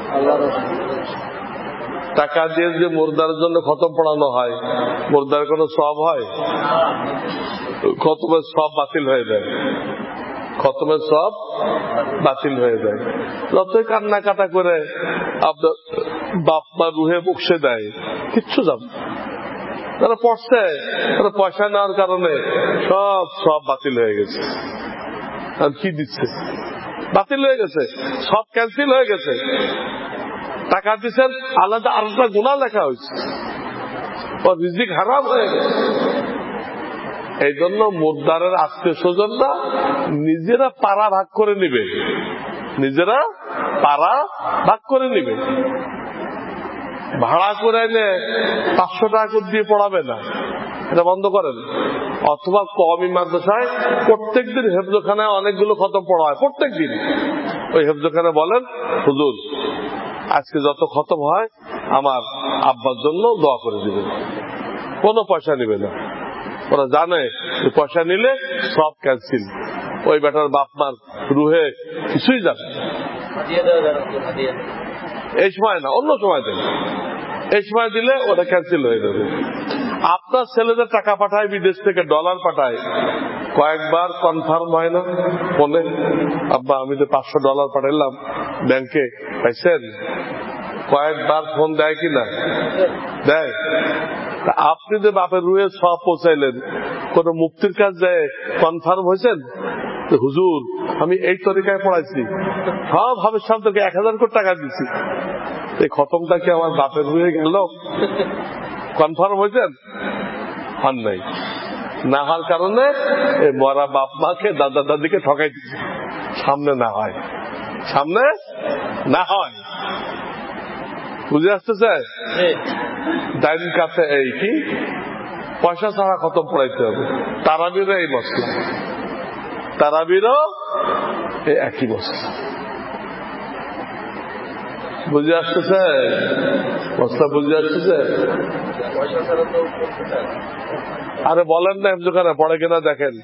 টাকা দিয়ে যে মুর্দার জন্য খতম পড়ানো হয়, মুর্দার কোনো সব হয়? খতমের সব বাতিল হয়ে যায়, খতমের সব বাতিল হয়ে যায়। যতই কান্না কাটা করে আপনার বাপ মা রুহে বকশে দেয়, কিচ্ছু যাবে। তারা পড়ছে, তারা পয়সা নেওয়ার কারণে সব সব বাতিল হয়ে গেছে। আর কি দিচ্ছে? বাতিল হয়ে গেছে, সব ক্যান্সেল হয়ে গেছে। টাকা দিচ্ছেন, আলাদা আলাদা গুনাহ লেখা হয়েছে, ওর রিজিক হারাম হয়ে গেছে। এই জন্য মুর্দারের আত্মীয় স্বজনরা নিজেরা পাড়া ভাগ করে নিবে, নিজেরা পাড়া ভাগ করে নিবে। ভাড়া করে এনে পাঁচশো টাকা করে দিয়ে পড়াবে না, এটা বন্ধ করেন। অথবা কওমি মাদ্রাসায় প্রত্যেক দিন হেফজখানায় অনেকগুলো খতম পড়া হয়, প্রত্যেক দিন ওই হেফজখানে বলেন, হুজুর আজকে যত খতম হয় আমার আব্বার জন্য দোয়া করে দিবেন, কোনো পয়সা নিবে না। ওরা জানে পয়সা নিলে সব ক্যান্সেল, ওই বেটার বাপ মার রুহে কিছুই যাবে। এই সময় না, অন্য সময় দেন, এই সময় দিলে ওটা ক্যান্সেল হয়ে যাবে। আপনার ছেলেদের টাকা পাঠায় বিদেশ থেকে, ডলার পাঠায়, কয়েকবার কনফার্ম হয় না ফোনে, আব্বা আমি তো পাঁচশো ডলার পাঠাইলাম ব্যাংকে, পাইছেন? কয়েকবার ফোন দেয় কিনা? দেয়। আপনি যে বাপের রুহে সব পৌঁছাইলেন, কোন মুক্তির কাজ যায় কনফার্ম হয়েছেন? হুজুর আমি এই তরিকায় পড়াইছি, সব হবে সব তোকে এক হাজার কোটি টাকা দিচ্ছি, এই খতমটা কি আমার বাপের রুহে গেল? কনফার্ম হয়েছেন? হন নাই। না হওয়ার কারণে এই মরা বাপ মাকে দাদা দাদিকে ঠকাই দিচ্ছে, সামনে না হয়, সামনে না হয়। বুঝে আসতেছে? ডাইন কাছে এই কি পয়সা ছাড়া খতম পড়াইতে হবে। তারাবিরও এই মশলা, তারাবিরও এই একই মশলা। বুঝে আসতেছে? মশলা বুঝে আসতেছে? আরে বলেন না দোকানে পড়ে কিনা দেখেন।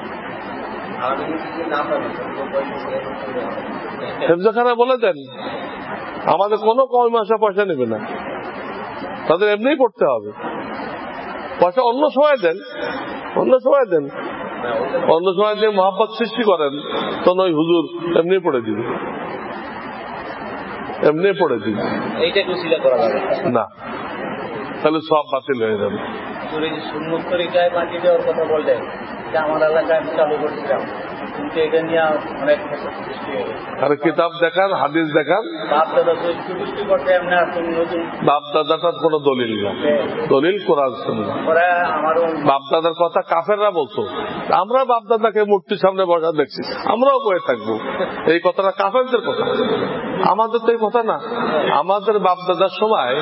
হেফজখানা বলে দেন, আমাদের কোনো কওমি মাসে পয়সা নেবে না, তাদের এমনি পড়তে হবে। পয়সা অন্য সময় দেন, অন্য সময় দেন, অন্য সময় দিয়ে মহাব্বত সৃষ্টি করেন, তখন ওই হুজুর এমনি পড়ে দিবে, এমনি পড়ে দিবে না, তাহলে সব বাতিল হয়ে যাবে। সুন্নত তরিকায় বাকি দেওয়ার কথা বললেন, আমার এলাকায় চালু করছিলাম, কিন্তু এটা নিয়ে অনেক সৃষ্টি হয়ে গেছে। আর কিতাব দেখান, হাদিস দেখান। বাপ দাদা সৃষ্টি করতে এমনি নতুন বাপ দাদাটার কোন দলিল না, দলিল কোরআন সুন্নাহ। বাপ দাদার কথা কাফেররা বলতো, আমরা বাপ দাদাকে মূর্তির সামনে বসা দেখছি, আমরাও বয়ে থাকবো। এই কথাটা কাফেরদের কথা, আমাদের তো এই কথা না। আমাদের বাপ দাদার সময়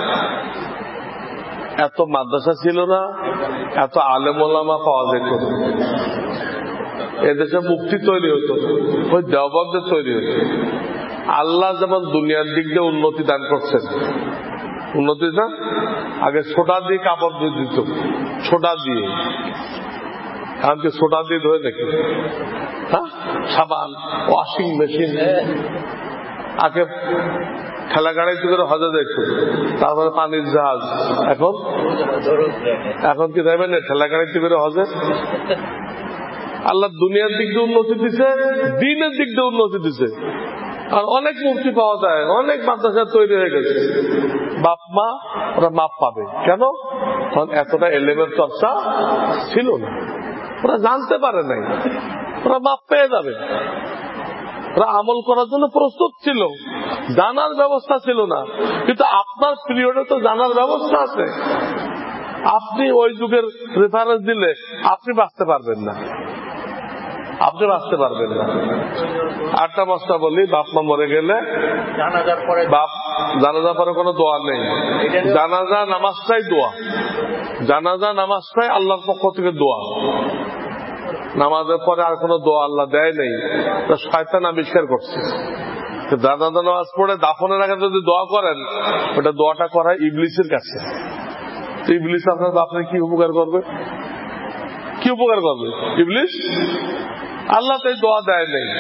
এত মাদ্রাসা ছিল না, এত আলেম ওলামা পাওয়া যেত, এদেশে মুক্তি তৈরি হতো, ওই দেওবন্দের তৈরি হতো। আল্লাহ যেমন দুনিয়ার দিক দিয়ে উন্নতি দান করছেন, উন্নতি না, আগে ছোটা দিয়ে কাপড় ধুয়ে দিত, ছোটা দিয়ে, এমনকি ছোটা দিয়ে ধোয় নাকি, হ্যাঁ, সাবান, ওয়াশিং মেশিন, আগে ঠেলা গাড়িতে করে হজে যেত, তারপরে পানির জাহাজ, এখন এখন কি যাবেন না ঠেলা গাড়িতে করে হজে। আল্লাহ দুনিয়ার দিক দিয়ে উন্নতি দিছে, দিনের দিক দিয়ে উন্নতি দিছে। আর অনেক মুক্তি পাওয়া যায়, অনেক মাদ্রাসা তৈরি হয়ে গেছে, বাপ মা ওরা মাপ পাবে কেন? কারণ এতটা এলেমের চর্চা ছিল না, ওরা জানতে পারে নাই, ওরা মাপ পেয়ে যাবে। ওরা আমল করার জন্য প্রস্তুত ছিল, জানার ব্যবস্থা ছিল না। কিন্তু আপনার পিরিয়ডে তো জানার ব্যবস্থা আছে, আপনি ওই যুগের রেফারেন্স দিলে আপনি বাঁচতে পারবেন না, আপনি বাঁচতে পারবেন না। আটটা মাসটা বলি, বাপ মা মরে গেলে জানাজার পরে বাপ জানাজার পরে কোনো দোয়া নেই, জানাজা নামাজটাই দোয়া, জানাজা নামাজটাই আল্লাহর পক্ষ থেকে দোয়া। নামাজের পরে আর কোনো দোয়া আল্লাহ দেয় নেই, শয়তান আবিষ্কার করছে। জানাজা নামাজ পড়ে দাফনের আগে যদি দোয়া করেন, ওটা দোয়াটা করা ইবলিসের কাছে। তো ইবলিস আপনার বাপরে কি উপকার করবে? কি উপকার করবে ইবলিস? আল্লাহ তো এই দোয়া দেয় নেই,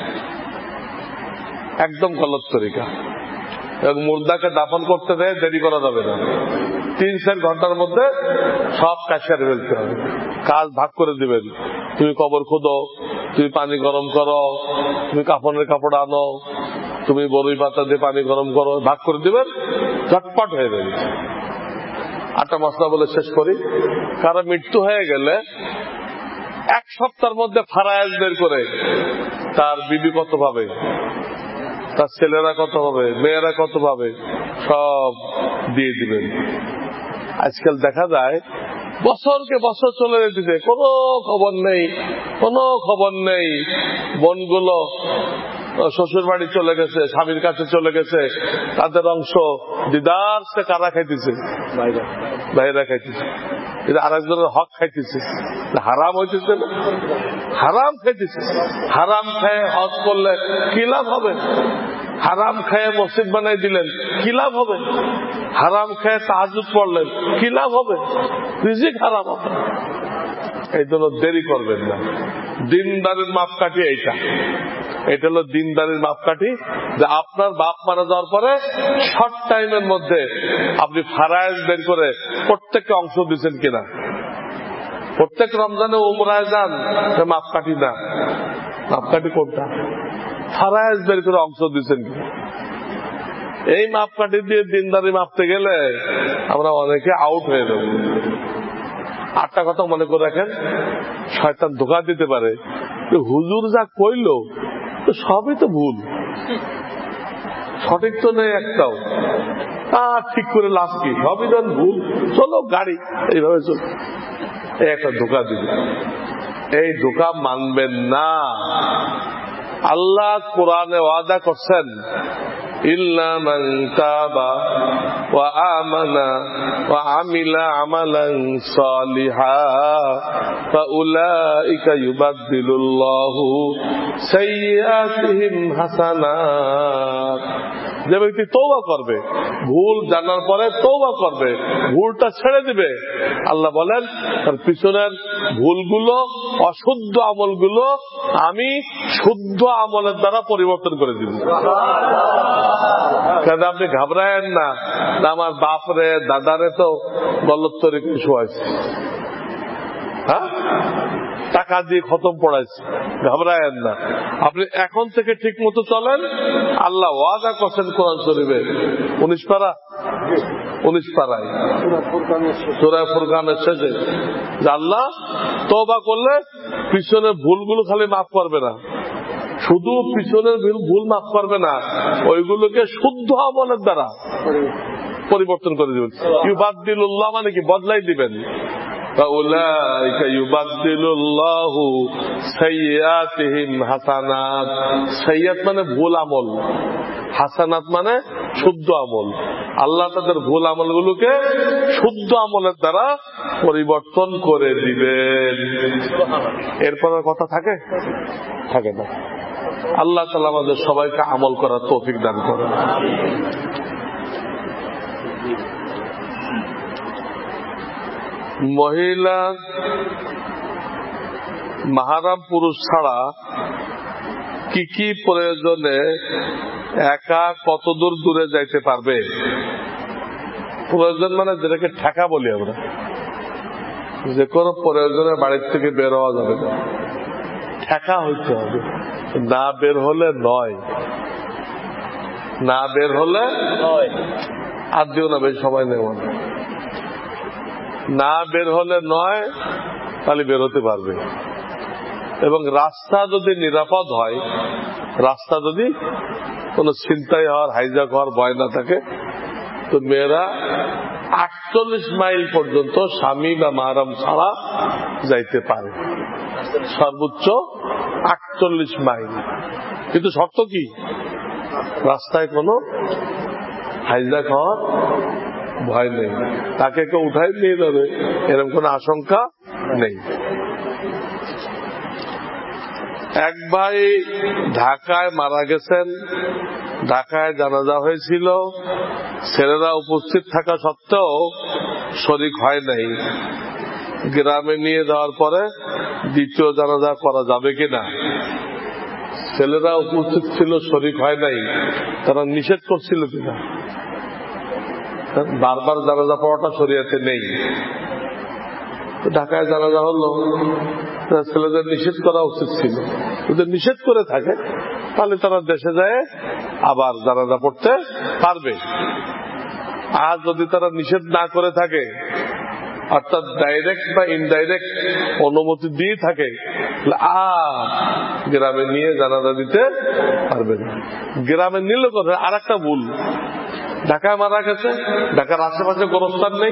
একদম গলত তরিকা। এবং মুর্দাকে দাফন করতে দেয়, দেরি করা যাবে না, তিন চার ঘন্টার মধ্যে সব কাজ সেরে ফেলতে হবে। কাজ ভাগ করে দিবেন, তুমি কবর খোদো, তুমি পানি গরম করো, তুমি কাফনের কাপড় আনো, তুমি বরই পাতা দিয়ে পানি গরম করো, ভাগ করে দিবেন, ঝটপট হয়ে যাবে। আটটা মশলা বলে শেষ করি। কারো মৃত্যু হয়ে গেলে এক সপ্তাহের মধ্যে ফারায়েজ বের করে তার বিবি কত পাবে, তার ছেলেরা কত হবে, মেয়েরা কত পাবে, সব দিয়ে দিবেন। আজকাল দেখা যায় বছরকে বছর চলে যেতেছে, কোনো খবর নেই, কোনো খবর নেই। বোনগুলো শ্বশুর বাড়ি চলে গেছে, স্বামীর কাছে চলে গেছে, তাদের অংশ দিদার সে কারা খাইতেছে, ভাইরা খাইতেছে, এটা আরেকজনের হক খাইতেছে, হারাম হইতেছে না, হারাম খাইতেছে। হারাম খায় হজ করলে কি লাভ হবে? হারাম খায় মসজিদ বানাই দিলেন, কি লাভ হবে? হারাম খায় তাহাজ্জুদ পড়লেন, কি লাভ হবে? রিজিক হারাম হবে। এই জন্য দেরি করবেন না। দিনদারের মাপকাঠি এইটা, এটা হলো দিনদারের মাপকাঠি, যে আপনার বাপ মারা যাওয়ার পরে শর্ট টাইমের মধ্যে আপনি ফারায়েজ বের করে প্রত্যেককে অংশ দিচ্ছেন কিনা। প্রত্যেক রমজানে উমরায় যান, মাপকাঠি না, মাপকাঠি কোনটা? ফারায়েজ বের করে অংশ দিচ্ছেন কিনা। এই মাপকাঠি দিয়ে দিনদারি মাপতে গেলে আমরা অনেকে আউট হয়ে যাব। আটটা কথা মনে করে রাখেন, শয়তান ধোঁকা দিতে পারে, হুজুর যা কইল সবই তো ভুল, সঠিক তো নেই একটাও, তা ঠিক করে লাভ কি, সবই তো ভুল, চলো গাড়ি এইভাবে চল, এই একটা ধোঁকা দিবে। এই ধোঁকা মানবেন না। আল্লাহ কোরআনে ওয়াদা করছেন, ইল্লা মান তাবা ওয়া আমানা ওয়া আমিলা আমালান সালিহা ফাউলাইকা ইউবাদদিলুল্লাহু সাইয়্যাতিহিম হাসানাত। যে ব্যক্তি তওবা করবে, ভুল জানার পরে তওবা করবে, ভুলটা ছেড়ে দিবে, আল্লাহ বলেন তার পিছনের ভুলগুলো, অশুদ্ধ আমলগুলো আমি শুদ্ধ আমলের দ্বারা পরিবর্তন করে দিব। কেন আপনি ঘাবড়ায়েন না, আমার বাপরে দাদারে তো গল্লত্তরে কিছু আছে, হ্যাঁ, টাকা দিয়ে খতম পড়াইছে, ঘাবড়ায়েন না। আপনি এখন থেকে ঠিক মতো চলেন। আল্লাহ ওয়াদা করছেন কোরআন শরীফে উনিশ পারা উনিশ পারায় সূরা ফুরকানের শেষে, যে আল্লাহ তওবা করলে পিছনের ভুলগুলো খালি মাফ করবে না, শুধু পিছনের ভুল মাফ করবে না, ওইগুলোকে শুদ্ধ আমলের দ্বারা পরিবর্তন করে দিবেন। ইউবাদদিলুল্লাহ মানে কি, বদলাই দিবেন। ফাউলাইকা ইউবাদদিলুল্লাহু সাইয়্যাতিহিম হাসানাত। সাইয়্যাত মানে ভুল আমল, হাসানাত মানে শুদ্ধ আমল। আল্লাহ তাদের ভুল আমলগুলোকে শুদ্ধ আমলের দ্বারা পরিবর্তন করে দিবেন। এরপর কথা থাকে থাকে না। আল্লাহ তাআলা আমাদের সবাইকে আমল করার তৌফিক দান করেন। মহিলা মাহরাম পুরুষ ছাড়া কি কি প্রয়োজনে একা কতদূর দূরে যাইতে পারবে? প্রয়োজন মানে যেটাকে ঠেকা বলি আমরা, যে কোনো প্রয়োজনে বাড়ির থেকে বের হওয়া যাবে না, ঠেকা হইতে হবে। না বের হলে নয়, না বের হলে আর দিও না, বেশি সময় নেব না। না বের হলে নয়, তাহলে বের হতে পারবে। এবং রাস্তা যদি নিরাপদ হয়, রাস্তা যদি কোনো ছিনতাই হওয়ার, হাইজ্যাক হওয়ার ভয় না থাকে, তো মেয়েরা আটচল্লিশ মাইল পর্যন্ত স্বামী বা মাহরাম ছাড়া যাইতে পারে, সর্বোচ্চ আটচল্লিশ মাইল। কিন্তু শর্ত কি? রাস্তায় কোনো হাইজ্যাক হওয়ার ভয় নেই, তাকে কেউ উঠাই নিয়ে যাবে এরকম কোনো আশঙ্কা নেই। এক ভাই ঢাকায় মারা গেছেন, ঢাকায় জানাজা হয়েছিল, ছেলেরা উপস্থিত থাকা সত্ত্বেও শরীক হয় নাই। গ্রামে নিয়ে যাওয়ার পরে দ্বিতীয় জানাজা করা যাবে কিনা? ছেলেরা উপস্থিত ছিল, শরীক হয় নাই, তারা নিষেধ করছিল কিনা? বারবার জানাজা পড়াটা শরীয়তে নেই। ঢাকায় জানাজা হলো, ছেলেদের নিষেধ করা উচিত ছিল। যদি নিষেধ করে থাকে তাহলে তারা দেশে যায় আবার জানাজা পড়তে পারবে। আর যদি তারা নিষেধ না করে থাকে, অর্থাৎ ডাইরেক্ট বা ইনডাইরেক্ট অনুমতি দিয়ে থাকে, আর গ্রামে নিয়ে জানাজা দিতে পারবে না। গ্রামে নিলে কথা আর একটা ভুল, ঢাকায় মারা গেছে, ঢাকার আশেপাশে গোরস্থান নেই,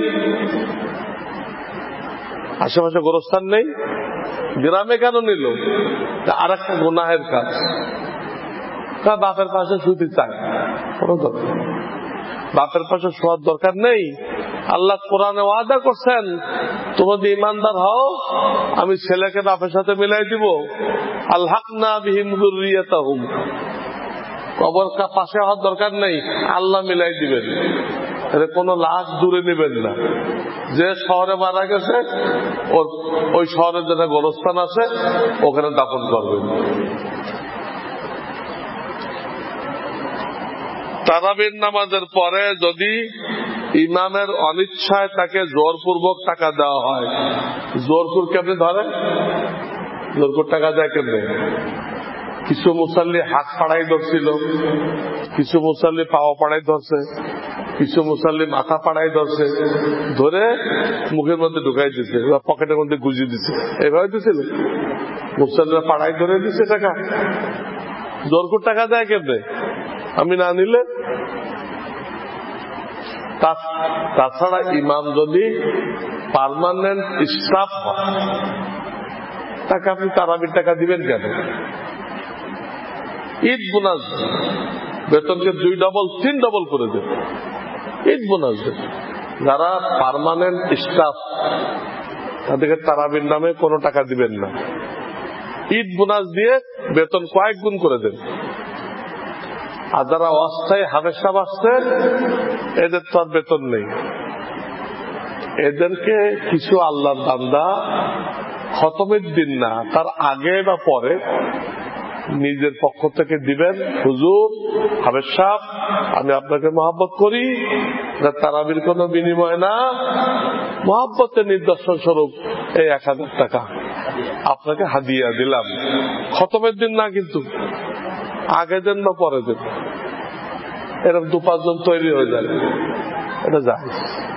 আশেপাশে গোরস্থান নেই, গ্রামে কেন নিল? আর একটা গুনাহের কাজ। বাপের পাশে শুতে চায়, কোনো দরকার, বাপের পাশে শোয়ার দরকার নেই। আল্লাহ কোরআনে ওয়াদা করছেন, তোমরা যদি ইমানদার হও আমি ছেলেকে বাপের সাথে মিলাই দিব। আলহাকনা বিহিম যুররিয়াতাহুম, কবর পাশে হওয়ার দরকার নেই, আল্লাহ মিলাই দিবেন। কোন লাশ দূরে নেবেন না। যে শহরে মারা গেছে ওর ওই শহরের যেটা গোরস্থান আছে ওখানে দাফন করবেন। তারাবির নামাজের পরে যদি ইমামের অনিচ্ছায় তাকে জোরপূর্বক টাকা দেওয়া হয়, জোরপুর কেমনে ধরে? জোরপুর টাকা দেয় কেমনে? কিছু মুসাল্লি হাত পাড়াই ধরছিল, কিছু মুসাল্লি পাওয়া পাড়াই ধরছে, কিছু মুসাল্লি মাথা পাড়াই ধরছে, ধরে মুখের মধ্যে ঢুকাই দিচ্ছে বা পকেটের মধ্যে গুজিয়ে দিচ্ছে। এভাবে দিছিল মুসাল্লিরা, পাড়াই ধরে দিচ্ছে টাকা। জোরপুর টাকা দেয় কেমনে? আমি না নিলে। তাছাড়া ইমাম যদি পার্মানেন্ট স্টাফ হয়, তাকে আপনি তারাবির টাকা দিবেন কেন? ঈদ বোনাস বেতনকে দুই ডবল তিন ডবল করে দেবে, ঈদ বোনাস দেবে। যারা পার্মানেন্ট স্টাফ তাদেরকে তারাবির নামে কোনো টাকা দিবেন না, ঈদ বোনাস দিয়ে বেতন কয়েক গুণ করে দেন। আর যারা অস্থায়ী হামেশা আসছে এদের তো আর বেতন নেই। এদেরকে কিছু আল্লাহর বান্দা খতমের দিন না, তার আগে বা পরে নিজের পক্ষ থেকে দিবেন, হুজুর হাবেজ সাহেব আমি আপনাকে মহব্বত করি, তারাবির কোন বিনিময় না, মহব্বতের নিদর্শন স্বরূপ এই এক হাজার টাকা আপনাকে হাদিয়া দিলাম। খতমের দিন না, কিন্তু আগে দেন বা পরে দেন। এরকম দু পাঁচজন তৈরি হয়ে যাবে, এটা যায়।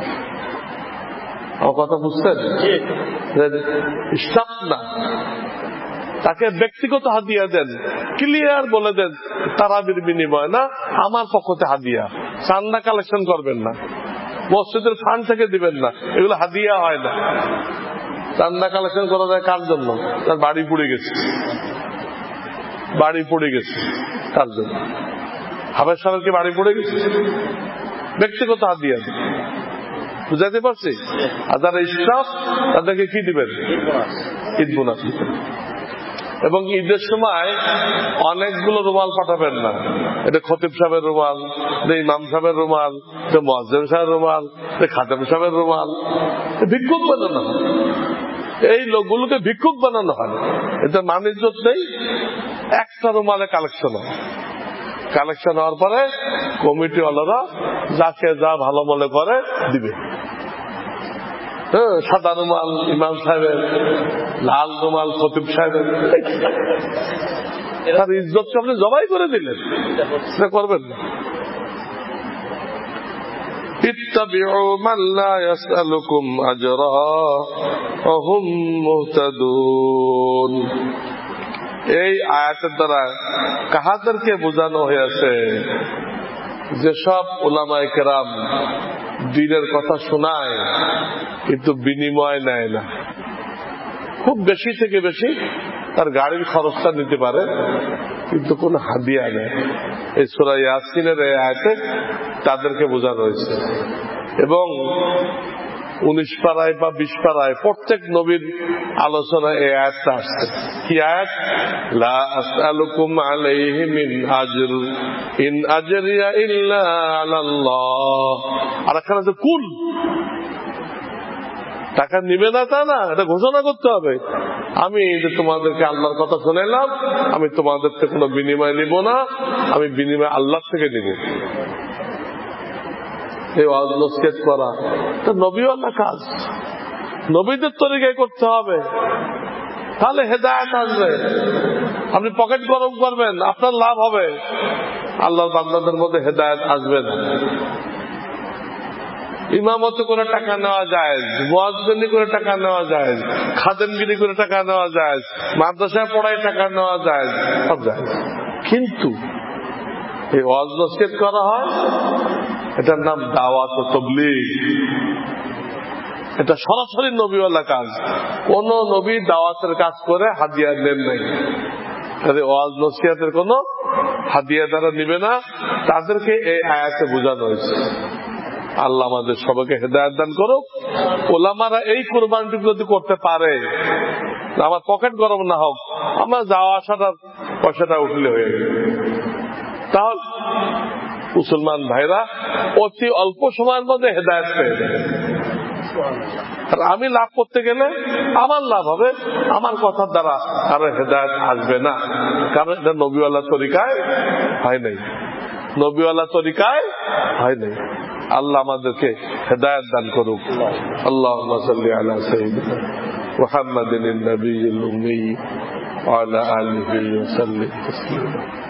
আমার কথা বুঝছেন? স্টাফ না, তাকে ব্যক্তিগত হাদিয়া দেন, ক্লিয়ার বলে দেন তারাবির বিনিময় না, আমার পক্ষতে হাদিয়া। চান্দা কালেকশন করবেন না, মসজিদের ফান্ড থেকে দিবেন না, এগুলো হাদিয়া হয় না। চান্দা কালেকশন করা যায় কার জন্য? তার বাড়ি পুড়ে গেছে, বাড়ি পড়ে গেছে তার জন্য। হাবেজ সাহেবের কি বাড়ি পড়ে গেছে? ব্যক্তিগত হাদিয়া দেন, বুঝাইতে পারছি? আর যারা স্টাফ তাদেরকে কি দিবেন? ঈদ বোনাস। এবং ঈদের সময় অনেকগুলো রুমাল পাঠাবেন না। এটা খতিব সাহেবের রুমাল, এটা ইমাম সাহেবের রুমাল, এটা মুয়াজ্জিন সাহেবের রুমাল, এটা খাদেম সাহেবের রুমাল। ভিক্ষুক বানানো হয়, এই লোকগুলোকে ভিক্ষুক বানানো হয়। এতে মান ইজ্জত নেই। একটা রুমালে কালেকশন হয়, কালেকশন হওয়ার পরে কমিটি ওয়ালারা যাকে যা ভালো মনে করে দিবে। হ্যাঁ, সাদা রুমাল ইমাম সাহেবের, লাল রুমাল খতিব সাহেবের। তার ইজ্জতকে আপনি জবাই করে দিলেন, সেটা করবেন না। ইত্তাবিউ মান লা ইয়াসআলুকুম আজরা ওয়া হুম মুহতাদুন। এই আয়াতের দ্বারা কাহাদেরকে বোঝানো হয়েছে? যেসব উলামায়ে কেরাম দ্বীনের কথা শোনায় কিন্তু বিনিময় নেয় না, খুব বেশি থেকে বেশি তার গাড়ির খরচটা নিতে পারে কিন্তু কোন হাদিয়া নেয়। এই সূরা ইয়াসিনের এই আয়াতে তাদেরকে বোঝানো হয়েছে। এবং উনিশ পাড়ায় বা বিশ পাড়ায় প্রত্যেক নবীর আলোচনা এই আয়াতটা আসছে। কি আয়াত? লা আসআলুকুম আলাইহি মিন আজর ইন আজরিয়া ইল্লা আলাল্লাহ। আর এখানে যে কুল, টাকা নিবে না তা না, এটা ঘোষণা করতে হবে। আমি যে তোমাদেরকে আল্লাহর কথা শোনালাম, আমি তোমাদের থেকে কোনো বিনিময় নিব না, আমি বিনিময় আল্লাহ থেকে নিব। এই ওয়াজ নসিহত করা তো নবীওয়ালা কাজ, নবীদের তরিকায় করতে হবে, তাহলে হেদায়েত আসবে। আপনি পকেট গরম করবেন, আপনার লাভ হবে, আল্লাহর বান্দাদের মধ্যে হেদায়েত আসবে না। ইমামতি করে টাকা নেওয়া যায়, মুয়াজ্জিনি করে টাকা নেওয়া যায়, খাদেমগিরি করে টাকা নেওয়া যায়, মাদ্রাসায় পড়ায় টাকা নেওয়া যায়, সব যায়। কিন্তু এই ওয়াজ নসিহত করা হয়, এটার নাম দাওয়াত ও তাবলীগ। এটা সরাসরি নবীওয়ালা কাজ। কোন নবী দাওয়াতের কাজ করে হাদিয়া নেন নাই। ওয়াজ নসিহতের কোন হাদিয়া দ্বারা নিবে না, তাদেরকে এই আয়াতে বোঝানো হয়েছে। আল্লাহ আমাদের সবাইকে হেদায়েত দান করুক। ওলামারা এই কুরবানিটুকু যদি করতে পারে, আমার পকেট গরম না হোক, আমার যাওয়া আসাটার পয়সাটা উঠলে হয়ে গেল, তাহলে মুসলমান ভাইরা অতি অল্প সময়ের মধ্যে হেদায়েত পেয়ে যাবে। আর আমি লাভ করতে গেলে আমার লাভ হবে, আমার কথার দ্বারা কারো হেদায়েত আসবে না, কারণ এটা নবীওয়ালা তরিকায় হয় নাই, নবীওয়ালা তরিকায় হয় নাই। আল্লাহ আমাদেরকে হেদায়েত দান করুক। আল্লাহুম্মা সাল্লি আলা সাইয়্যিদিনা মুহাম্মাদিন নবিয়্যিল উম্মি ওয়া আলা আলিহি ওয়া সাল্লিম তাসলিমা।